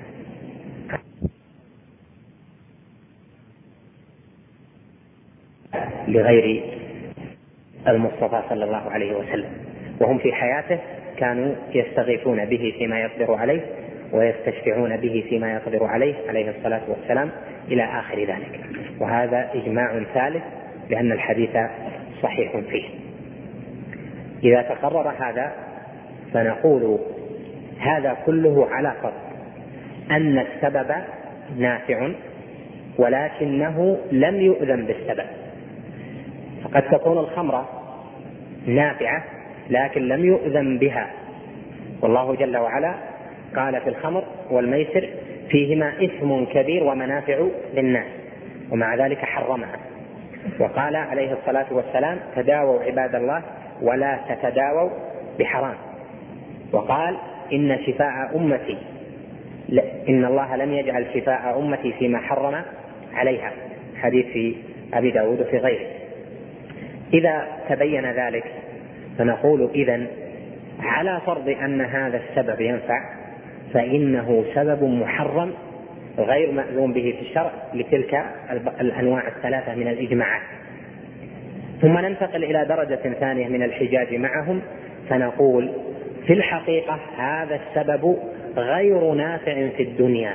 [SPEAKER 1] لغير المصطفى صلى الله عليه وسلم، وهم في حياته كانوا يستغيثون به فيما يقدر عليه ويستشفعون به فيما يقدر عليه عليه الصلاة والسلام إلى آخر ذلك. وهذا إجماع ثالث لأن الحديث صحيح فيه. إذا تقرر هذا فنقول هذا كله على فرض أن السبب نافع ولكنه لم يؤذن بالسبب. فقد تكون الخمرة نافعة لكن لم يؤذن بها، والله جل وعلا قال في الخمر والميسر فيهما إثم كبير ومنافع للناس، ومع ذلك حرمها. وقال عليه الصلاة والسلام: تداووا عباد الله ولا تتداووا بحرام. وقال: إن شفاء أمتي إن الله لم يجعل شفاء أمتي فيما حرم عليها، حديث في أبي داود وفي غيره. إذا تبين ذلك فنقول إذن على فرض أن هذا السبب ينفع فإنه سبب محرم غير مأذون به في الشرع لتلك الأنواع الثلاثة من الإجماعات. ثم ننتقل إلى درجة ثانية من الحجاج معهم، فنقول في الحقيقة هذا السبب غير نافع في الدنيا،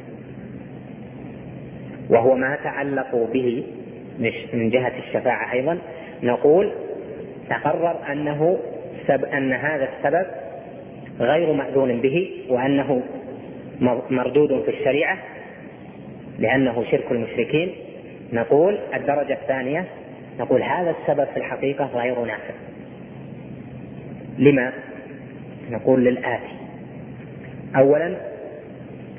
[SPEAKER 1] وهو ما تعلقوا به من جهة الشفاعة. أيضا نقول تقرر أنه سب أن هذا السبب غير مأذون به وأنه مردود في الشريعة لأنه شرك المشركين. نقول الدرجة الثانية نقول هذا السبب في الحقيقة غير نافع. لما؟ نقول للآتي: أولا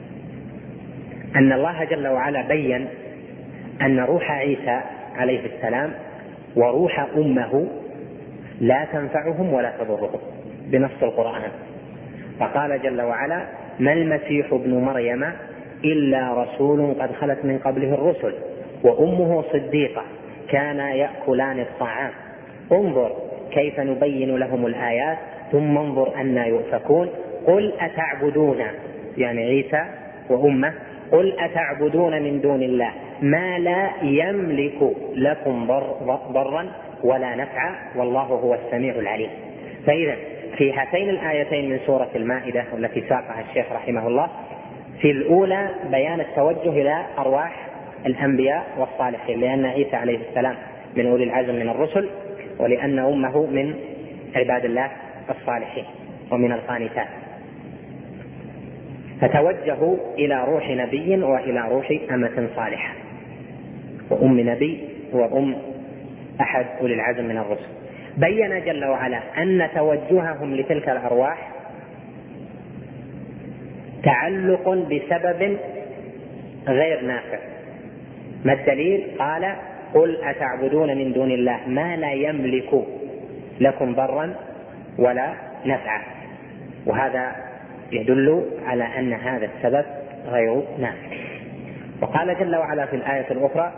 [SPEAKER 1] أن الله جل وعلا بين أن روح عيسى عليه السلام وروح أمه لا تنفعهم ولا تضرهم بنص القرآن. فقال جل وعلا: ما المسيح ابن مريم إلا رسول قد خلت من قبله الرسل وأمه صديقة كانا يأكلان الطعام انظر كيف نبين لهم الآيات ثم انظر أنى يؤفكون قل أتعبدون، يعني عيسى وأمه، قل أتعبدون من دون الله ما لا يملك لكم ضرا ولا نفعا والله هو السميع العليم. فإذا في هاتين الآيتين من سورة المائدة والتي ساقها الشيخ رحمه الله، في الأولى بيان التوجه إلى أرواح الأنبياء والصالحين، لأن عيسى عليه السلام من أولي العزم من الرسل، ولأن أمه من عباد الله الصالحين ومن القانتات، فتوجهوا إلى روح نبي وإلى روح أمة صالحة، وأم نبي وأم أحد أولي العزم من الرسل. بين جل وعلا أن توجههم لتلك الأرواح تعلق بسبب غير نافع. ما الدليل؟ قال: قل أتعبدون من دون الله ما لا يملك لكم ضرا ولا نفعا، وهذا يدل على أن هذا السبب غير نافع. وقال جل وعلا في الآية الأخرى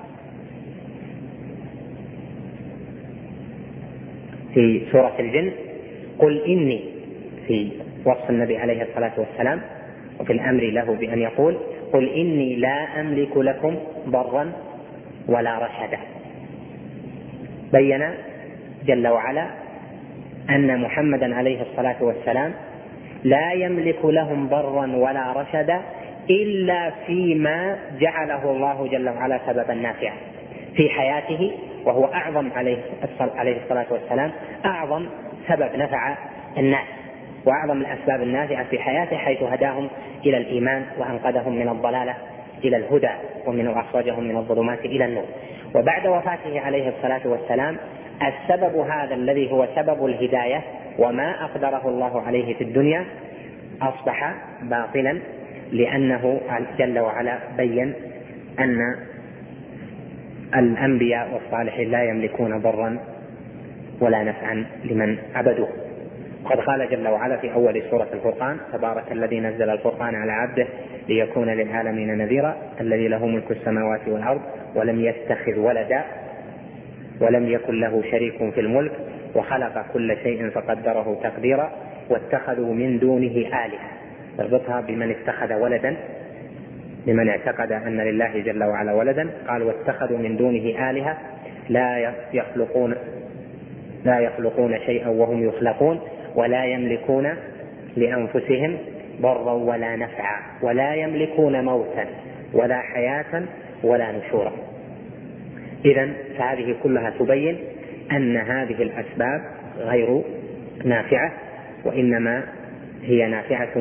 [SPEAKER 1] في سورة الجن: قل إني، في وصف النبي عليه الصلاة والسلام وفي الأمر له بأن يقول: قل إني لا أملك لكم ضرا ولا رشدا. بين جل وعلا أن محمدا عليه الصلاة والسلام لا يملك لهم ضرا ولا رشدا إلا فيما جعله الله جل وعلا سببا نافعا في حياته، وهو أعظم عليه الصلاة والسلام أعظم سبب نفع الناس وأعظم الأسباب النافعة في حياته، حيث هداهم إلى الإيمان وأنقذهم من الضلالة إلى الهدى ومن أخرجهم من الظلمات إلى النور. وبعد وفاته عليه الصلاة والسلام السبب هذا الذي هو سبب الهداية وما أقدره الله عليه في الدنيا أصبح باطلا، لأنه جل وعلا بين أن الأنبياء والصالحين لا يملكون ضرا ولا نفعا لمن عبدوه. قد قال جل وعلا في أول سورة الفرقان: تبارك الذي نزل الفرقان على عبده ليكون للعالمين نذيرا الذي له ملك السماوات والأرض ولم يتخذ ولدا ولم يكن له شريك في الملك وخلق كل شيء فقدره تقديرا واتخذوا من دونه آلهة. اربطها بمن اتخذ ولدا، لمن اعتقد أن لله جل وعلا ولدا، قال: واتخذوا من دونه آلهة لا يخلقون لا يخلقون شيئا وهم يخلقون ولا يملكون لأنفسهم ضرا ولا نفعا ولا يملكون موتا ولا حياة ولا نشورا. إذن فهذه كلها تبين أن هذه الأسباب غير نافعة، وإنما هي نافعة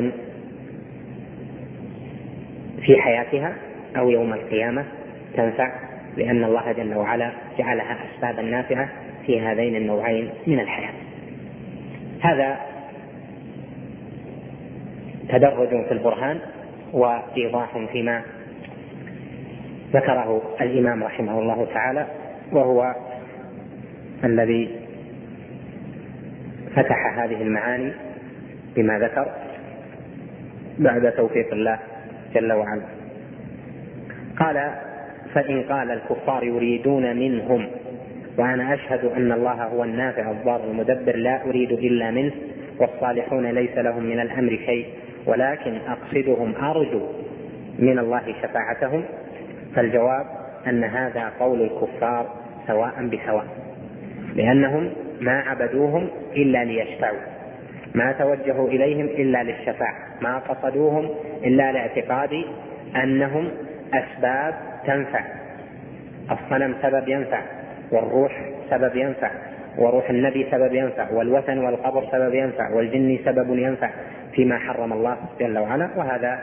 [SPEAKER 1] في حياتها أو يوم القيامة تنفع، لأن الله جل وعلا جعلها أسبابا نافعة في هذين النوعين من الحياة. هذا تدرج في البرهان وإيضاح فيما ذكره الإمام رحمه الله تعالى، وهو الذي فتح هذه المعاني بما ذكر بعد توفيق الله جل وعلا. قال: فإن قال الكفار يريدون منهم وأنا أشهد أن الله هو النافع الضار المدبر لا أريد إلا منه والصالحون ليس لهم من الأمر شيء ولكن أقصدهم أرجو من الله شفاعتهم، فالجواب أن هذا قول الكفار سواء بسواء، لأنهم ما عبدوهم إلا ليشفعوا، ما توجهوا إليهم إلا للشفاعة، ما قصدوهم إلا لاعتقاد أنهم أسباب تنفع. الصنم سبب ينفع، والروح سبب ينفع، وروح النبي سبب ينفع، والوثن والقبر سبب ينفع، والجن سبب ينفع فيما حرم الله جل وعلا، وهذا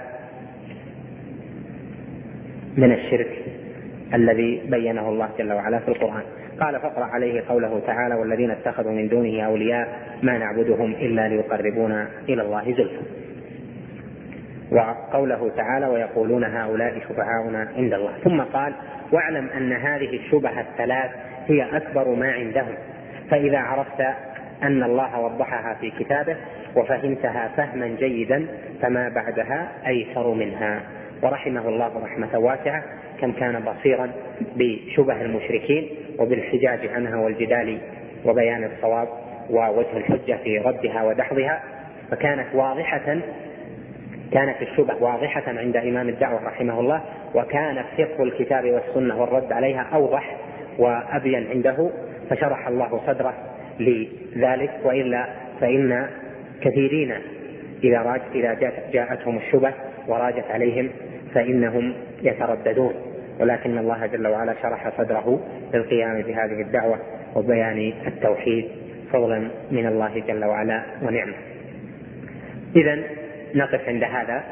[SPEAKER 1] من الشرك الذي بينه الله جل وعلا في القرآن. قال: فاقرأ عليه قوله تعالى: والذين اتخذوا من دونه أولياء ما نعبدهم إلا ليقربونا إلى الله زلفى.
[SPEAKER 5] وقوله تعالى ويقولون هؤلاء شفعاؤنا عند الله. ثم قال واعلم أن هذه الشبه الثلاث هي أكبر ما عندهم، فإذا عرفت أن الله وضحها في كتابه وفهمتها فهما جيدا فما بعدها أيسر منها. ورحمه الله رحمة واسعة كم كان بصيرا بشبه المشركين وبالحجاج عنها والجدال وبيان الصواب ووجه الحجة في ردها ودحضها، فكانت واضحة، كانت الشبه واضحة عند إمام الدعوة رحمه الله، وكان فقه الكتاب والسنة والرد عليها أوضح وأبين عنده، فشرح الله صدره لذلك. وإلا فإن كثيرين إذا إذا جاءتهم الشبه وراجت عليهم فإنهم يترددون، ولكن الله جل وعلا شرح صدره للقيام بهذه الدعوة وبيان التوحيد فضلا من الله جل وعلا ونعمه. إذن نقف عند هذا،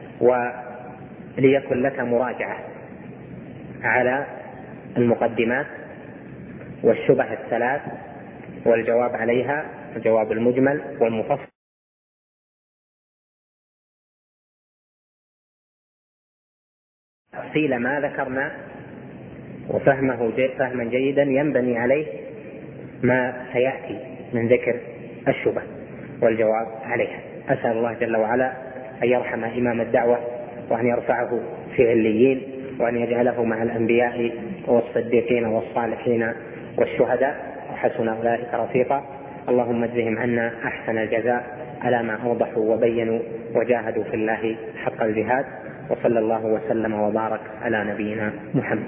[SPEAKER 5] وليكن لك مراجعة على المقدمات والشبه الثلاث والجواب عليها، الجواب المجمل والمفصل. تفصيل ما ذكرنا وفهمه جي فهما جيدا ينبني عليه ما سيأتي من ذكر الشبه والجواب عليها. أسأل الله جل وعلا أن يرحم إمام الدعوة وأن يرفعه في عليين وأن يجعله مع الأنبياء والصديقين والصالحين والشهداء وحسن أولئك رفيقا. اللهم اجزهم عنا أحسن الجزاء على ما أوضحوا وبينوا وجاهدوا في الله حق الجهاد، وصلى الله وسلم وبارك على نبينا محمد.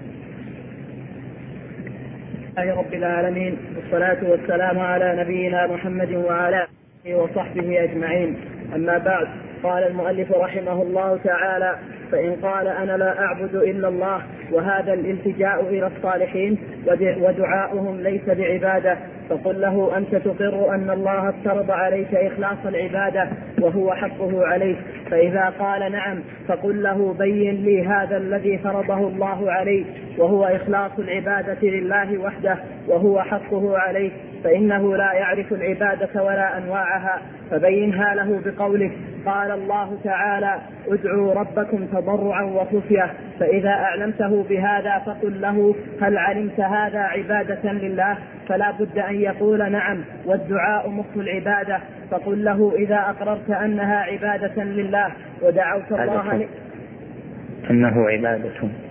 [SPEAKER 3] الله رب العالمين، والصلاة والسلام على نبينا محمد وعلى آله وصحبه أجمعين. أما بعد، قال المؤلف رحمه الله تعالى: فإن قال أنا لا أعبد إلا الله، وهذا الالتجاء إلى الصالحين ودعاؤهم ليس بعبادة، فقل له أنت تقر أن الله افترض عليك إخلاص العبادة وهو حقه عليك. فإذا قال نعم فقل له بين لي هذا الذي فرضه الله عليك وهو إخلاص العبادة لله وحده وهو حقه عليك، فإنه لا يعرف العبادة ولا أنواعها، فبينها له بقولك: قال الله تعالى: ادعوا ربكم تضرعا وخفية. فإذا أعلمته بهذا فقل له: هل علمت هذا عبادة لله؟ فلا بد أن يقول نعم، والدعاء مخ العبادة. فقل له: إذا أقررت أنها عبادة لله ودعوت الله
[SPEAKER 5] أنه عبادة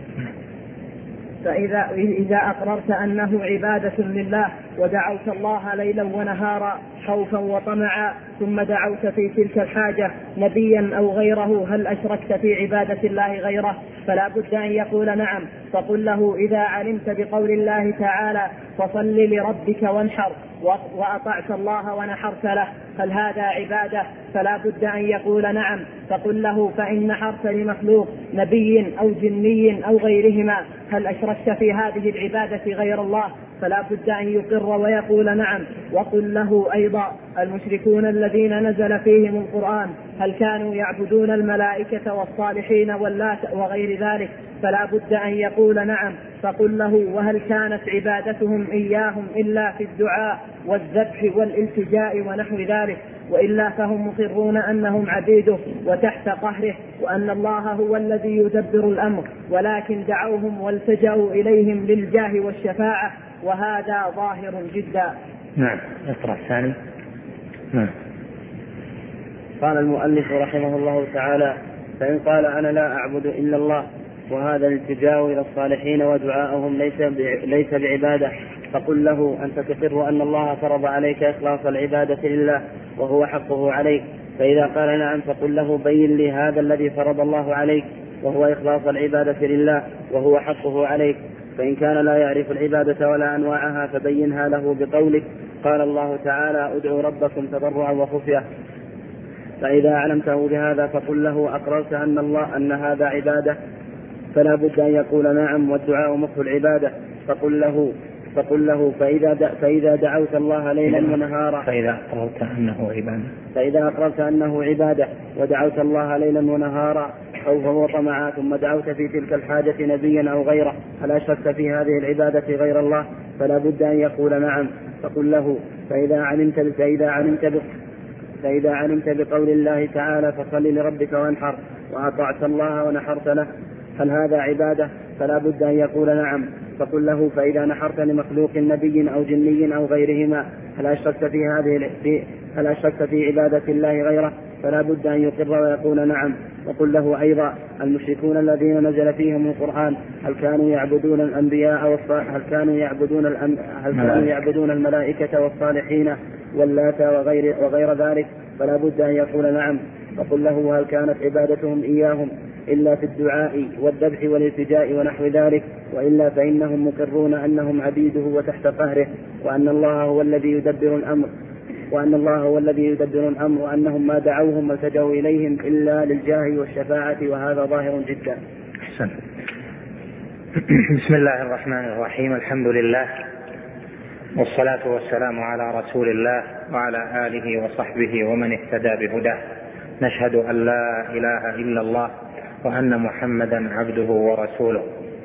[SPEAKER 3] فإذا إذا أقررت أنه عبادة لله ودعوت الله ليلا ونهارا خوفا وطمعا، ثم دعوت في تلك الحاجة نبيا أو غيره، هل أشركت في عبادة الله غيره؟ فلا بد أن يقول نعم. فقل له: إذا علمت بقول الله تعالى: فصل لربك وانحر، وأطعت الله ونحرت له، هل هذا عبادة؟ فلا بد أن يقول نعم. فقل له: فإن نحرت لمخلوق نبي أو جني أو غيرهما، هل أشركت في هذه العبادة غير الله؟ فلا بد أن يقر ويقول نعم. وقل له أيضا: المشركون الذين نزل فيهم القرآن هل كانوا يعبدون الملائكة والصالحين واللات وغير ذلك؟ فلا بد أن يقول نعم. فقل له: وهل كانت عبادتهم إياهم إلا في الدعاء والذبح والالتجاء ونحو ذلك؟ وإلا فهم مقرون أنهم عبيده وتحت قهره، وأن الله هو الذي يدبر الأمر، ولكن دعوهم والتجأوا إليهم للجاه والشفاعة، وهذا ظاهر جدا.
[SPEAKER 5] نعم. اقرأ الثاني. نعم.
[SPEAKER 4] قال المؤلف رحمه الله تعالى: فإن قال أنا لا أعبد إلا الله، وهذا الالتجاء إلى الصالحين ودعاءهم ليس ليس بعبادة، فقل له أنت تقر أن الله فرض عليك إخلاص العبادة لله وهو حقه عليك. فإذا قال نعم فقل له بين لي هذا الذي فرض الله عليك وهو إخلاص العبادة لله وهو حقه عليك. فإن كان لا يعرف العبادة ولا أنواعها فبينها له بقولك: قال الله تعالى: ادعوا ربكم تضرعا وخفية. فإذا علمته بهذا فقل له: أقررت أن الله أن هذا عبادة؟ فلا بد أن يقول نعم، والدعاء مخ العبادة. فقل له فقل له فإذا فإذا دعوت الله ليلا ونهارا
[SPEAKER 5] فإذا أقررت أنه عبادة
[SPEAKER 4] فإذا أقررت أنه عبادة ودعوت الله ليلا ونهارا خوفا وطمعا، ثم دعوت في تلك الحاجة نبيا أو غيره، هل أشركت في هذه العبادة غير الله؟ فلا بد أن يقول نعم. فقل له: فإذا علمت فإذا علمت فإذا علمت بقول الله تعالى فصل لربك وانحر وأطعت الله ونحرت له هل هذا عبادة؟ فلا بد أن يقول نعم. فقل له فإذا نحرت لمخلوق نبي أو جني أو غيرهما هل أشركت في هذه في هل أشركت في عبادة الله غيره؟ فلا بد أن يقر ويقول نعم. وقل له أيضا المشركون الذين نزل فيهم القرآن هل كانوا يعبدون الأنبياء والصالح هل كانوا يعبدون الأم... هل كانوا يعبدون الملائكة والصالحين واللات وغير وغير ذلك؟ فلا بد أن يقول نعم. وقل له هل كانت عبادتهم إياهم إلا في الدعاء والذبح والالتجاء ونحو ذلك؟ وإلا فإنهم مقرون أنهم عبيده وتحت قهره، وأن الله هو الذي يدبر الأمر وأن الله هو الذي يدبر الأمر وأنهم ما دعوهم والتجوا إليهم إلا للجاه والشفاعة، وهذا ظاهر جدا.
[SPEAKER 5] أحسن. بسم الله الرحمن الرحيم. الحمد لله والصلاة والسلام على رسول الله وعلى آله وصحبه ومن اهتدى بهداه. نشهد أن لا إله إلا الله وأن محمدا عبده ورسوله،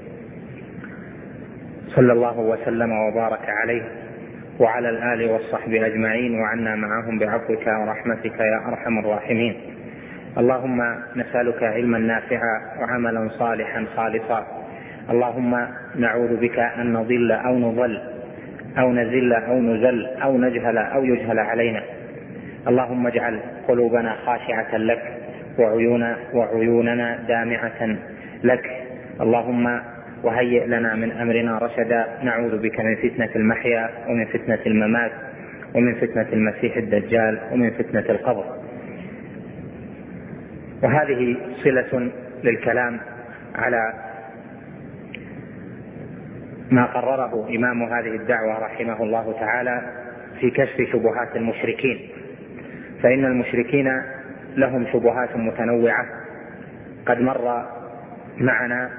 [SPEAKER 5] صلى الله وسلم وبارك عليه وعلى الآل والصحب أجمعين، وعنا معهم بعفوك ورحمتك يا أرحم الراحمين. اللهم نسألك علما نافعا وعملا صالحا خالصا. اللهم نعوذ بك أن نضل أو نضل أو نزل أو نزل أو نجهل أو يجهل علينا. اللهم اجعل قلوبنا خاشعة لك وعيون وعيوننا دامعة لك. اللهم وهيئ لنا من أمرنا رشدا. نعوذ بك من فتنة المحيا ومن فتنة الممات ومن فتنة المسيح الدجال ومن فتنة القبر. وهذه صلة للكلام على ما قرره إمام هذه الدعوة رحمه الله تعالى في كشف شبهات المشركين، فإن المشركين لهم شبهات متنوعة قد مر معنا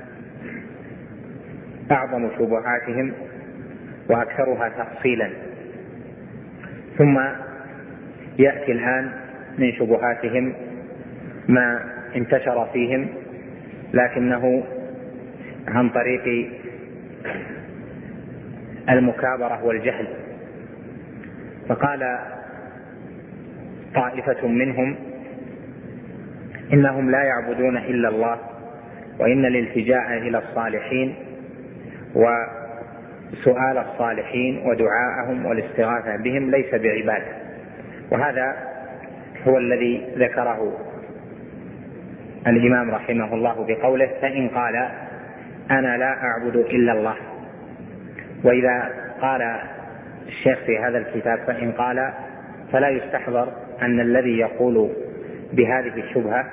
[SPEAKER 5] أعظم شبهاتهم وأكثرها تفصيلا، ثم يأتي الآن من شبهاتهم ما انتشر فيهم لكنه عن طريق المكابرة والجهل. فقال طائفة منهم إنهم لا يعبدون إلا الله، وإن الالتجاء إلى الصالحين وسؤال الصالحين ودعاءهم والاستغاثة بهم ليس بعبادة. وهذا هو الذي ذكره الإمام رحمه الله بقوله فإن قال أنا لا أعبد إلا الله. وإذا قال الشيخ في هذا الكتاب فإن قال فلا يستحضر أن الذي يقول بهذه الشبهة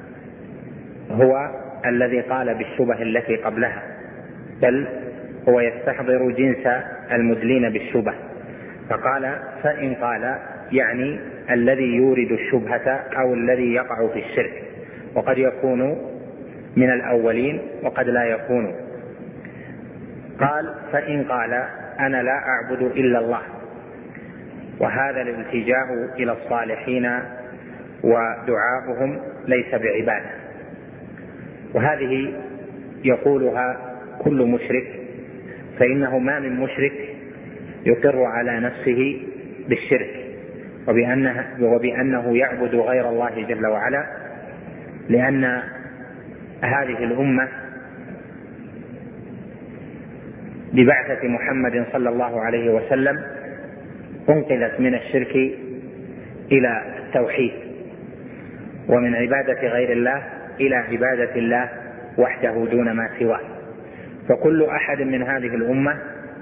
[SPEAKER 5] هو الذي قال بالشبه التي قبلها، بل هو يستحضر جنس المدلين بالشبه. فقال فإن قال يعني الذي يورد الشبهة أو الذي يقع في الشرك، وقد يكون من الأولين وقد لا يكون. قال فإن قال أنا لا أعبد إلا الله، وهذا الالتجاء إلى الصالحين ودعاؤهم ليس بعبادة. وهذه يقولها كل مشرك، فإنه ما من مشرك يقر على نفسه بالشرك وبأنه, وبأنه يعبد غير الله جل وعلا، لأن هذه الأمة ببعثة محمد صلى الله عليه وسلم انقذت من الشرك إلى التوحيد، ومن عبادة غير الله إلى عبادة الله وحده دون ما سواه. فكل أحد من هذه الأمة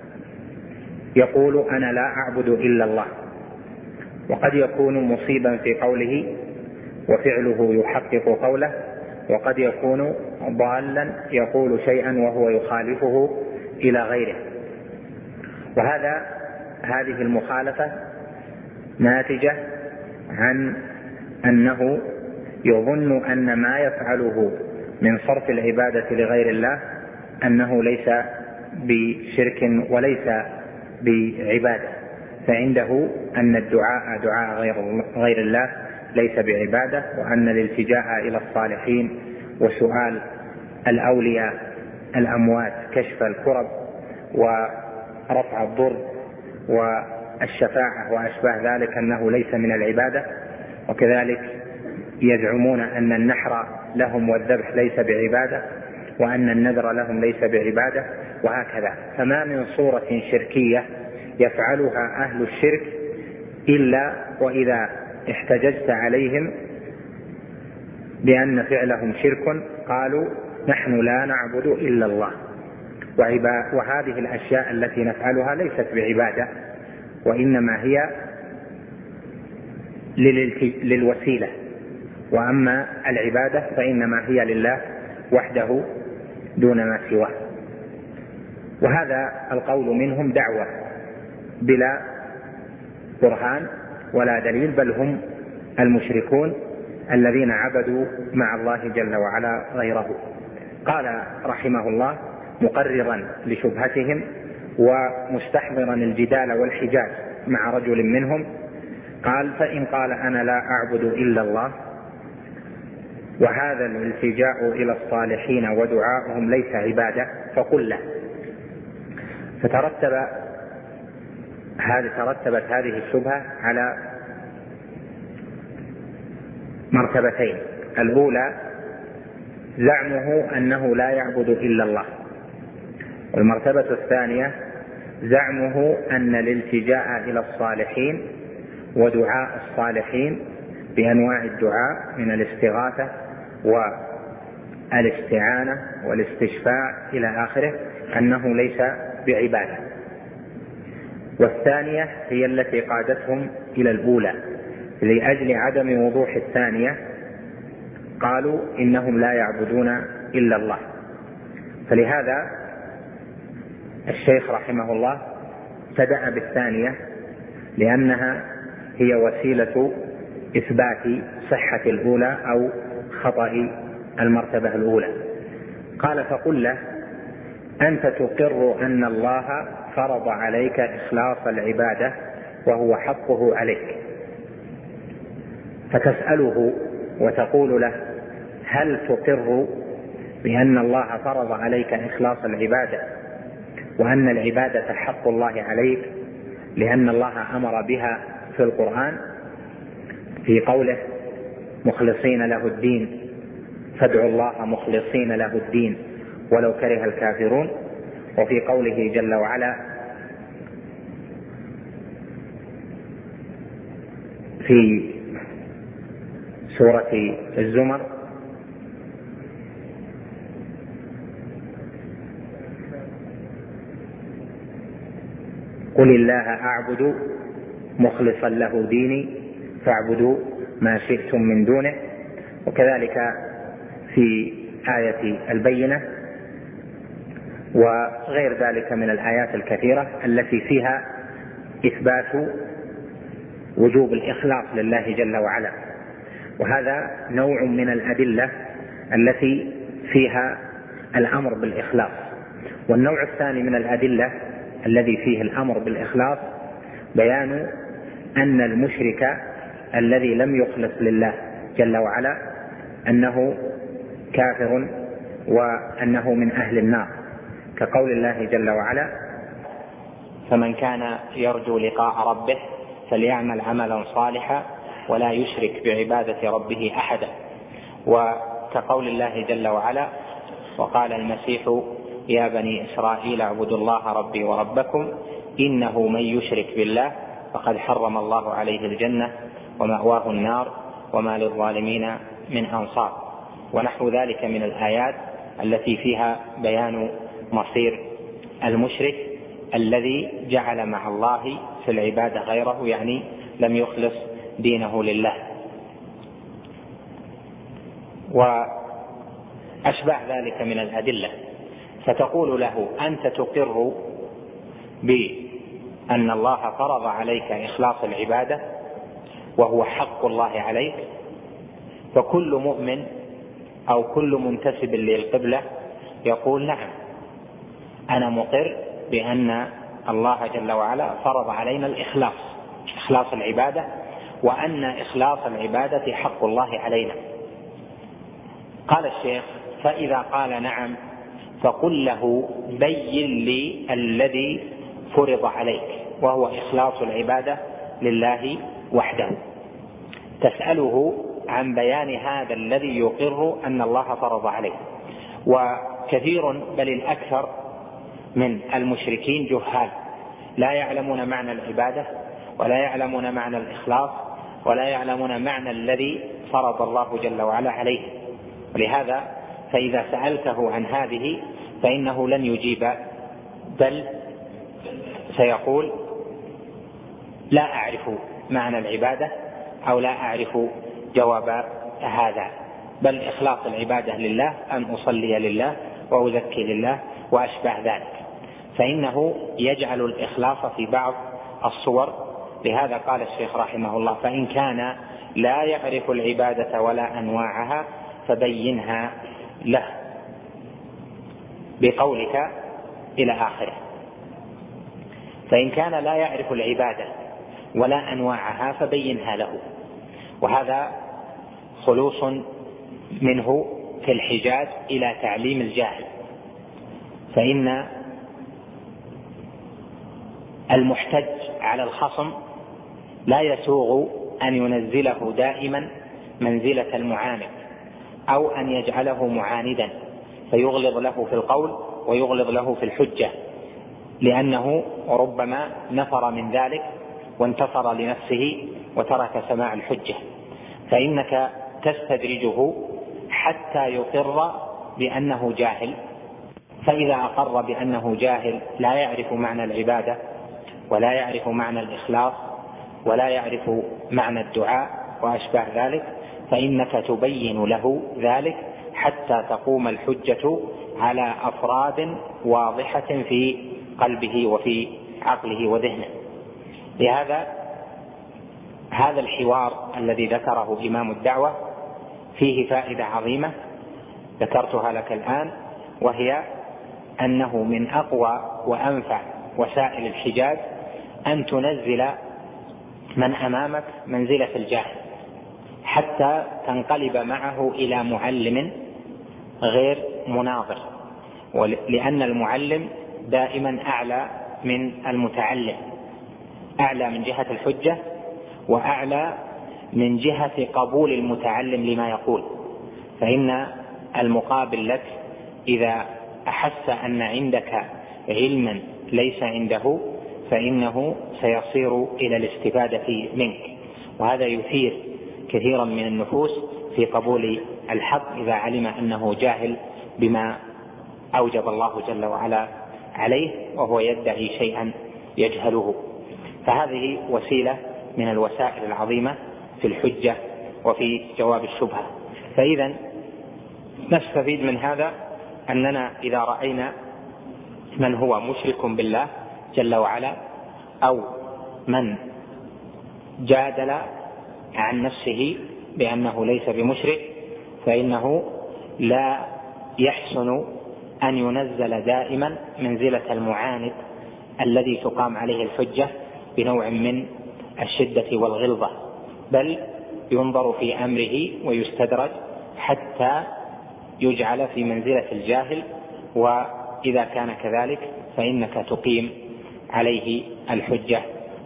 [SPEAKER 5] يقول أنا لا أعبد إلا الله، وقد يكون مصيبا في قوله وفعله يحقق قوله، وقد يكون ضالا يقول شيئا وهو يخالفه إلى غيره. وهذا هذه المخالفة ناتجة عن أنه يظن أن ما يفعله من صرف العبادة لغير الله أنه ليس بشرك وليس بعبادة، فعنده أن الدعاء دعاء غير, غير الله ليس بعبادة، وأن الالتجاء إلى الصالحين وسؤال الأولياء الأموات كشف الكرب ورفع الضر الشفاعة وأشباه ذلك أنه ليس من العبادة، وكذلك يزعمون أن النحر لهم والذبح ليس بعبادة، وأن النذر لهم ليس بعبادة، وهكذا. فما من صورة شركية يفعلها أهل الشرك إلا وإذا احتججت عليهم بأن فعلهم شرك قالوا نحن لا نعبد إلا الله، وهذه الأشياء التي نفعلها ليست بعبادة، وإنما هي للوسيلة، وأما العبادة فإنما هي لله وحده دون ما سواه. وهذا القول منهم دعوة بلا برهان ولا دليل، بل هم المشركون الذين عبدوا مع الله جل وعلا غيره. قال رحمه الله مقررا لشبهتهم ومستحضرا الجدال والحجاج مع رجل منهم، قال: فإن قال أنا لا أعبد إلا الله وهذا الالتجاء إلى الصالحين ودعاؤهم ليس عبادة فقل له. فترتب هذه ترتبت هذه الشبهة على مرتبتين: الأولى زعمه أنه لا يعبد إلا الله، والمرتبة الثانية زعمه أن الالتجاء إلى الصالحين ودعاء الصالحين بأنواع الدعاء من الاستغاثة والاستعانة والاستشفاع إلى آخره أنه ليس بعبادة. والثانية هي التي قادتهم إلى الأولى، لأجل عدم وضوح الثانية قالوا إنهم لا يعبدون إلا الله. فلهذا الشيخ رحمه الله ابتدأ بالثانية لأنها هي وسيلة إثبات صحة الأولى أو خطأ المرتبة الأولى. قال: فقل له أنت تقر أن الله فرض عليك إخلاص العبادة وهو حقه عليك، فتسأله وتقول له: هل تقر بأن الله فرض عليك إخلاص العبادة وأن العبادة حق الله عليك لأن الله أمر بها في القرآن في قوله: مخلصين له الدين فادعوا الله مخلصين له الدين ولو كره الكافرون، وفي قوله جل وعلا في سورة الزمر: قل الله أعبد مخلصا له ديني فاعبدوا ما شئتم من دونه. وكذلك في آية البينة وغير ذلك من الآيات الكثيرة التي فيها إثبات وجوب الإخلاص لله جل وعلا. وهذا نوع من الأدلة التي فيها الأمر بالإخلاص. والنوع الثاني من الأدلة الذي فيه الأمر بالإخلاص بيان أن المشرك الذي لم يخلص لله جل وعلا أنه كافر وأنه من أهل النار، كقول الله جل وعلا:
[SPEAKER 1] فمن كان يرجو لقاء ربه فليعمل عملا صالحا ولا يشرك بعبادة ربه أحدا. وكقول الله جل وعلا: وقال المسيح يا بني إسرائيل اعبدوا الله ربي وربكم إنه من يشرك بالله فقد حرم الله عليه الجنة ومأواه النار وما للظالمين من أنصار. ونحو ذلك من الآيات التي فيها بيان مصير المشرك الذي جعل مع الله في العبادة غيره، يعني لم يخلص دينه لله. وأشبه ذلك من الأدلة. فتقول له: أنت تقر بأن الله فرض عليك إخلاص العبادة وهو حق الله عليك، فكل مؤمن أو كل منتسب للقبلة يقول: نعم أنا مقر بأن الله جل وعلا فرض علينا الإخلاص إخلاص العبادة، وأن إخلاص العبادة حق الله علينا. قال الشيخ: فإذا قال نعم فقل له: بين لي الذي فرض عليك.
[SPEAKER 5] وهو إخلاص العبادة لله وحده. تسأله عن بيان هذا الذي يقر أن الله فرض عليه. وكثير بل الأكثر من المشركين جهال، لا يعلمون معنى العبادة ولا يعلمون معنى الإخلاص ولا يعلمون معنى الذي فرض الله جل وعلا عليه. ولهذا فإذا سألته عن هذه فإنه لن يجيب، بل سيقول لا أعرف معنى العبادة أو لا أعرف جواب هذا، بل إخلاص العبادة لله أن أصلي لله وأزكي لله وأشبه ذلك. فإنه يجعل الإخلاص في بعض الصور. لهذا قال الشيخ رحمه الله: فإن كان لا يعرف العبادة ولا أنواعها فبينها له، بقولك إلى آخره. فإن كان لا يعرف العبادة ولا أنواعها فبينها له. وهذا خلوص منه في الحجاج إلى تعليم الجاهل، فإن المحتج على الخصم لا يسوغ أن ينزله دائما منزلة المعاند أو أن يجعله معاندا فيغلظ له في القول ويغلظ له في الحجة، لأنه ربما نفر من ذلك وانتصر لنفسه وترك سماع الحجة. فإنك تستدرجه حتى يقر بأنه جاهل، فإذا أقر بأنه جاهل لا يعرف معنى العبادة ولا يعرف معنى الإخلاص ولا يعرف معنى الدعاء وأشبه ذلك، فإنك تبين له ذلك حتى تقوم الحجة على أفراد واضحة في قلبه وفي عقله وذهنه. لهذا هذا الحوار الذي ذكره إمام الدعوة فيه فائدة عظيمة ذكرتها لك الآن، وهي أنه من أقوى وأنفع وسائل الحجاج أن تنزل من أمامك منزلة الجاهل حتى تنقلب معه إلى معلم غير مناظر، لأن المعلم دائما أعلى من المتعلم، أعلى من جهة الحجة وأعلى من جهة قبول المتعلم لما يقول. فإن المقابل لك إذا أحس أن عندك علما ليس عنده فإنه سيصير إلى الاستفادة منك، وهذا يثير كثيرا من النفوس في قبول الحق إذا علم أنه جاهل بما أوجب الله جل وعلا عليه وهو يدعي شيئا يجهله. فهذه وسيلة من الوسائل العظيمة في الحجة وفي جواب الشبهة. فإذا نستفيد من هذا أننا إذا رأينا من هو مشرك بالله جل وعلا أو من جادل عن نفسه بأنه ليس بمشرك، فإنه لا يحسن أن ينزل دائما منزلة المعاند الذي تقام عليه الحجة بنوع من الشدة والغلظة، بل ينظر في أمره ويستدرج حتى يجعل في منزلة الجاهل، وإذا كان كذلك فإنك تقيم عليه الحجة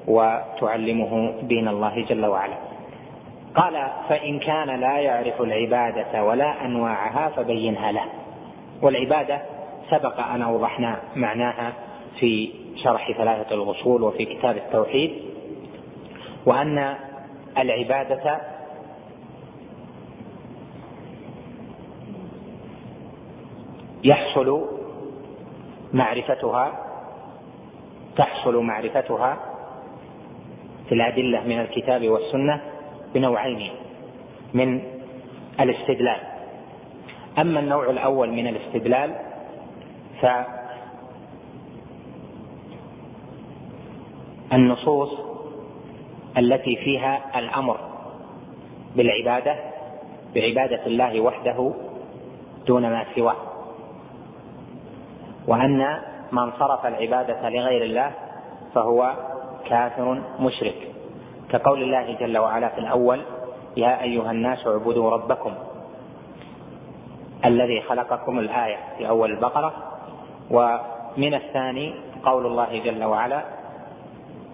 [SPEAKER 5] وتعلمه دين الله جل وعلا. قال: فإن كان لا يعرف العبادة ولا أنواعها فبينها له. والعبادة سبق أن أوضحنا معناها في شرح ثلاثة الأصول وفي كتاب التوحيد، وأن العبادة يحصل معرفتها تحصل معرفتها في الأدلة من الكتاب والسنة بنوعين من الاستدلال. أما النوع الأول من الاستدلال فالنصوص التي فيها الأمر بالعبادة بعبادة الله وحده دون ما سواه، وأن من صرف العبادة لغير الله فهو كافر مشرك، كقول الله جل وعلا في الأول: يا أيها الناس اعبدوا ربكم الذي خلقكم، الآية في أول البقرة. ومن الثاني قول الله جل وعلا: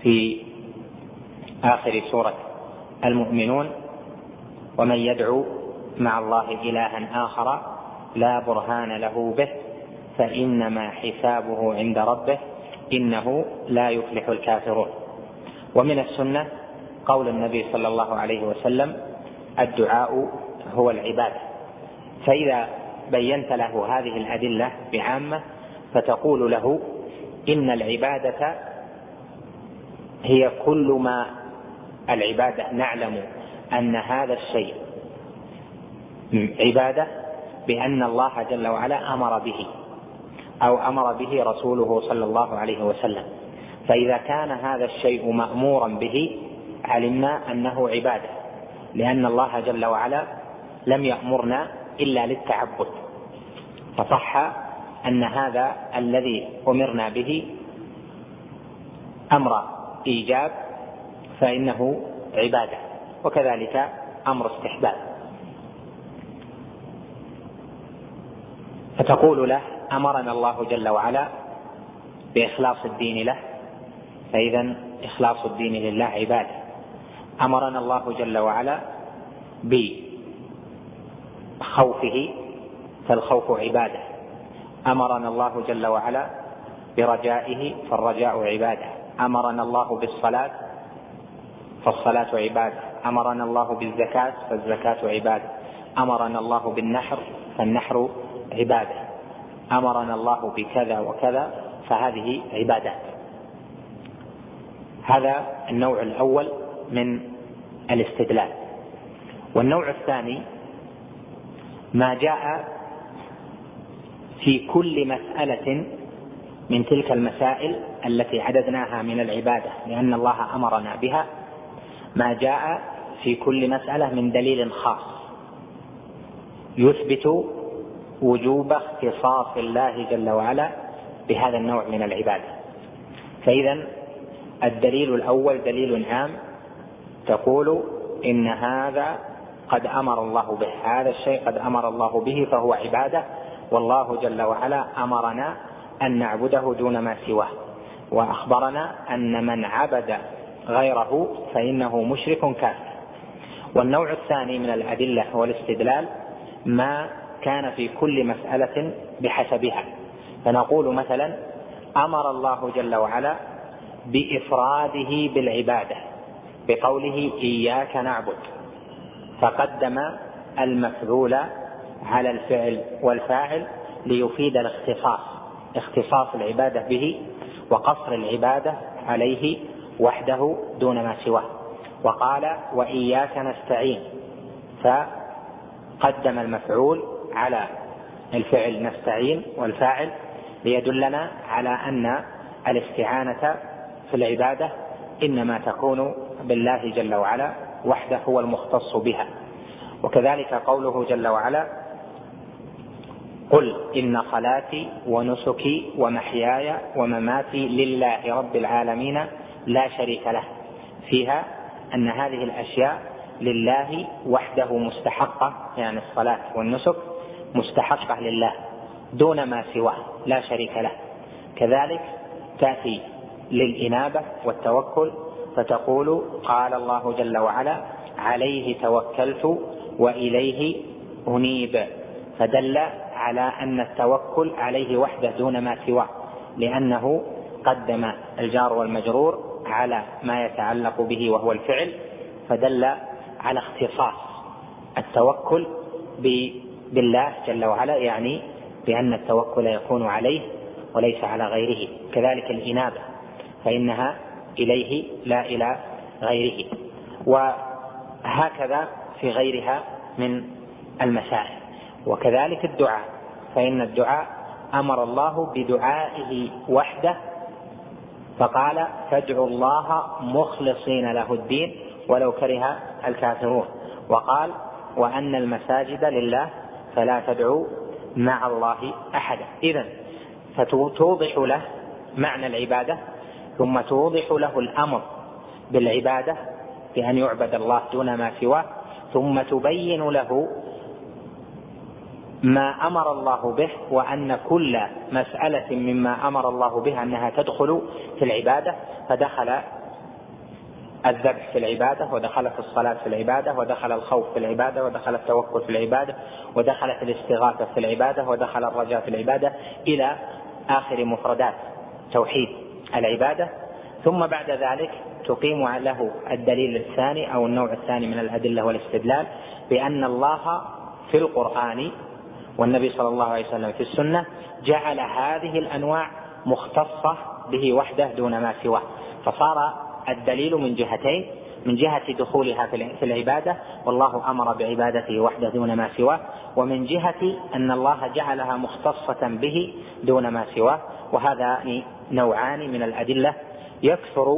[SPEAKER 5] في آخر سورة المؤمنون: ومن يدعو مع الله إلها آخر لا برهان له به فإنما حسابه عند ربه إنه لا يفلح الكافرون. ومن السنة قول النبي صلى الله عليه وسلم: الدعاء هو العبادة. فإذا بينت له هذه الأدلة بعامة فتقول له: إن العبادة هي كل ما العبادة نعلم أن هذا الشيء عبادة بأن الله جل وعلا أمر به أو أمر به رسوله صلى الله عليه وسلم. فإذا كان هذا الشيء مأمورا به علمنا أنه عبادة، لأن الله جل وعلا لم يأمرنا إلا للتعبد، فصح أن هذا الذي أمرنا به أمر إيجاب فإنه عبادة، وكذلك أمر استحباب. فتقول له: أمرنا الله جل وعلا بإخلاص الدين له، فإذا إخلاص الدين لله عبادة. أمرنا الله جل وعلا بخوفه فالخوف عبادة. أمرنا الله جل وعلا برجائه فالرجاء عبادة. أمرنا الله بالصلاة فالصلاة عبادة. أمرنا الله بالزكاة فالزكاة عبادة. أمرنا الله بالنحر فالنحر عبادة. أمرنا الله بكذا وكذا فهذه عبادات. هذا النوع الأول من الاستدلال. والنوع الثاني ما جاء في كل مسألة من تلك المسائل التي عددناها من العبادة لأن الله أمرنا بها، ما جاء في كل مسألة من دليل خاص يثبت وجوب اختصاص الله جل وعلا بهذا النوع من العبادة. فإذا الدليل الأول دليل عام تقول إن هذا قد أمر الله به، هذا الشيء قد أمر الله به فهو عبادة، والله جل وعلا أمرنا أن نعبده دون ما سواه، وأخبرنا أن من عبد غيره فإنه مشرك كافر. والنوع الثاني من الأدلة والاستدلال ما كان في كل مسألة بحسبها. فنقول مثلا: أمر الله جل وعلا بإفراده بالعبادة بقوله: إياك نعبد، فقدم المفعول على الفعل والفاعل ليفيد الاختصاص، اختصاص العبادة به وقصر العبادة عليه وحده دون ما سواه. وقال: وإياك نستعين، فقدم المفعول على الفعل نستعين والفاعل ليدلنا على أن الاستعانة في العبادة إنما تكون بالله جل وعلا وحده هو المختص بها. وكذلك قوله جل وعلا: قل إن صلاتي ونسكي ومحياي ومماتي لله رب العالمين لا شريك له، فيها أن هذه الأشياء لله وحده مستحقة، يعني الصلاة والنسك مستحقة لله دون ما سواه لا شريك له. كذلك تأتي للإنابة والتوكل فتقول: قال الله جل وعلا: عليه توكلت وإليه أنيب، فدل على أن التوكل عليه وحده دون ما سواه، لأنه قدم الجار والمجرور على ما يتعلق به وهو الفعل، فدل على اختصاص التوكل بالله جل وعلا، يعني بأن التوكل يكون عليه وليس على غيره. كذلك الإنابة فإنها إليه لا إلى غيره، وهكذا في غيرها من المسائل. وكذلك الدعاء، فإن الدعاء أمر الله بدعائه وحده فقال: فادعوا الله مخلصين له الدين ولو كره الكافرون. وقال: وأن المساجد لله فلا تدعوا مع الله أحدا. إذن فتوضح له معنى العبادة، ثم توضح له الأمر بالعبادة بأن يعبد الله دون ما سواه، ثم تبين له ما أمر الله به، وأن كل مسألة مما أمر الله به أنها تدخل في العبادة، فدخل الذبح في العبادة، ودخلت الصلاة في العبادة، ودخل الخوف في العبادة، ودخل التوكل في العبادة، ودخلت الاستغاثة في العبادة، ودخل الرجاء في العبادة، إلى آخر مفردات توحيد العبادة. ثم بعد ذلك تقيم له الدليل الثاني أو النوع الثاني من الأدلة والاستدلال بأن الله في القرآن والنبي صلى الله عليه وسلم في السنة جعل هذه الأنواع مختصة به وحده دون ما سواه، فصار الدليل من جهتين: من جهة دخولها في العبادة والله أمر بعبادته وحده دون ما سواه، ومن جهة أن الله جعلها مختصة به دون ما سواه. وهذا نوعان من الأدلة يكثر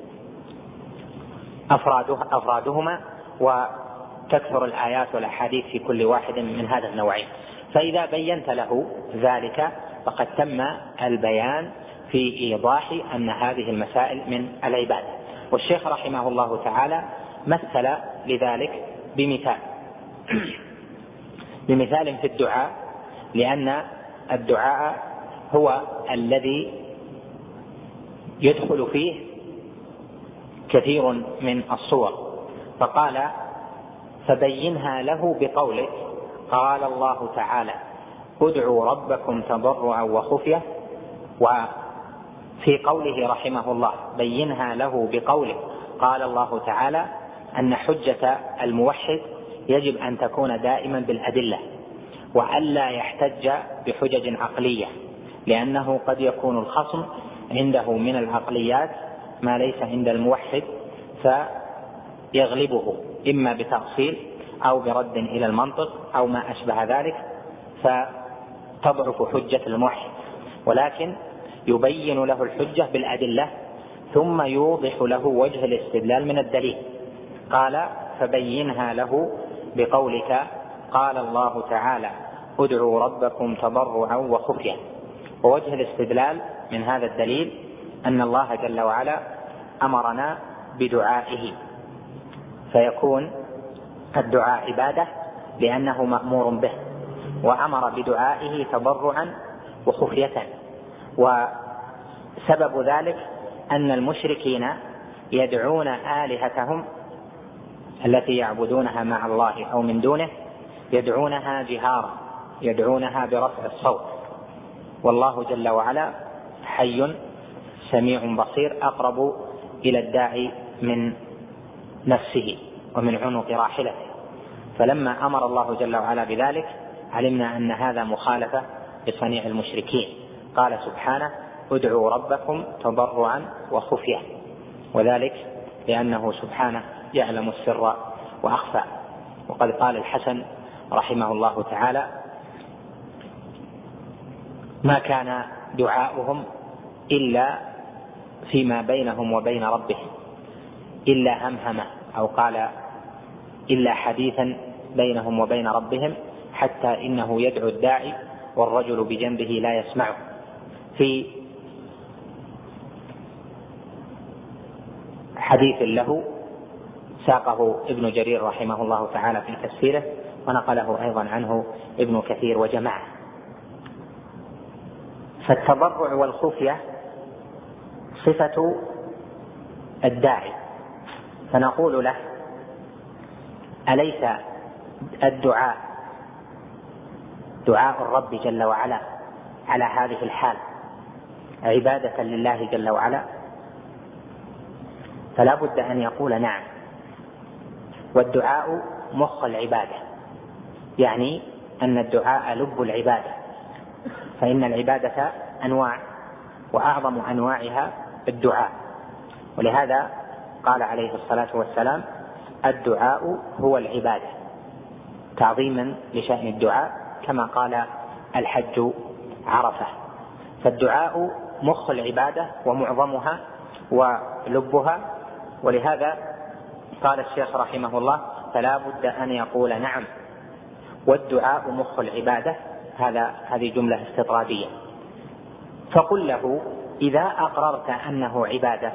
[SPEAKER 5] أفرادهما وتكثر الآيات والأحاديث في كل واحد من هذا النوعين. فإذا بينت له ذلك فقد تم البيان في إيضاح أن هذه المسائل من العبادة. والشيخ رحمه الله تعالى مثل لذلك بمثال بمثال في الدعاء، لأن الدعاء هو الذي يدخل فيه كثير من الصور، فقال: فبينها له بقولك قال الله تعالى ادعوا ربكم تضرعا وخفية. وفي قوله رحمه الله بينها له بقوله قال الله تعالى أن حجة الموحد يجب أن تكون دائما بالأدلة، وألا يحتج بحجج عقلية، لأنه قد يكون الخصم عنده من العقليات ما ليس عند الموحد فيغلبه إما بتأصيل أو برد إلى المنطق أو ما أشبه ذلك، فتضعف حجة الموحد، ولكن يبين له الحجة بالأدلة ثم يوضح له وجه الاستدلال من الدليل. قال: فبينها له بقولك قال الله تعالى ادعوا ربكم تضرعا وخفيا. ووجه الاستدلال من هذا الدليل أن الله جل وعلا أمرنا بدعائه، فيكون الدعاء عبادة لأنه مأمور به، وأمر بدعائه تضرعا وخفية. وسبب ذلك أن المشركين يدعون آلهتهم التي يعبدونها مع الله أو من دونه، يدعونها جهارا، يدعونها برفع الصوت، والله جل وعلا حي سميع بصير أقرب إلى الداعي من نفسه ومن عنق راحلته. فلما أمر الله جل وعلا بذلك علمنا أن هذا مخالفة لصنيع المشركين. قال سبحانه ادعوا ربكم تضرعا وخفية، وذلك لأنه سبحانه يعلم السر وأخفى. وقد قال الحسن رحمه الله تعالى: ما كان دعاؤهم إلا فيما بينهم وبين ربهم إلا همهمة، أو قال إلا حديثا بينهم وبين ربهم، حتى إنه يدعو الداعي والرجل بجنبه لا يسمعه. في حديث له ساقه ابن جرير رحمه الله تعالى في تفسيره، ونقله أيضا عنه ابن كثير وجماعة. فالتضرع والخفية صفة الداعي، فنقول له: أليس الدعاء دعاء الرب جل وعلا على هذه الحال عبادة لله جل وعلا؟ فلا بد أن يقول نعم. والدعاء مخ العبادة، يعني أن الدعاء لب العبادة، فإن العبادة أنواع، وأعظم أنواعها الدعاء. ولهذا قال عليه الصلاة والسلام: الدعاء هو العبادة، تعظيما لشأن الدعاء، كما قال الحج عرفة. فالدعاء مخ العبادة ومعظمها ولبها. ولهذا قال الشيخ رحمه الله: فلا بد أن يقول نعم، والدعاء مخ العبادة. هذا هذه جملة استطرادية. فقل له: إذا أقررت أنه عبادة،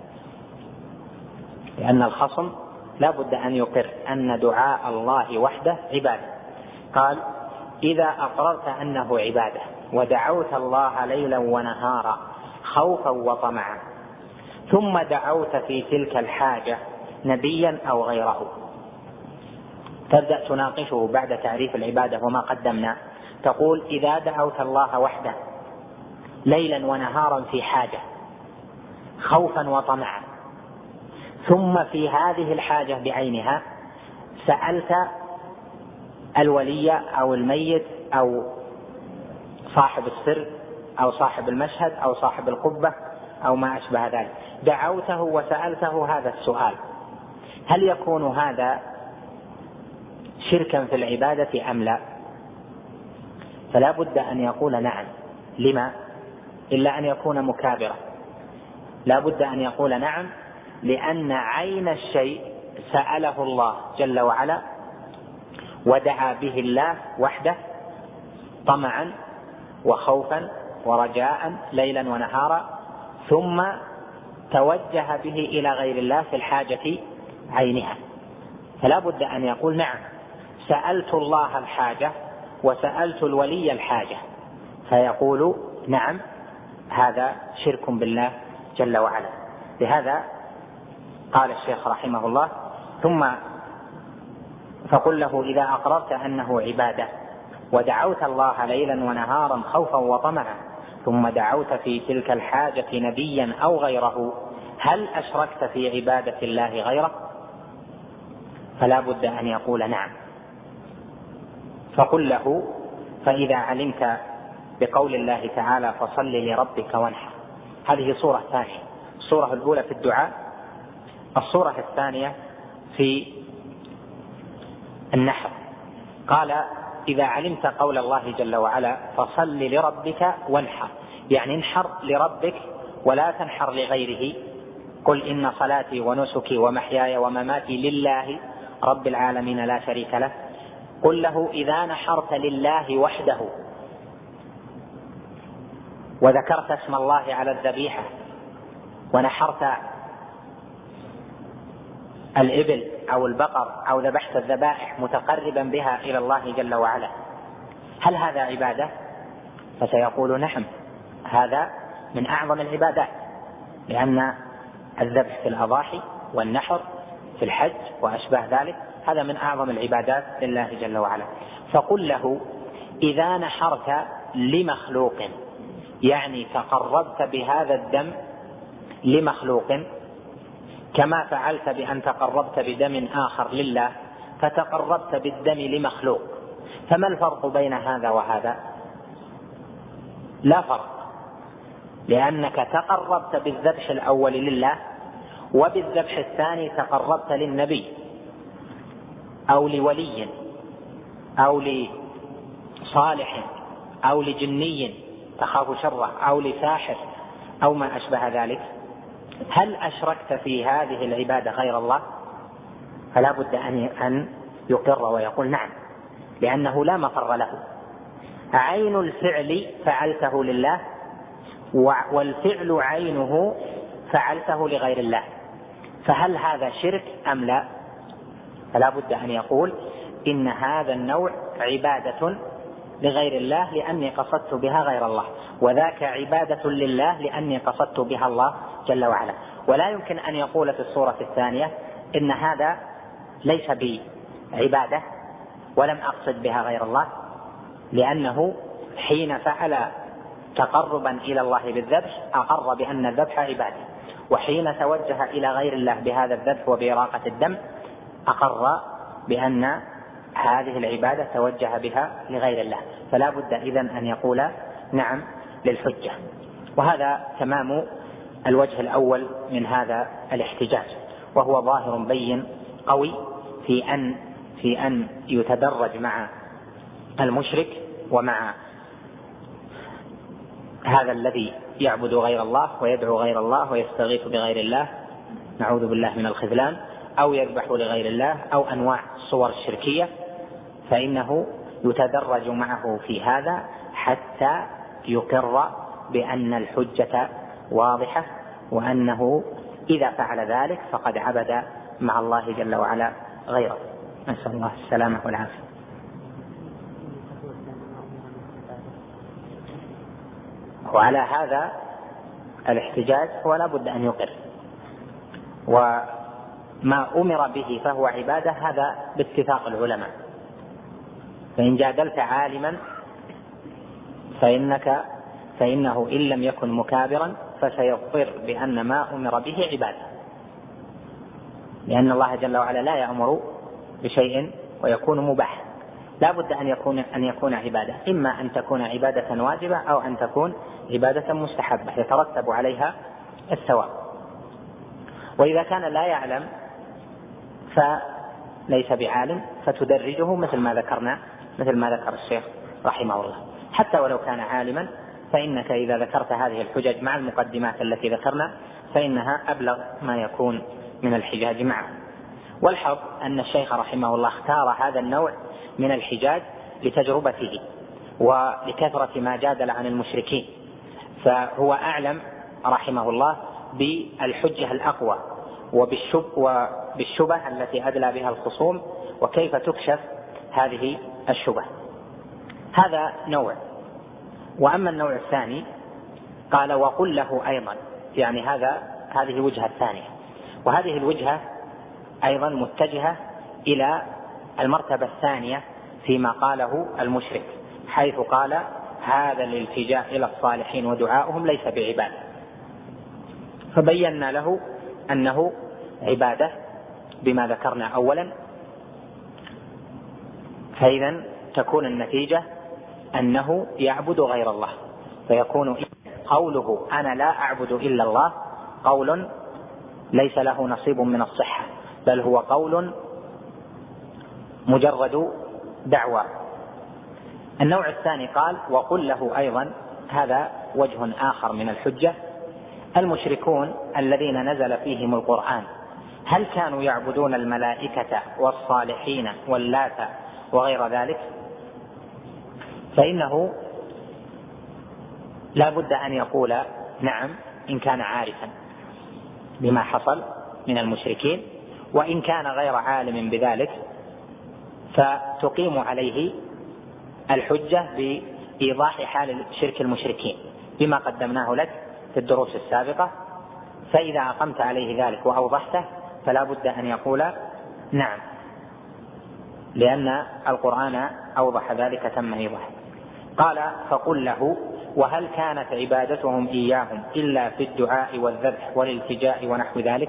[SPEAKER 5] لأن الخصم لا بد أن يقر أن دعاء الله وحده عبادة. قال: إذا أقررت أنه عبادة ودعوت الله ليلا ونهارا خوفا وطمعا، ثم دعوت في تلك الحاجة نبيا أو غيره. تبدأ تناقشه بعد تعريف العبادة وما قدمنا، تقول إذا دعوت الله وحده ليلا ونهارا في حاجة خوفا وطمعا، ثم في هذه الحاجة بعينها سألت الولي أو الميت أو صاحب السر أو صاحب المشهد أو صاحب القبة أو ما أشبه ذلك، دعوته وسألته هذا السؤال، هل يكون هذا شركا في العبادة أم لا؟ فلا بد أن يقول نعم. لما؟ إلا أن يكون مكابرا، لا بد أن يقول نعم، لأن عين الشيء سأله الله جل وعلا ودعا به الله وحده طمعا وخوفا ورجاء ليلا ونهارا، ثم توجه به إلى غير الله في الحاجة عينها، فلا بد أن يقول نعم سألت الله الحاجة وسألت الولي الحاجة، فيقول نعم هذا شرك بالله جل وعلا. لهذا قال الشيخ رحمه الله ثم فقل له إذا أقررت أنه عبادة ودعوت الله ليلا ونهارا خوفا وطمعا، ثم دعوت في تلك الحاجة نبيا أو غيره، هل أشركت في عبادة الله غيره؟ فلا بد أن يقول نعم. فقل له فإذا علمت بقول الله تعالى فصل لربك وانحر، هذه صورة ثانية. الصورة الأولى في الدعاء، الصورة الثانية في النحر. قال إذا علمت قول الله جل وعلا فصل لربك وانحر، يعني انحر لربك ولا تنحر لغيره. قل إن صلاتي ونسكي ومحياي ومماتي لله رب العالمين لا شريك له. قل له إذا نحرت لله وحده وذكرت اسم الله على الذبيحة ونحرت الإبل أو البقر أو ذبحت الذبائح متقربا بها إلى الله جل وعلا، هل هذا عبادة؟ فسيقول نعم هذا من أعظم العبادات، لأن الذبح في الأضاحي والنحر في الحج وأشباه ذلك هذا من أعظم العبادات لله جل وعلا. فقل له إذا نحرت لمخلوق، يعني تقربت بهذا الدم لمخلوق كما فعلت بأن تقربت بدم آخر لله، فتقربت بالدم لمخلوق، فما الفرق بين هذا وهذا؟ لا فرق، لأنك تقربت بالذبح الأول لله، وبالذبح الثاني تقربت للنبي أو لولي أو لصالح أو لجني تخاف شره أو لساحر أو ما أشبه ذلك. هل أشركت في هذه العبادة غير الله؟ فلا بد أن يقر ويقول نعم، لأنه لا مفر له. عين الفعل فعلته لله، والفعل عينه فعلته لغير الله، فهل هذا شرك أم لا؟ فلا بد أن يقول إن هذا النوع عبادة لغير الله لأني قصدت بها غير الله، وذاك عبادة لله لأني قصدت بها الله جل وعلا. ولا يمكن أن يقول في الصورة الثانية إن هذا ليس بعبادة ولم أقصد بها غير الله، لأنه حين فعل تقربا إلى الله بالذبح أقر بأن الذبح عبادة، وحين توجه إلى غير الله بهذا الذبح وبإراقة الدم أقر بأن هذه العبادة توجه بها لغير الله. فلا بد إذن أن يقول نعم للحجة. وهذا تمام الوجه الأول من هذا الاحتجاج، وهو ظاهر بين قوي في أن في أن يتدرج مع المشرك ومع هذا الذي يعبد غير الله ويدعو غير الله ويستغيث بغير الله، نعوذ بالله من الخذلان، أو يذبح لغير الله أو أنواع الصور الشركية، فإنه يتدرج معه في هذا حتى يقر بأن الحجة واضحة، وأنه إذا فعل ذلك فقد عبد مع الله جل وعلا غيره. نسأل الله السلامة والعافية. وعلى هذا الاحتجاج ولا بد أن يقر
[SPEAKER 1] وما أمر به فهو عبادة، هذا باتفاق العلماء. فإن جادلت عالما فإنك فإنه إن لم يكن مكابرا فسيضطر بأن ما أمر به عبادة، لأن الله جل وعلا لا يأمر بشيء ويكون مباح، لا بد أن يكون أن يكون عبادة، إما أن تكون عبادة واجبة أو أن تكون عبادة مستحبة يترتب عليها الثواب. وإذا كان لا يعلم فليس بعالم فتدرجه مثل ما ذكرنا مثل ما ذكر الشيخ رحمه الله. حتى ولو كان عالما فإنك إذا ذكرت هذه الحجج مع المقدمات التي ذكرنا فإنها أبلغ ما يكون من الحجاج معه. والحظ أن الشيخ رحمه الله اختار هذا النوع من الحجاج لتجربته ولكثرة ما جادل عن المشركين، فهو أعلم رحمه الله بالحجة الأقوى وبالشب وبالشبه التي أدلى بها الخصوم وكيف تكشف هذه الشبه. هذا نوع. وأما النوع الثاني قال وقل له أيضا، يعني هذا هذه الوجهة الثانية، وهذه الوجهة أيضا متجهة إلى المرتبة الثانية فيما قاله المشرك، حيث قال هذا الالتجاء إلى الصالحين ودعاؤهم ليس بعبادة، فبينا له أنه عبادة بما ذكرنا أولا. فإذا تكون النتيجة أنه يعبد غير الله، فيكون قوله أنا لا أعبد إلا الله قول ليس له نصيب من الصحة، بل هو قول مجرد دعوة. النوع الثاني قال وقل له أيضا، هذا وجه آخر من الحجة. المشركون الذين نزل فيهم القرآن هل كانوا يعبدون الملائكة والصالحين واللات وغير ذلك؟ فإنه لا بد أن يقول نعم إن كان عارفا بما حصل من المشركين، وإن كان غير عالم بذلك فتقيم عليه الحجة بإيضاح حال شرك المشركين بما قدمناه لك في الدروس السابقة. فإذا أقمت عليه ذلك وأوضحته فلا بد أن يقول نعم، لأن القرآن أوضح ذلك تم إيضاحه. قال فقل له وهل كانت عبادتهم إياهم إلا في الدعاء والذبح والالتجاء ونحو ذلك؟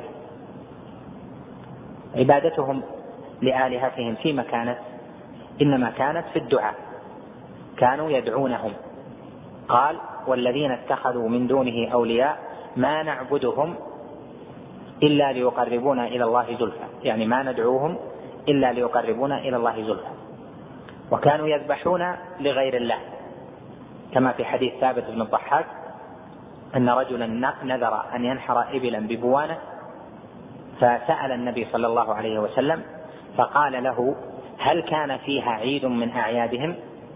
[SPEAKER 1] عبادتهم لآلهتهم فيما كانت؟ إنما كانت في الدعاء، كانوا يدعونهم. قال والذين اتخذوا من دونه أولياء ما نعبدهم إلا ليقربونا إلى الله زلفى، يعني ما ندعوهم إلا ليقربونا إلى الله زلفى. وكانوا يذبحون لغير الله، كما في حديث ثابت بن الضحاك أن رجلا نذر أن ينحر إبلا ببوانة فسأل النبي صلى الله عليه وسلم فقال له هل كان فيها عيد من أعيادهم؟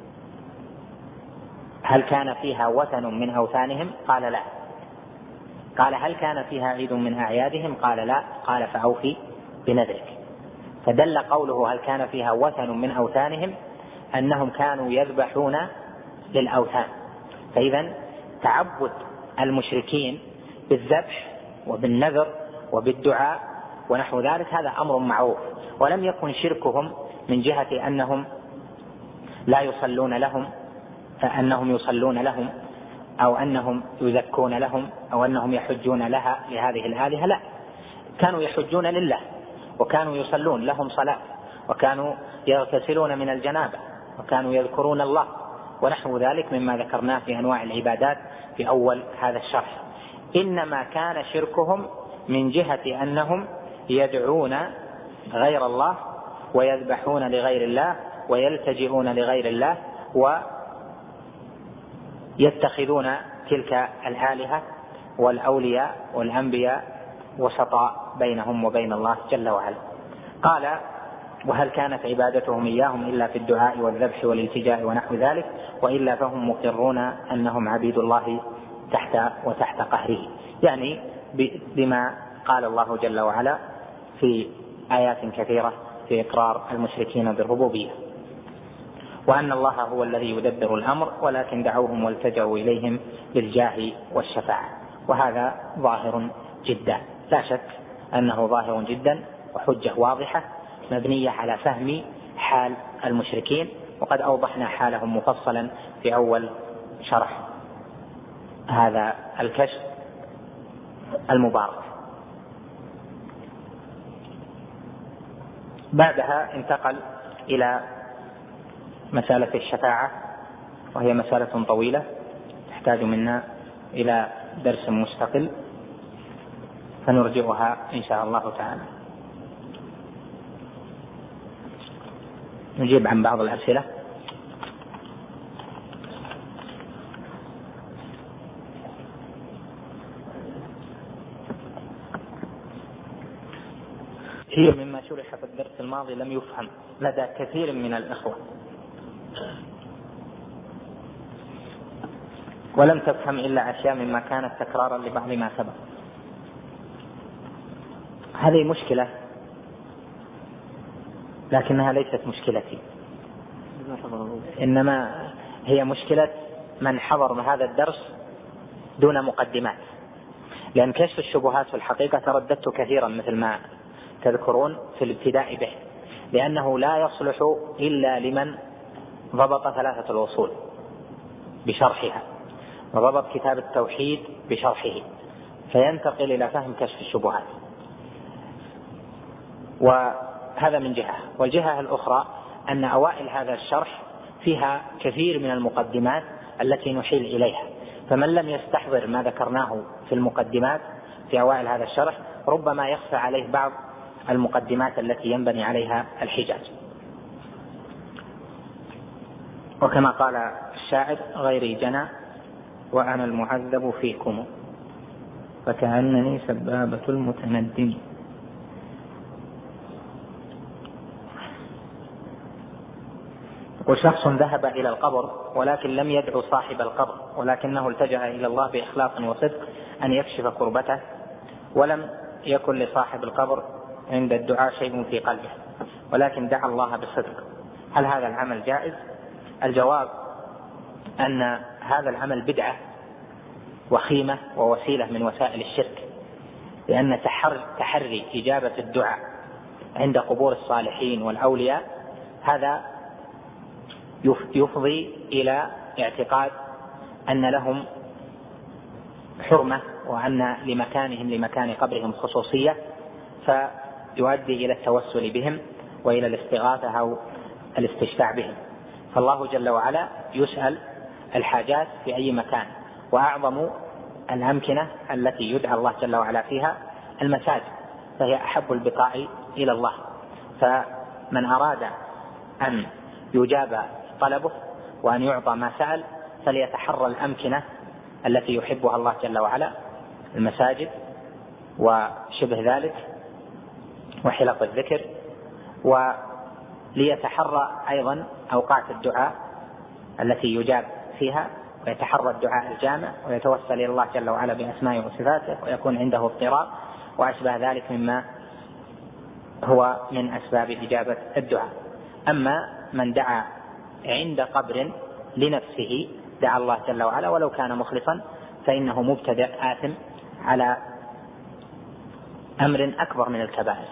[SPEAKER 1] هل كان فيها وثن من أوثانهم؟ قال لا. قال هل كان فيها عيد من أعيادهم؟ قال لا. قال فأوفي بنذرك. فدل قوله هل كان فيها وثن من أوثانهم أنهم كانوا يذبحون للأوثان. فإذا تعبد المشركين بالذبح وبالنذر وبالدعاء ونحو ذلك هذا أمر معروف، ولم يكن شركهم من جهة أنهم لا يصلون لهم فأنهم يصلون لهم أو أنهم يزكون لهم أو أنهم يحجون لها لهذه الآلهة، لا، كانوا يحجون لله وكانوا يصلون لهم صلاة وكانوا يغتسلون من الجنابة وكانوا يذكرون الله ونحو ذلك مما ذكرناه في أنواع العبادات في أول هذا الشرح. إنما كان شركهم من جهة أنهم يدعون غير الله ويذبحون لغير الله ويلتجئون لغير الله ويتخذون تلك الآلهة والأولياء والأنبياء وسطاء بينهم وبين الله جل وعلا. قال وهل كانت عبادتهم إياهم إلا في الدعاء والذبح والالتجاء ونحو ذلك وإلا فهم مقرون أنهم عبيد الله تحت وتحت قهره، يعني بما قال الله جل وعلا في آيات كثيرة في إقرار المشركين بالربوبية، وأن الله هو الذي يدبر الأمر ولكن دعوهم والتجأوا إليهم بالجاه والشفاعة. وهذا ظاهر جدا لا شك أنه ظاهر جدا وحجة واضحة مبنية على فهم حال المشركين، وقد أوضحنا حالهم مفصلا في أول شرح هذا الكشف المبارك. بعدها انتقل إلى مسألة الشفاعة، وهي مسألة طويلة تحتاج منا إلى درس مستقل، فنرجعها إن شاء الله تعالى. نجيب عن بعض الأسئلة. هي مما شرح في الدرس الماضي لم يفهم لدى كثير من الإخوة، ولم تفهم إلا أشياء مما كانت تكرارا لبعض ما سبق. هذه مشكلة، لكنها ليست مشكلتي، إنما هي مشكلة من حضر هذا الدرس دون مقدمات، لأن كشف الشبهات في الحقيقة ترددت كثيرا مثل ما تذكرون في الابتداء به، لأنه لا يصلح إلا لمن ضبط ثلاثة الأصول بشرحها، وضبط كتاب التوحيد بشرحه، فينتقل إلى فهم كشف الشبهات. وهذا من جهة. والجهة الأخرى أن أوائل هذا الشرح فيها كثير من المقدمات التي نحيل إليها، فمن لم يستحضر ما ذكرناه في المقدمات في أوائل هذا الشرح ربما يخفى عليه بعض المقدمات التي ينبني عليها الحجاج. وكما قال الشاعر: غيري جنى وأنا المعذب فيكم، فكأنني سبابة المتندم. وشخص ذهب إلى القبر ولكن لم يدعو صاحب القبر، ولكنه التجأ إلى الله بإخلاص وصدق أن يكشف كربته، ولم يكن لصاحب القبر عند الدعاء شيء في قلبه، ولكن دعا الله بصدق، هل هذا العمل جائز؟ الجواب أن هذا العمل بدعة وخيمة ووسيلة من وسائل الشرك، لأن تحري إجابة الدعاء عند قبور الصالحين والأولياء هذا يفضي إلى اعتقاد أن لهم حرمة، وأن لمكانهم لمكان قبرهم خصوصية، فيؤدي إلى التوسل بهم وإلى الاستغاثة أو الاستشفاع بهم. فالله جل وعلا يسأل الحاجات في أي مكان، وأعظم الأمكنة التي يدعى الله جل وعلا فيها المساجد، فهي أحب البقاع إلى الله. فمن أراد أن يجاب طلبه وأن يعطى ما سأل فليتحرى الأمكنة التي يحبها الله جل وعلا، المساجد وشبه ذلك وحلق الذكر، وليتحرى أيضا أوقات الدعاء التي يجاب فيها، ويتحرى الدعاء الجامع، ويتوسل إلى الله جل وعلا بأسمائه وصفاته، ويكون عنده اضطرار وأشبه ذلك مما هو من أسباب إجابة الدعاء. أما من دعا عند قبر لنفسه دعا الله جل وعلا ولو كان مخلصا فإنه مبتدع آثم على أمر أكبر من الكبائر.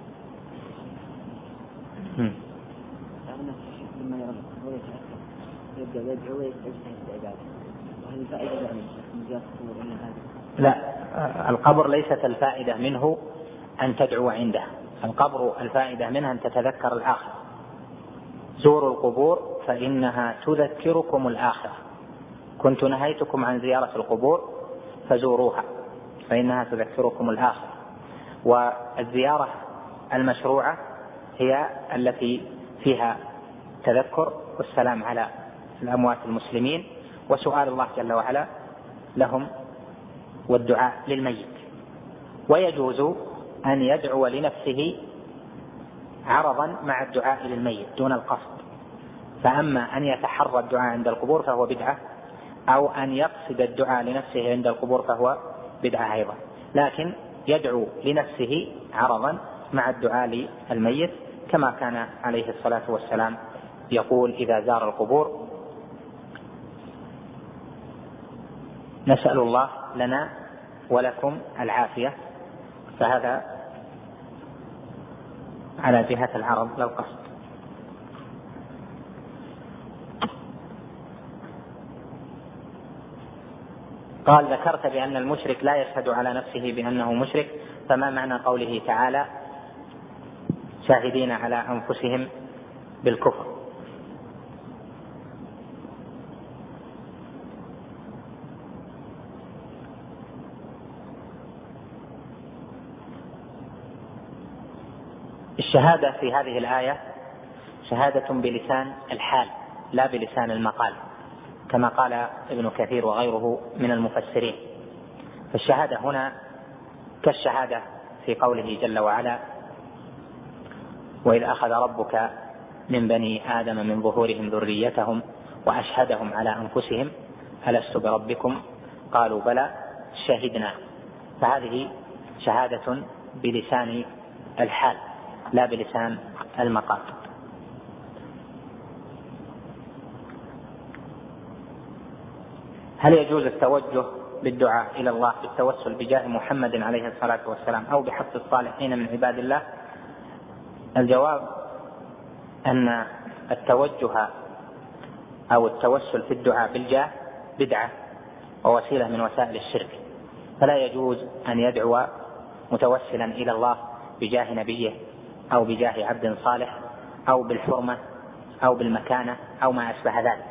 [SPEAKER 1] لا، القبر ليست الفائدة منه أن تدعو عنده، القبر الفائدة منها أن تتذكر الآخرة. زوروا القبور فإنها تذكركم الآخرة، كنت نهيتكم عن زيارة القبور فزوروها فإنها تذكركم الآخرة. والزيارة المشروعة هي التي فيها تذكر والسلام على الأموات المسلمين وسؤال الله جل وعلا لهم والدعاء للميت. ويجوز أن يدعو لنفسه عرضا مع الدعاء للميت دون القصد، فأما أن يتحرى الدعاء عند القبور فهو بدعة، أو أن يقصد الدعاء لنفسه عند القبور فهو بدعة أيضا، لكن يدعو لنفسه عرضا مع الدعاء للميت، كما كان عليه الصلاة والسلام يقول إذا زار القبور: نسأل الله لنا ولكم العافية. فهذا على جهة العرض لا القصد. قال ذكرت بأن المشرك لا يشهد على نفسه بأنه مشرك، فما معنى قوله تعالى شاهدين على أنفسهم بالكفر؟ الشهادة في هذه الآية شهادة بلسان الحال لا بلسان المقال، كما قال ابن كثير وغيره من المفسرين. فالشهادة هنا كالشهادة في قوله جل وعلا وإذ أخذ ربك من بني آدم من ظهورهم ذريتهم وأشهدهم على أنفسهم ألست بربكم قالوا بلى شهدنا. فهذه شهادة بلسان الحال لا بلسان المقال. هل يجوز التوجه بالدعاء إلى الله بالتوسل بجاه محمد عليه الصلاة والسلام أو بحق الصالحين من عباد الله؟ الجواب أن التوجه أو التوسل في الدعاء بالجاه بدعة ووسيلة من وسائل الشرك، فلا يجوز أن يدعو متوسلا إلى الله بجاه نبيه أو بجاه عبد صالح أو بالحرمة أو بالمكانة أو ما أشبه ذلك.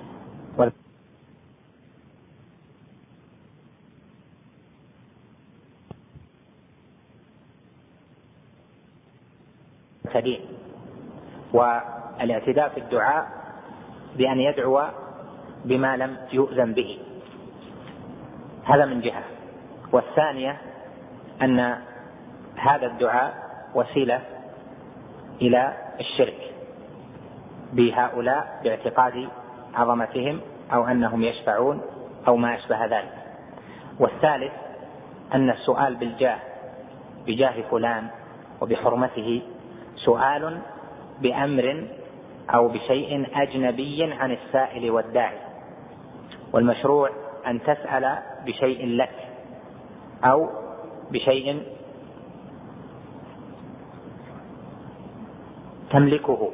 [SPEAKER 1] والاعتداء في الدعاء بأن يدعو بما لم يؤذن به، هذا من جهة. والثانية أن هذا الدعاء وسيلة إلى الشرك بهؤلاء باعتقاد عظمتهم أو أنهم يشفعون أو ما أشبه ذلك. والثالث أن السؤال بالجاه بجاه فلان وبحرمته سؤال بأمر أو بشيء أجنبي عن السائل والداعي، والمشروع أن تسأل بشيء لك أو بشيء تملكه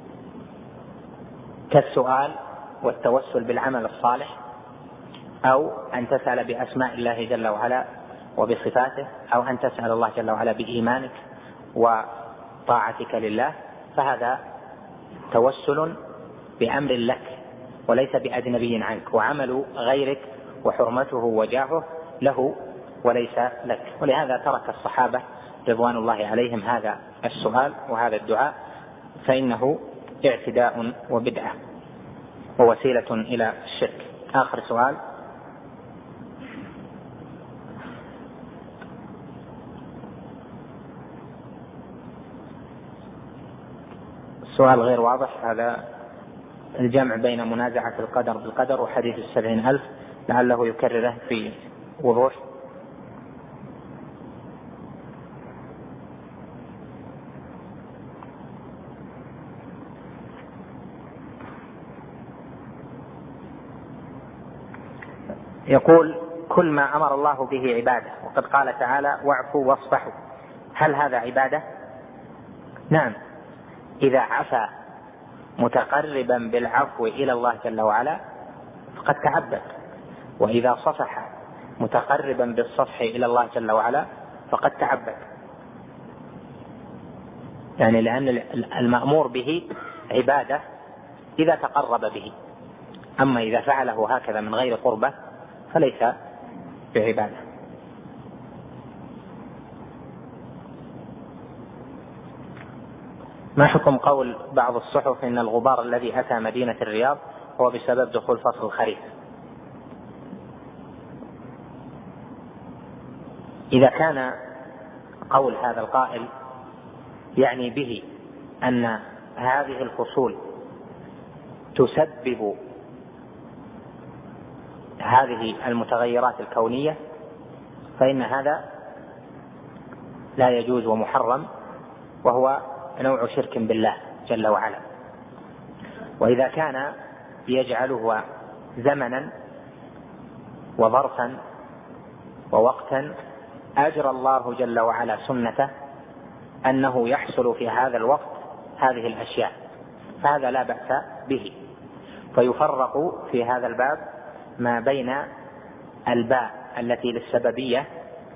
[SPEAKER 1] كالسؤال والتوسل بالعمل الصالح، أو أن تسأل بأسماء الله جل وعلا وبصفاته، أو أن تسأل الله جل وعلا بإيمانك وطاعتك لله، فهذا توسل بأمر لك وليس بأجنبي عنك، وعمل غيرك وحرمته وجاهه له وليس لك. ولهذا ترك الصحابة رضوان الله عليهم هذا السؤال وهذا الدعاء، فإنه اعتداء وبدعة ووسيلة إلى الشرك. آخر سؤال: السؤال غير واضح، هذا الجمع بين منازعة القدر بالقدر وحديث السبعين ألف، لعله يكرره في وضوح. يقول: كل ما أمر الله به عبادة، وقد قال تعالى: واعفوا واصفحوا، هل هذا عبادة؟ نعم، إذا عفا متقربا بالعفو إلى الله جل وعلا فقد تعبد، وإذا صفح متقربا بالصفح إلى الله جل وعلا فقد تعبد، يعني لأن المأمور به عبادة إذا تقرب به، أما إذا فعله هكذا من غير قربة فليس بعبادة. ما حكم قول بعض الصحف إن الغبار الذي أتى مدينة الرياض هو بسبب دخول فصل الخريف؟ إذا كان قول هذا القائل يعني به أن هذه الفصول تسبب هذه المتغيرات الكونية فإن هذا لا يجوز ومحرم، وهو نوع شرك بالله جل وعلا. وإذا كان يجعله زمنا وظرفا ووقتا أجرى الله جل وعلا سنته
[SPEAKER 5] أنه يحصل في هذا الوقت هذه الأشياء، فهذا لا بأس به. فيفرق في هذا الباب ما بين الباء التي للسببية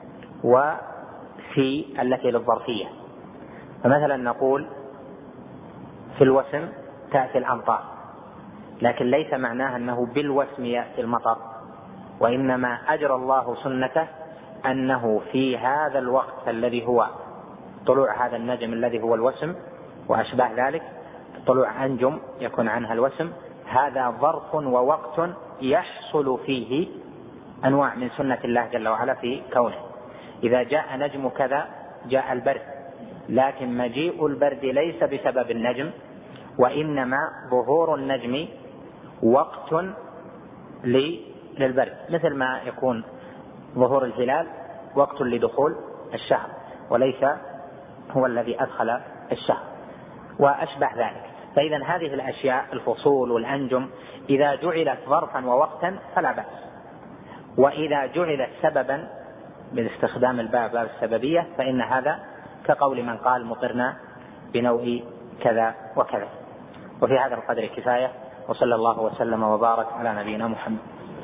[SPEAKER 5] وفي التي للظرفية. فمثلا نقول في الوسم تأتي الأمطار، لكن ليس معناها أنه بالوسم يأتي المطر، وإنما أجرى الله سنته أنه في هذا الوقت الذي هو طلوع هذا النجم الذي هو الوسم وأشباه ذلك، طلوع أنجم يكون عنها الوسم، هذا ظرف ووقت يحصل فيه أنواع من سنة الله جل وعلا في كونه. إذا جاء نجم كذا جاء البرد، لكن مجيء البرد ليس بسبب النجم، وإنما ظهور النجم وقت للبرد، مثل ما يكون ظهور الهلال وقت لدخول الشهر وليس هو الذي أدخل الشهر وأشبه ذلك. فإذا هذه الأشياء الفصول والأنجم إذا جعلت ظرفا ووقتا فلا بأس، وإذا جعلت سببا باستخدام الباب باب السببية فإن هذا كقول من قال مطرنا بنوء كذا وكذا. وفي هذا القدر كفاية، وصلى الله وسلم وبارك على نبينا محمد.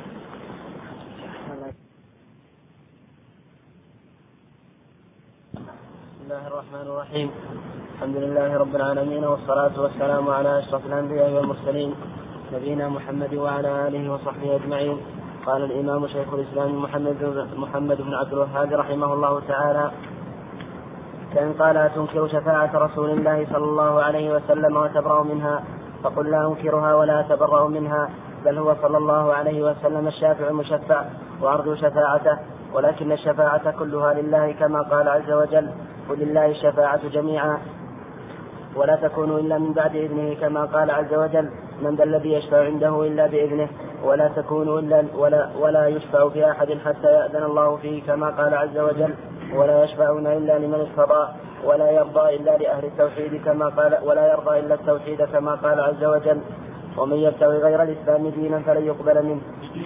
[SPEAKER 4] بسم الله الرحمن الرحيم. الحمد لله رب العالمين، والصلاة والسلام على أشرف الأنبياء والمرسلين نبينا محمد وعلى آله وصحبه أجمعين. قال الإمام شيخ الإسلام محمد محمد بن عبد الوهاب رحمه الله تعالى: فإن قال أتنكر شفاعة رسول الله صلى الله عليه وسلم وتبرأ منها، فقل لا أنكرها ولا أتبرأ منها، بل هو صلى الله عليه وسلم الشافع المشفع وأرجو شفاعته، ولكن الشفاعة كلها لله كما قال عز وجل: قل لله الشفاعة جميعا ولا تكون إلا من بعد إذنه، كما قال عز وجل: من ذا الذي يشفع عنده إلا بإذنه، ولا تكون إلا ولا, ولا يشفع في أحد حتى يأذن الله فيه، كما قال عز وجل: ولا يشفعون إلا لمن ارتضى، ولا يرضى إلا لأهل التوحيد كما قال ولا يرضى إلا التوحيد كما قال عز وجل: ومن يبتغي غير الإسلام دينا فلن يقبل منه.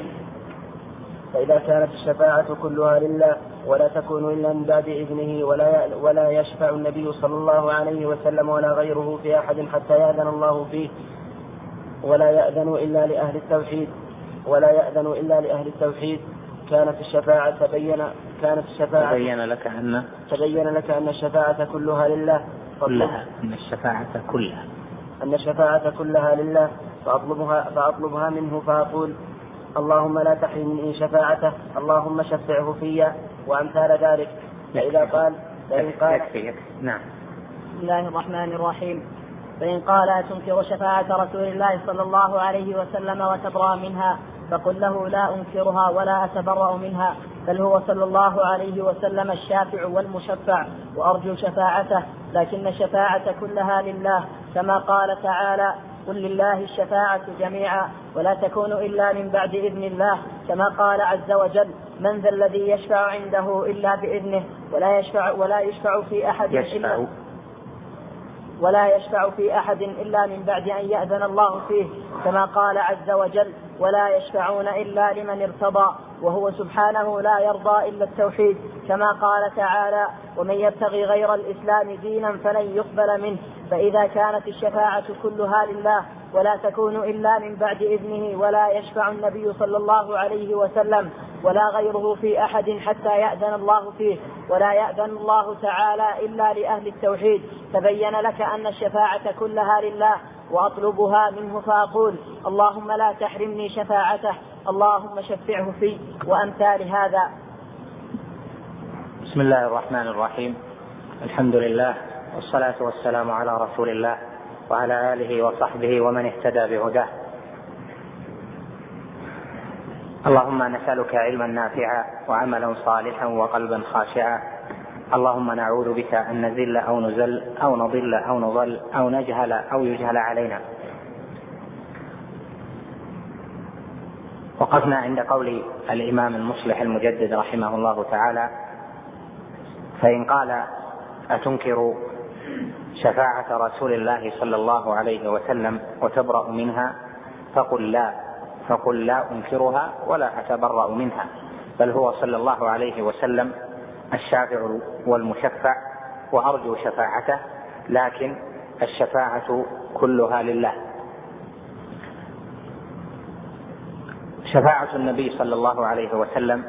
[SPEAKER 4] فإذا كانت الشفاعة كلها لله ولا تكون إلا من بعد إذنه، ولا ولا يشفع النبي صلى الله عليه وسلم ولا غيره في أحد حتى يأذن الله فيه، ولا يأذن إلا لأهل التوحيد ولا يأذن إلا لأهل التوحيد كانت الشفاعة تبين كانت الشفاعة
[SPEAKER 5] تبين لك أن
[SPEAKER 4] تبين لك أن الشفاعة كلها لله
[SPEAKER 5] كلها أن الشفاعة كلها
[SPEAKER 4] أن الشفاعة كلها لله فأطلبها فأطلبها منه، فأقول: اللهم لا تحرمني شفاعته، اللهم شفعه في، وأمثال ذلك. فإذا قال فإن قال
[SPEAKER 5] نعم.
[SPEAKER 2] بسم الله الرحمن الرحيم. فإن قال أتنكر شفاعة رسول الله صلى الله عليه وسلم وتبرأ منها، فقل له: لا أنكرها ولا أتبرأ منها، بل هو صلى الله عليه وسلم الشافع والمشفع وأرجو شفاعته، لكن الشفاعة كلها لله كما قال تعالى: قل لله الشفاعة جميعا ولا تكون إلا من بعد إذن الله، كما قال عز وجل: من ذا الذي يشفع عنده إلا بإذنه ولا يشفع ولا يشفع في أحد
[SPEAKER 5] يشفع
[SPEAKER 2] إلا ولا يشفع في أحد إلا من بعد أن يأذن الله فيه، كما قال عز وجل: ولا يشفعون إلا لمن ارتضى، وهو سبحانه لا يرضى إلا التوحيد، كما قال تعالى: ومن يبتغي غير الإسلام دينا فلن يقبل منه. فإذا كانت الشفاعة كلها لله ولا تكون إلا من بعد إذنه، ولا يشفع النبي صلى الله عليه وسلم ولا غيره في أحد حتى يأذن الله فيه، ولا يأذن الله تعالى إلا لأهل التوحيد، تبين لك أن الشفاعة كلها لله، وأطلبها منه، فأقول: اللهم لا تحرمني شفاعته، اللهم شفعه في، وأمثال هذا.
[SPEAKER 5] بسم الله الرحمن الرحيم. الحمد لله، والصلاة والسلام على رسول الله وعلى آله وصحبه ومن اهتدى بهداه. اللهم نسألك علما نافعا وعملا صالحا وقلبا خاشعا. اللهم نعوذ بك أن نزل أو نزل أو نضل أو نضل أو نجهل أو يجهل علينا. وقفنا عند قول الإمام المصلح المجدد رحمه الله تعالى: فإن قال أتنكر شفاعة رسول الله صلى الله عليه وسلم وتبرأ منها، فقل لا فقل لا أنكرها ولا أتبرأ منها، بل هو صلى الله عليه وسلم الشافع والمشفع وأرجو شفاعته، لكن الشفاعة كلها لله. شفاعة النبي صلى الله عليه وسلم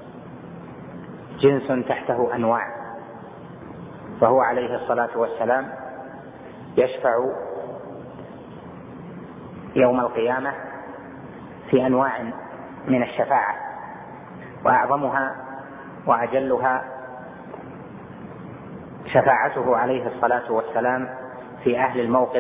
[SPEAKER 5] جنس تحته أنواع، فهو عليه الصلاة والسلام يشفع يوم القيامة في أنواع من الشفاعة، وأعظمها وأجلها شفاعته عليه الصلاة والسلام في أهل الموقف،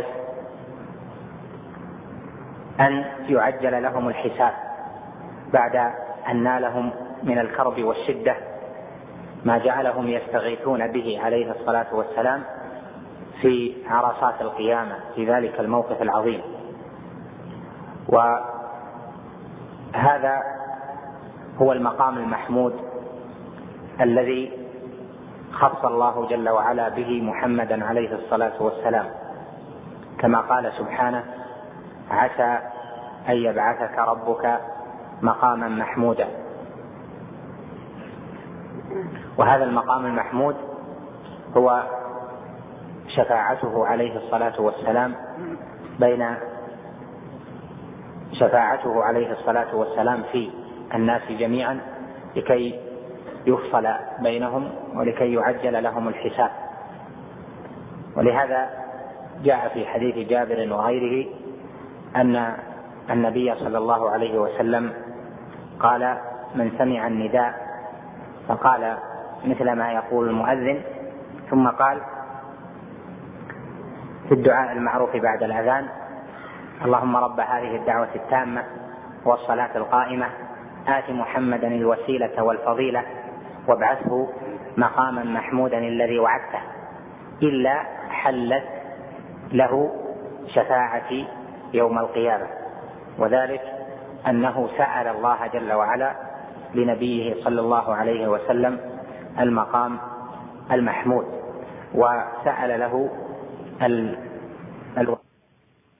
[SPEAKER 5] أن يعجل لهم الحساب بعد أن نالهم من الكرب والشدة ما جعلهم يستغيثون به عليه الصلاة والسلام في عرصات القيامة في ذلك الموقف العظيم. وهذا هو المقام المحمود الذي خص الله جل وعلا به محمدا عليه الصلاة والسلام، كما قال سبحانه: عسى أن يبعثك ربك مقاما محمودا. وهذا المقام المحمود هو شفاعته عليه الصلاة والسلام بين شفاعته عليه الصلاة والسلام في الناس جميعا لكي يفصل بينهم ولكي يعجل لهم الحساب. ولهذا جاء في حديث جابر وغيره أن النبي صلى الله عليه وسلم قال: من سمع النداء فقال مثل ما يقول المؤذن، ثم قال في الدعاء المعروف بعد الأذان: اللهم رب هذه الدعوة التامة والصلاة القائمة آت محمدا الوسيلة والفضيلة وابعثه مقاما محمودا الذي وعدته، إلا حلت له شفاعتي يوم القيامة. وذلك أنه سأل الله جل وعلا لنبيه صلى الله عليه وسلم المقام المحمود، وسأل له ال... ال...